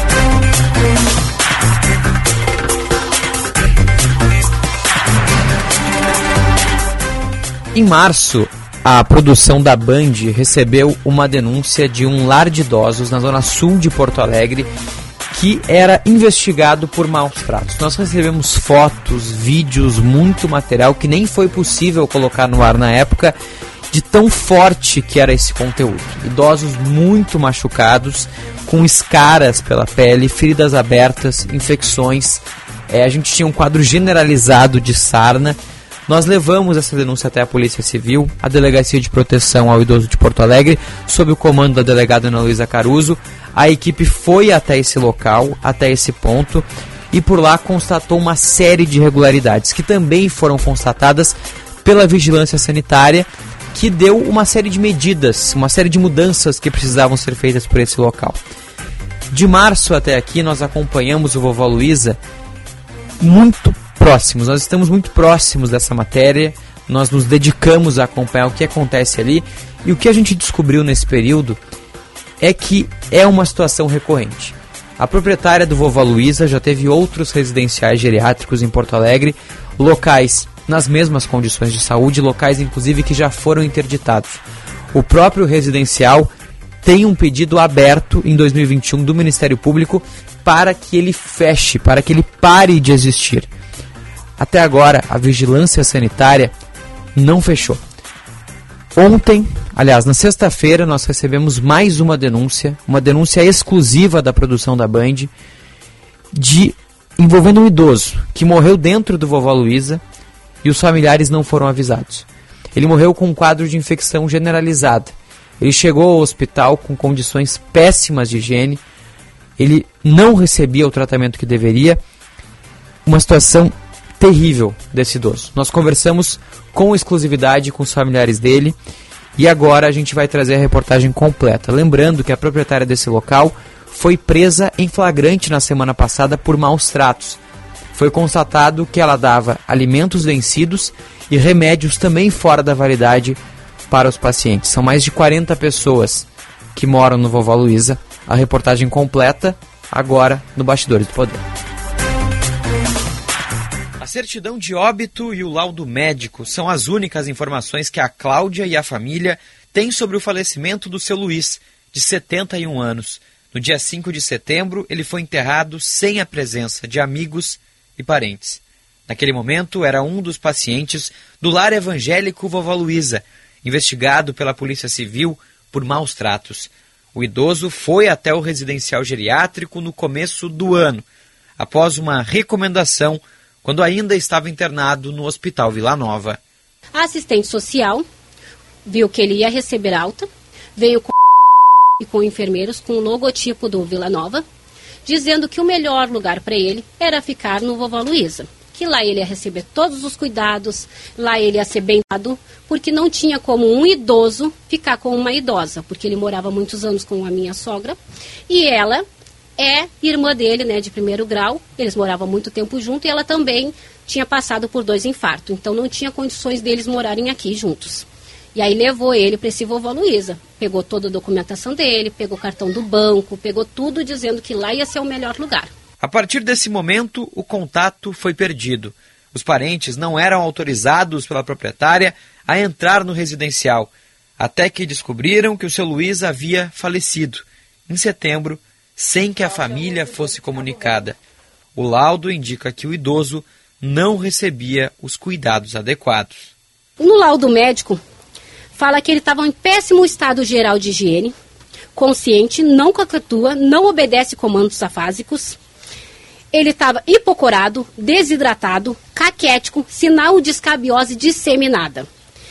Em março, a produção da Band recebeu uma denúncia de um lar de idosos na zona sul de Porto Alegre que era investigado por maus tratos. Nós recebemos fotos, vídeos, muito material que nem foi possível colocar no ar na época, de tão forte que era esse conteúdo. Idosos muito machucados, com escaras pela pele, feridas abertas, infecções. É, a gente tinha um quadro generalizado de sarna. Nós levamos essa denúncia até a Polícia Civil, a Delegacia de Proteção ao Idoso de Porto Alegre, sob o comando da delegada Ana Luísa Caruso. A equipe foi até esse local, até esse ponto, e por lá constatou uma série de irregularidades, que também foram constatadas pela Vigilância Sanitária, que deu uma série de medidas, uma série de mudanças que precisavam ser feitas por esse local. De março até aqui, nós acompanhamos o Vovó Luísa muito próximos, nós estamos muito próximos dessa matéria, nós nos dedicamos a acompanhar o que acontece ali, e o que a gente descobriu nesse período é que é uma situação recorrente. A proprietária do Vovó Luísa já teve outros residenciais geriátricos em Porto Alegre, locais nas mesmas condições de saúde, locais inclusive que já foram interditados. O próprio residencial tem um pedido aberto em dois mil e vinte e um do Ministério Público para que ele feche, para que ele pare de existir. Até agora, a Vigilância Sanitária não fechou. Ontem, aliás, na sexta-feira, nós recebemos mais uma denúncia, uma denúncia exclusiva da produção da Band, de, envolvendo um idoso que morreu dentro do Vovó Luísa e os familiares não foram avisados. Ele morreu com um quadro de infecção generalizada. Ele chegou ao hospital com condições péssimas de higiene, ele não recebia o tratamento que deveria, uma situação terrível desse idoso. Nós conversamos com exclusividade com os familiares dele e agora a gente vai trazer a reportagem completa. Lembrando que a proprietária desse local foi presa em flagrante na semana passada por maus tratos. Foi constatado que ela dava alimentos vencidos e remédios também fora da validade para os pacientes. São mais de quarenta pessoas que moram no Vovó Luísa. A reportagem completa agora no Bastidores do Poder. A certidão de óbito e o laudo médico são as únicas informações que a Cláudia e a família têm sobre o falecimento do seu Luiz, de setenta e um anos. No dia cinco de setembro, ele foi enterrado sem a presença de amigos e parentes. Naquele momento, era um dos pacientes do lar evangélico Vovó Luísa, investigado pela Polícia Civil por maus tratos. O idoso foi até o residencial geriátrico no começo do ano, após uma recomendação quando ainda estava internado no Hospital Vila Nova. A assistente social viu que ele ia receber alta, veio com, e com enfermeiros com o logotipo do Vila Nova, dizendo que o melhor lugar para ele era ficar no Vovó Luísa, que lá ele ia receber todos os cuidados, lá ele ia ser bem dado, porque não tinha como um idoso ficar com uma idosa, porque ele morava muitos anos com a minha sogra, e ela é irmã dele, né, de primeiro grau, eles moravam muito tempo junto, e ela também tinha passado por dois infartos, então não tinha condições deles morarem aqui juntos. E aí levou ele para esse Vovó Luísa, pegou toda a documentação dele, pegou o cartão do banco, pegou tudo dizendo que lá ia ser o melhor lugar. A partir desse momento, o contato foi perdido. Os parentes não eram autorizados pela proprietária a entrar no residencial, até que descobriram que o seu Luiz havia falecido, em setembro, sem que a família fosse comunicada. O laudo indica que o idoso não recebia os cuidados adequados. No laudo médico, fala que ele estava em péssimo estado geral de higiene, consciente, não cacatua, não obedece comandos afásicos. Ele estava hipocorado, desidratado, caquético, sinal de escabiose disseminada.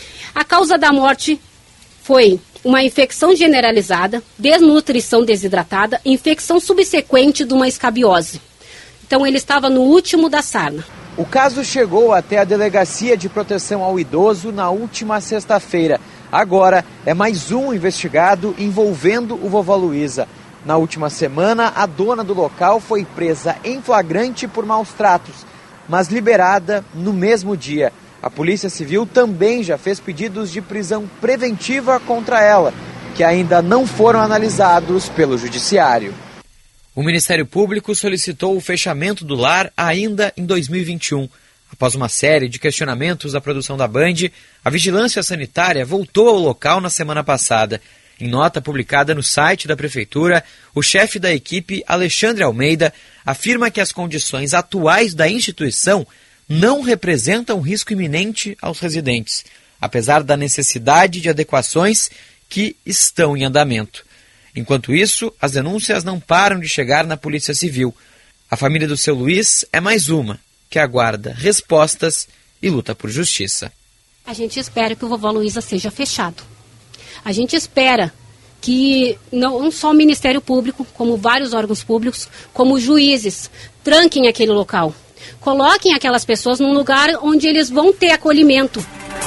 A causa da morte foi uma infecção generalizada, desnutrição desidratada, infecção subsequente de uma escabiose. Então ele estava no último da sarna. O caso chegou até a Delegacia de Proteção ao Idoso na última sexta-feira. Agora é mais um investigado envolvendo o Vovó Luísa. Na última semana, a dona do local foi presa em flagrante por maus tratos, mas liberada no mesmo dia. A Polícia Civil também já fez pedidos de prisão preventiva contra ela, que ainda não foram analisados pelo Judiciário. O Ministério Público solicitou o fechamento do lar ainda em dois mil e vinte e um. Após uma série de questionamentos da produção da Band, a Vigilância Sanitária voltou ao local na semana passada. Em nota publicada no site da Prefeitura, o chefe da equipe, Alexandre Almeida, afirma que as condições atuais da instituição não representam risco iminente aos residentes, apesar da necessidade de adequações que estão em andamento. Enquanto isso, as denúncias não param de chegar na Polícia Civil. A família do seu Luiz é mais uma que aguarda respostas e luta por justiça. A gente espera que o Vovó Luísa seja fechado. A gente espera que não só o Ministério Público, como vários órgãos públicos, como juízes, tranquem aquele local. Coloquem aquelas pessoas num lugar onde eles vão ter acolhimento.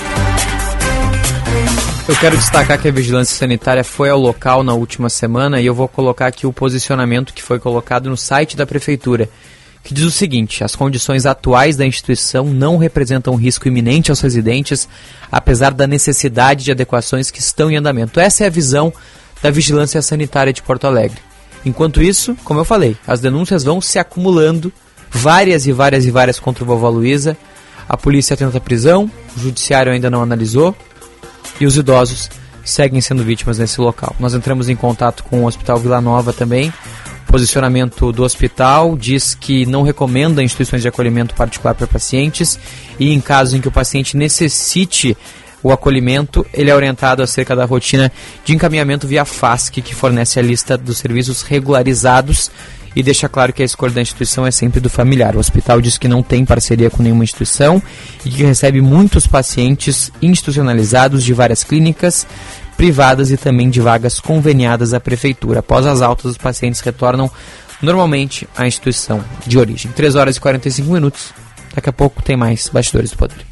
Eu quero destacar que a Vigilância Sanitária foi ao local na última semana e eu vou colocar aqui o posicionamento que foi colocado no site da Prefeitura, que diz o seguinte: as condições atuais da instituição não representam um risco iminente aos residentes, apesar da necessidade de adequações que estão em andamento. Essa é a visão da Vigilância Sanitária de Porto Alegre. Enquanto isso, como eu falei, as denúncias vão se acumulando, várias e várias e várias contra o Vovó Luísa. A polícia tenta prisão, o judiciário ainda não analisou, e os idosos seguem sendo vítimas nesse local. Nós entramos em contato com o Hospital Vila Nova também. O posicionamento do hospital diz que não recomenda instituições de acolhimento particular para pacientes e, em casos em que o paciente necessite o acolhimento, ele é orientado acerca da rotina de encaminhamento via F A S C, que fornece a lista dos serviços regularizados e deixa claro que a escolha da instituição é sempre do familiar. O hospital diz que não tem parceria com nenhuma instituição e que recebe muitos pacientes institucionalizados de várias clínicas privadas e também de vagas conveniadas à prefeitura. Após as altas, os pacientes retornam normalmente à instituição de origem. três horas e quarenta e cinco minutos. Daqui a pouco tem mais Bastidores do Poder.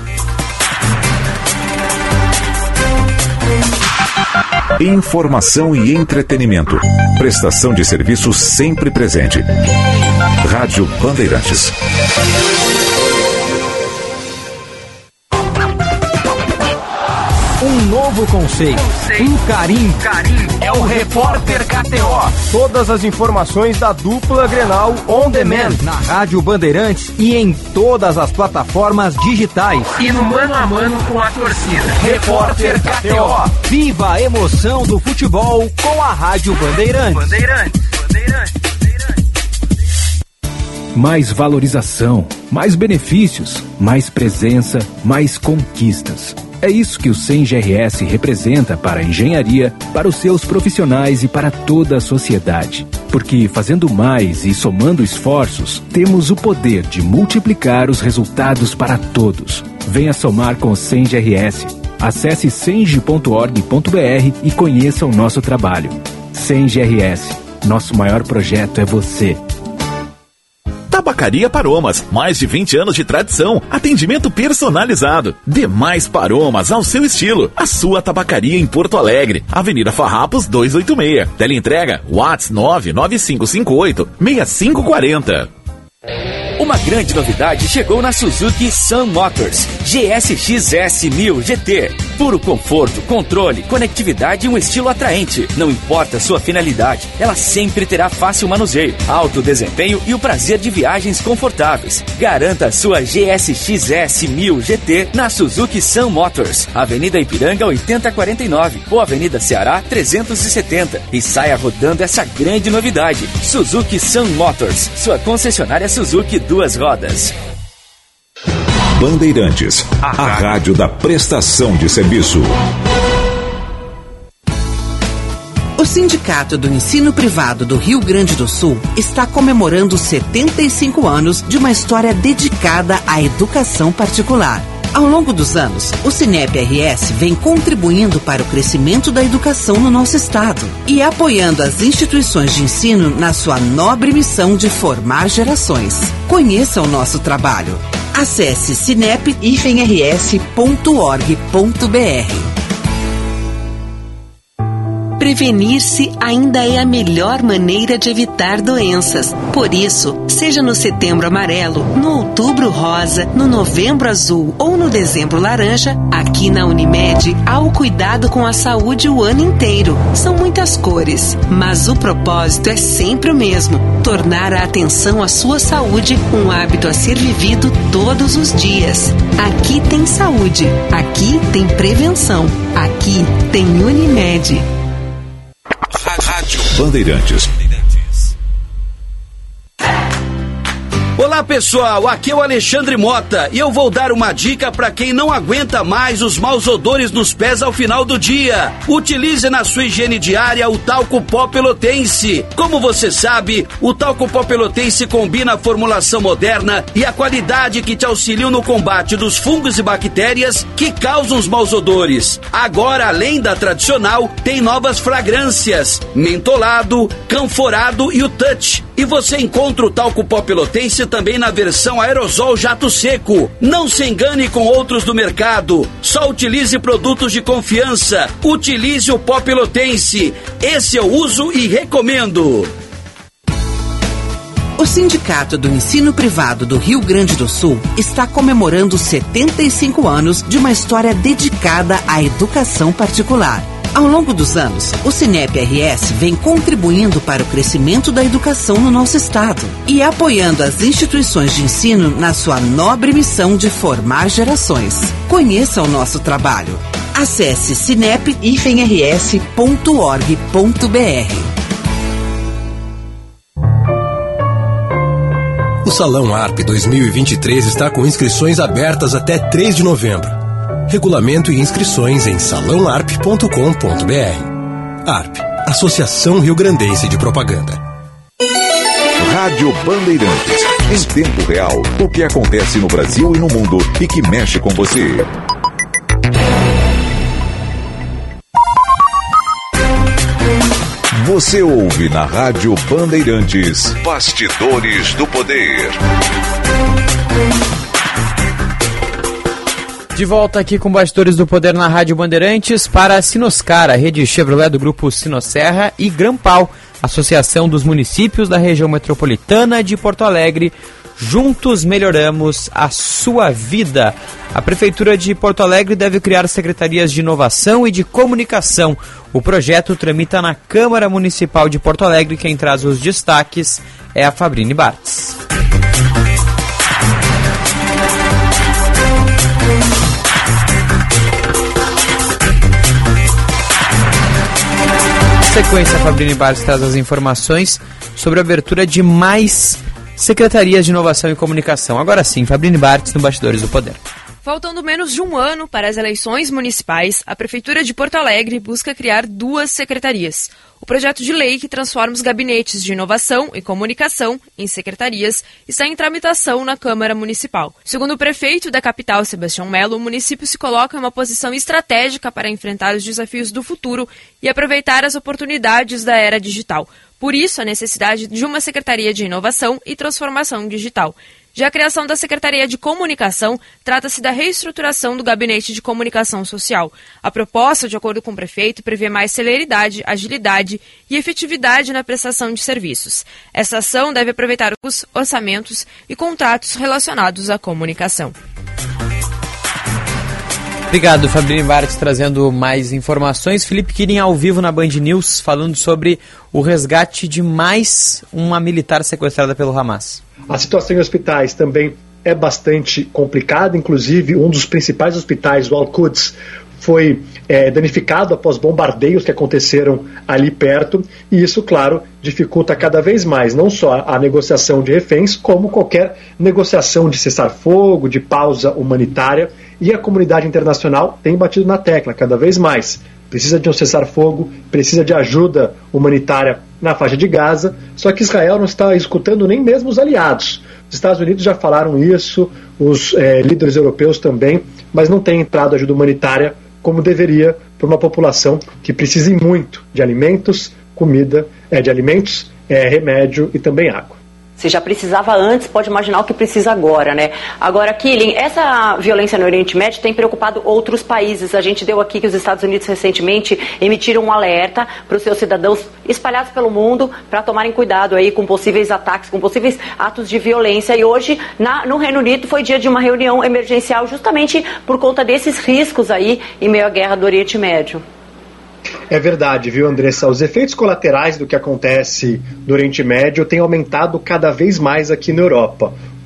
Informação e entretenimento. Prestação de serviço sempre presente. Rádio Bandeirantes. Um novo conceito, um carinho, é o Repórter K T O. Todas as informações da dupla Grenal On Demand, na Rádio Bandeirantes e em todas as plataformas digitais. E no mano a mano com a torcida. Repórter K T O. Viva a emoção do futebol com a Rádio Bandeirantes. Bandeirantes, Bandeirantes, Bandeirantes. Mais valorização, mais benefícios, mais presença, mais conquistas. É isso que o S E M G R S representa para a engenharia, para os seus profissionais e para toda a sociedade. Porque fazendo mais e somando esforços, temos o poder de multiplicar os resultados para todos. Venha somar com o S E M G R S. Acesse senge ponto org ponto br e conheça o nosso trabalho. S E M G R S. Nosso maior projeto é você. Tabacaria Paromas, mais de vinte anos de tradição, atendimento personalizado. Demais Paromas ao seu estilo. A sua tabacaria em Porto Alegre, Avenida Farrapos duzentos e oitenta e seis. Teleentrega WhatsApp nove nove cinco cinco oito seis cinco quatro zero. Uma grande novidade chegou na Suzuki Sun Motors G S X S mil G T. Puro conforto, controle, conectividade e um estilo atraente. Não importa a sua finalidade, ela sempre terá fácil manuseio, alto desempenho e o prazer de viagens confortáveis. Garanta a sua G S X S mil G T na Suzuki Sun Motors, Avenida Ipiranga oitenta e quarenta e nove ou Avenida Ceará trezentos e setenta e saia rodando essa grande novidade. Suzuki Sun Motors, sua concessionária Suzuki duas rodas. Bandeirantes, a rádio da prestação de serviço. O Sindicato do Ensino Privado do Rio Grande do Sul está comemorando setenta e cinco anos de uma história dedicada à educação particular. Ao longo dos anos, o Sinep R S vem contribuindo para o crescimento da educação no nosso estado e apoiando as instituições de ensino na sua nobre missão de formar gerações. Conheça o nosso trabalho. Acesse sinep r s ponto org ponto br. Prevenir-se ainda é a melhor maneira de evitar doenças. Por isso, seja no Setembro Amarelo, no Outubro Rosa, no Novembro Azul ou no Dezembro Laranja, aqui na Unimed há o cuidado com a saúde o ano inteiro. São muitas cores, mas o propósito é sempre o mesmo: tornar a atenção à sua saúde um hábito a ser vivido todos os dias. Aqui tem saúde, aqui tem prevenção, aqui tem Unimed. Rádio Bandeirantes. Olá, Olá pessoal, aqui é o Alexandre Mota e eu vou dar uma dica para quem não aguenta mais os maus odores nos pés ao final do dia. Utilize na sua higiene diária o talco pó pelotense. Como você sabe, o talco pó pelotense combina a formulação moderna e a qualidade que te auxiliam no combate dos fungos e bactérias que causam os maus odores. Agora, além da tradicional, tem novas fragrâncias, mentolado, canforado e o touch. E você encontra o talco pó pelotense também na versão aerosol jato seco. Não se engane com outros do mercado. Só utilize produtos de confiança. Utilize o pó pelotense. Esse eu uso e recomendo. O Sindicato do Ensino Privado do Rio Grande do Sul está comemorando setenta e cinco anos de uma história dedicada à educação particular. Ao longo dos anos, o Sinep R S vem contribuindo para o crescimento da educação no nosso estado e apoiando as instituições de ensino na sua nobre missão de formar gerações. Conheça o nosso trabalho. Acesse sinep r s ponto org ponto b r. O Salão A R P dois mil e vinte e três está com inscrições abertas até três de novembro. Regulamento e inscrições em salão arp ponto com ponto b r. A R P, Associação Rio Grandense de Propaganda. Rádio Bandeirantes. Em tempo real, o que acontece no Brasil e no mundo e que mexe com você. Você ouve na Rádio Bandeirantes Bastidores do Poder. De volta aqui com Bastidores do Poder na Rádio Bandeirantes para a Sinoscar, a rede Chevrolet do grupo Sinosserra, e Grampal, Associação dos Municípios da Região Metropolitana de Porto Alegre. Juntos melhoramos a sua vida. A Prefeitura de Porto Alegre deve criar secretarias de inovação e de comunicação. O projeto tramita na Câmara Municipal de Porto Alegre. Quem traz os destaques é a Fabrini Bartz. Na sequência, a Fabrini Bartz traz as informações sobre a abertura de mais secretarias de inovação e comunicação. Agora sim, Fabrini Bartz no Bastidores do Poder. Faltando menos de um ano para as eleições municipais, a Prefeitura de Porto Alegre busca criar duas secretarias. O projeto de lei que transforma os gabinetes de inovação e comunicação em secretarias está em tramitação na Câmara Municipal. Segundo o prefeito da capital, Sebastião Melo, o município se coloca em uma posição estratégica para enfrentar os desafios do futuro e aproveitar as oportunidades da era digital. Por isso, a necessidade de uma Secretaria de Inovação e Transformação Digital. Já a criação da Secretaria de Comunicação trata-se da reestruturação do Gabinete de Comunicação Social. A proposta, de acordo com o prefeito, prevê mais celeridade, agilidade e efetividade na prestação de serviços. Essa ação deve aproveitar os orçamentos e contratos relacionados à comunicação. Obrigado, Fabrini Bartz, trazendo mais informações. Felipe Quirin ao vivo na Band News, falando sobre o resgate de mais uma militar sequestrada pelo Hamas. A situação em hospitais também é bastante complicada, inclusive um dos principais hospitais, o Al-Quds, foi é, danificado após bombardeios que aconteceram ali perto, e isso, claro, dificulta cada vez mais, não só a negociação de reféns, como qualquer negociação de cessar-fogo, de pausa humanitária, e a comunidade internacional tem batido na tecla cada vez mais. Precisa de um cessar-fogo, precisa de ajuda humanitária na faixa de Gaza, só que Israel não está escutando nem mesmo os aliados. Os Estados Unidos já falaram isso, os é, líderes europeus também, mas não tem entrado ajuda humanitária como deveria para uma população que precisa muito de alimentos, comida, é, de alimentos, é, remédio e também água. Se já precisava antes, pode imaginar o que precisa agora, né? Agora, Killing, essa violência no Oriente Médio tem preocupado outros países. A gente deu aqui que os Estados Unidos recentemente emitiram um alerta para os seus cidadãos espalhados pelo mundo para tomarem cuidado aí com possíveis ataques, com possíveis atos de violência. E hoje, na, no Reino Unido, foi dia de uma reunião emergencial justamente por conta desses riscos aí em meio à guerra do Oriente Médio. É verdade, viu, Andressa? Os efeitos colaterais do que acontece no Oriente Médio têm aumentado cada vez mais aqui na Europa.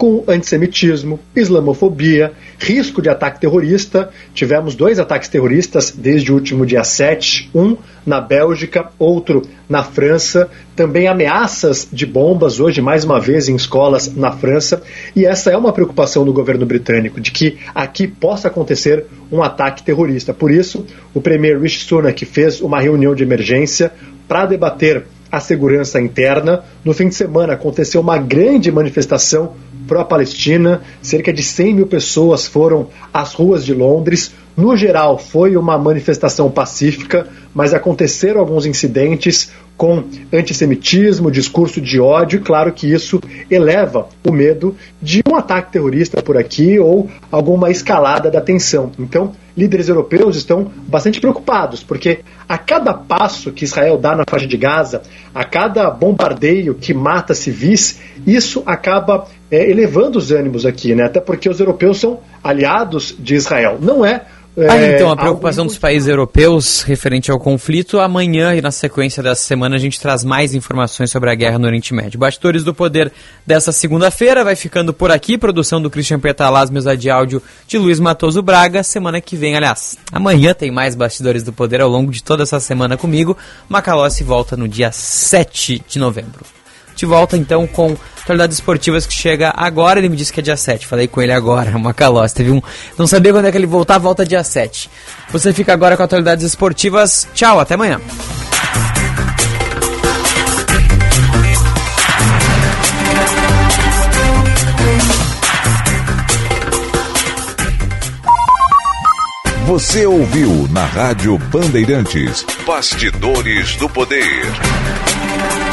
com antissemitismo, islamofobia, risco de ataque terrorista. Tivemos dois ataques terroristas desde o último dia sete, um na Bélgica, outro na França. Também ameaças de bombas, hoje mais uma vez em escolas na França. E essa é uma preocupação do governo britânico, de que aqui possa acontecer um ataque terrorista. Por isso, o premier Rishi Sunak fez uma reunião de emergência para debater a segurança interna. No fim de semana aconteceu uma grande manifestação pró-Palestina, cerca de cem mil pessoas foram às ruas de Londres. No geral, foi uma manifestação pacífica, mas aconteceram alguns incidentes com antissemitismo, discurso de ódio, e claro que isso eleva o medo de um ataque terrorista por aqui ou alguma escalada da tensão. Então, líderes europeus estão bastante preocupados, porque a cada passo que Israel dá na faixa de Gaza, a cada bombardeio que mata civis, isso acaba é, elevando os ânimos aqui, né? Até porque os europeus são aliados de Israel. Não é Ah, então, a preocupação dos países europeus referente ao conflito. Amanhã e na sequência dessa semana a gente traz mais informações sobre a guerra no Oriente Médio. Bastidores do Poder dessa segunda-feira vai ficando por aqui. Produção do Christian Petalaz, mesa de áudio de Luiz Matoso Braga. Semana que vem, aliás, amanhã tem mais Bastidores do Poder ao longo de toda essa semana comigo. Macalossi volta no dia sete de novembro. De volta então com atualidades esportivas que chega agora. Ele me disse que é dia sete, falei com ele agora, Macalossi. Teve um... Não sabia quando é que ele voltar, volta dia sete. Você fica agora com atualidades esportivas. Tchau, até amanhã. Você ouviu na Rádio Bandeirantes Bastidores do Poder.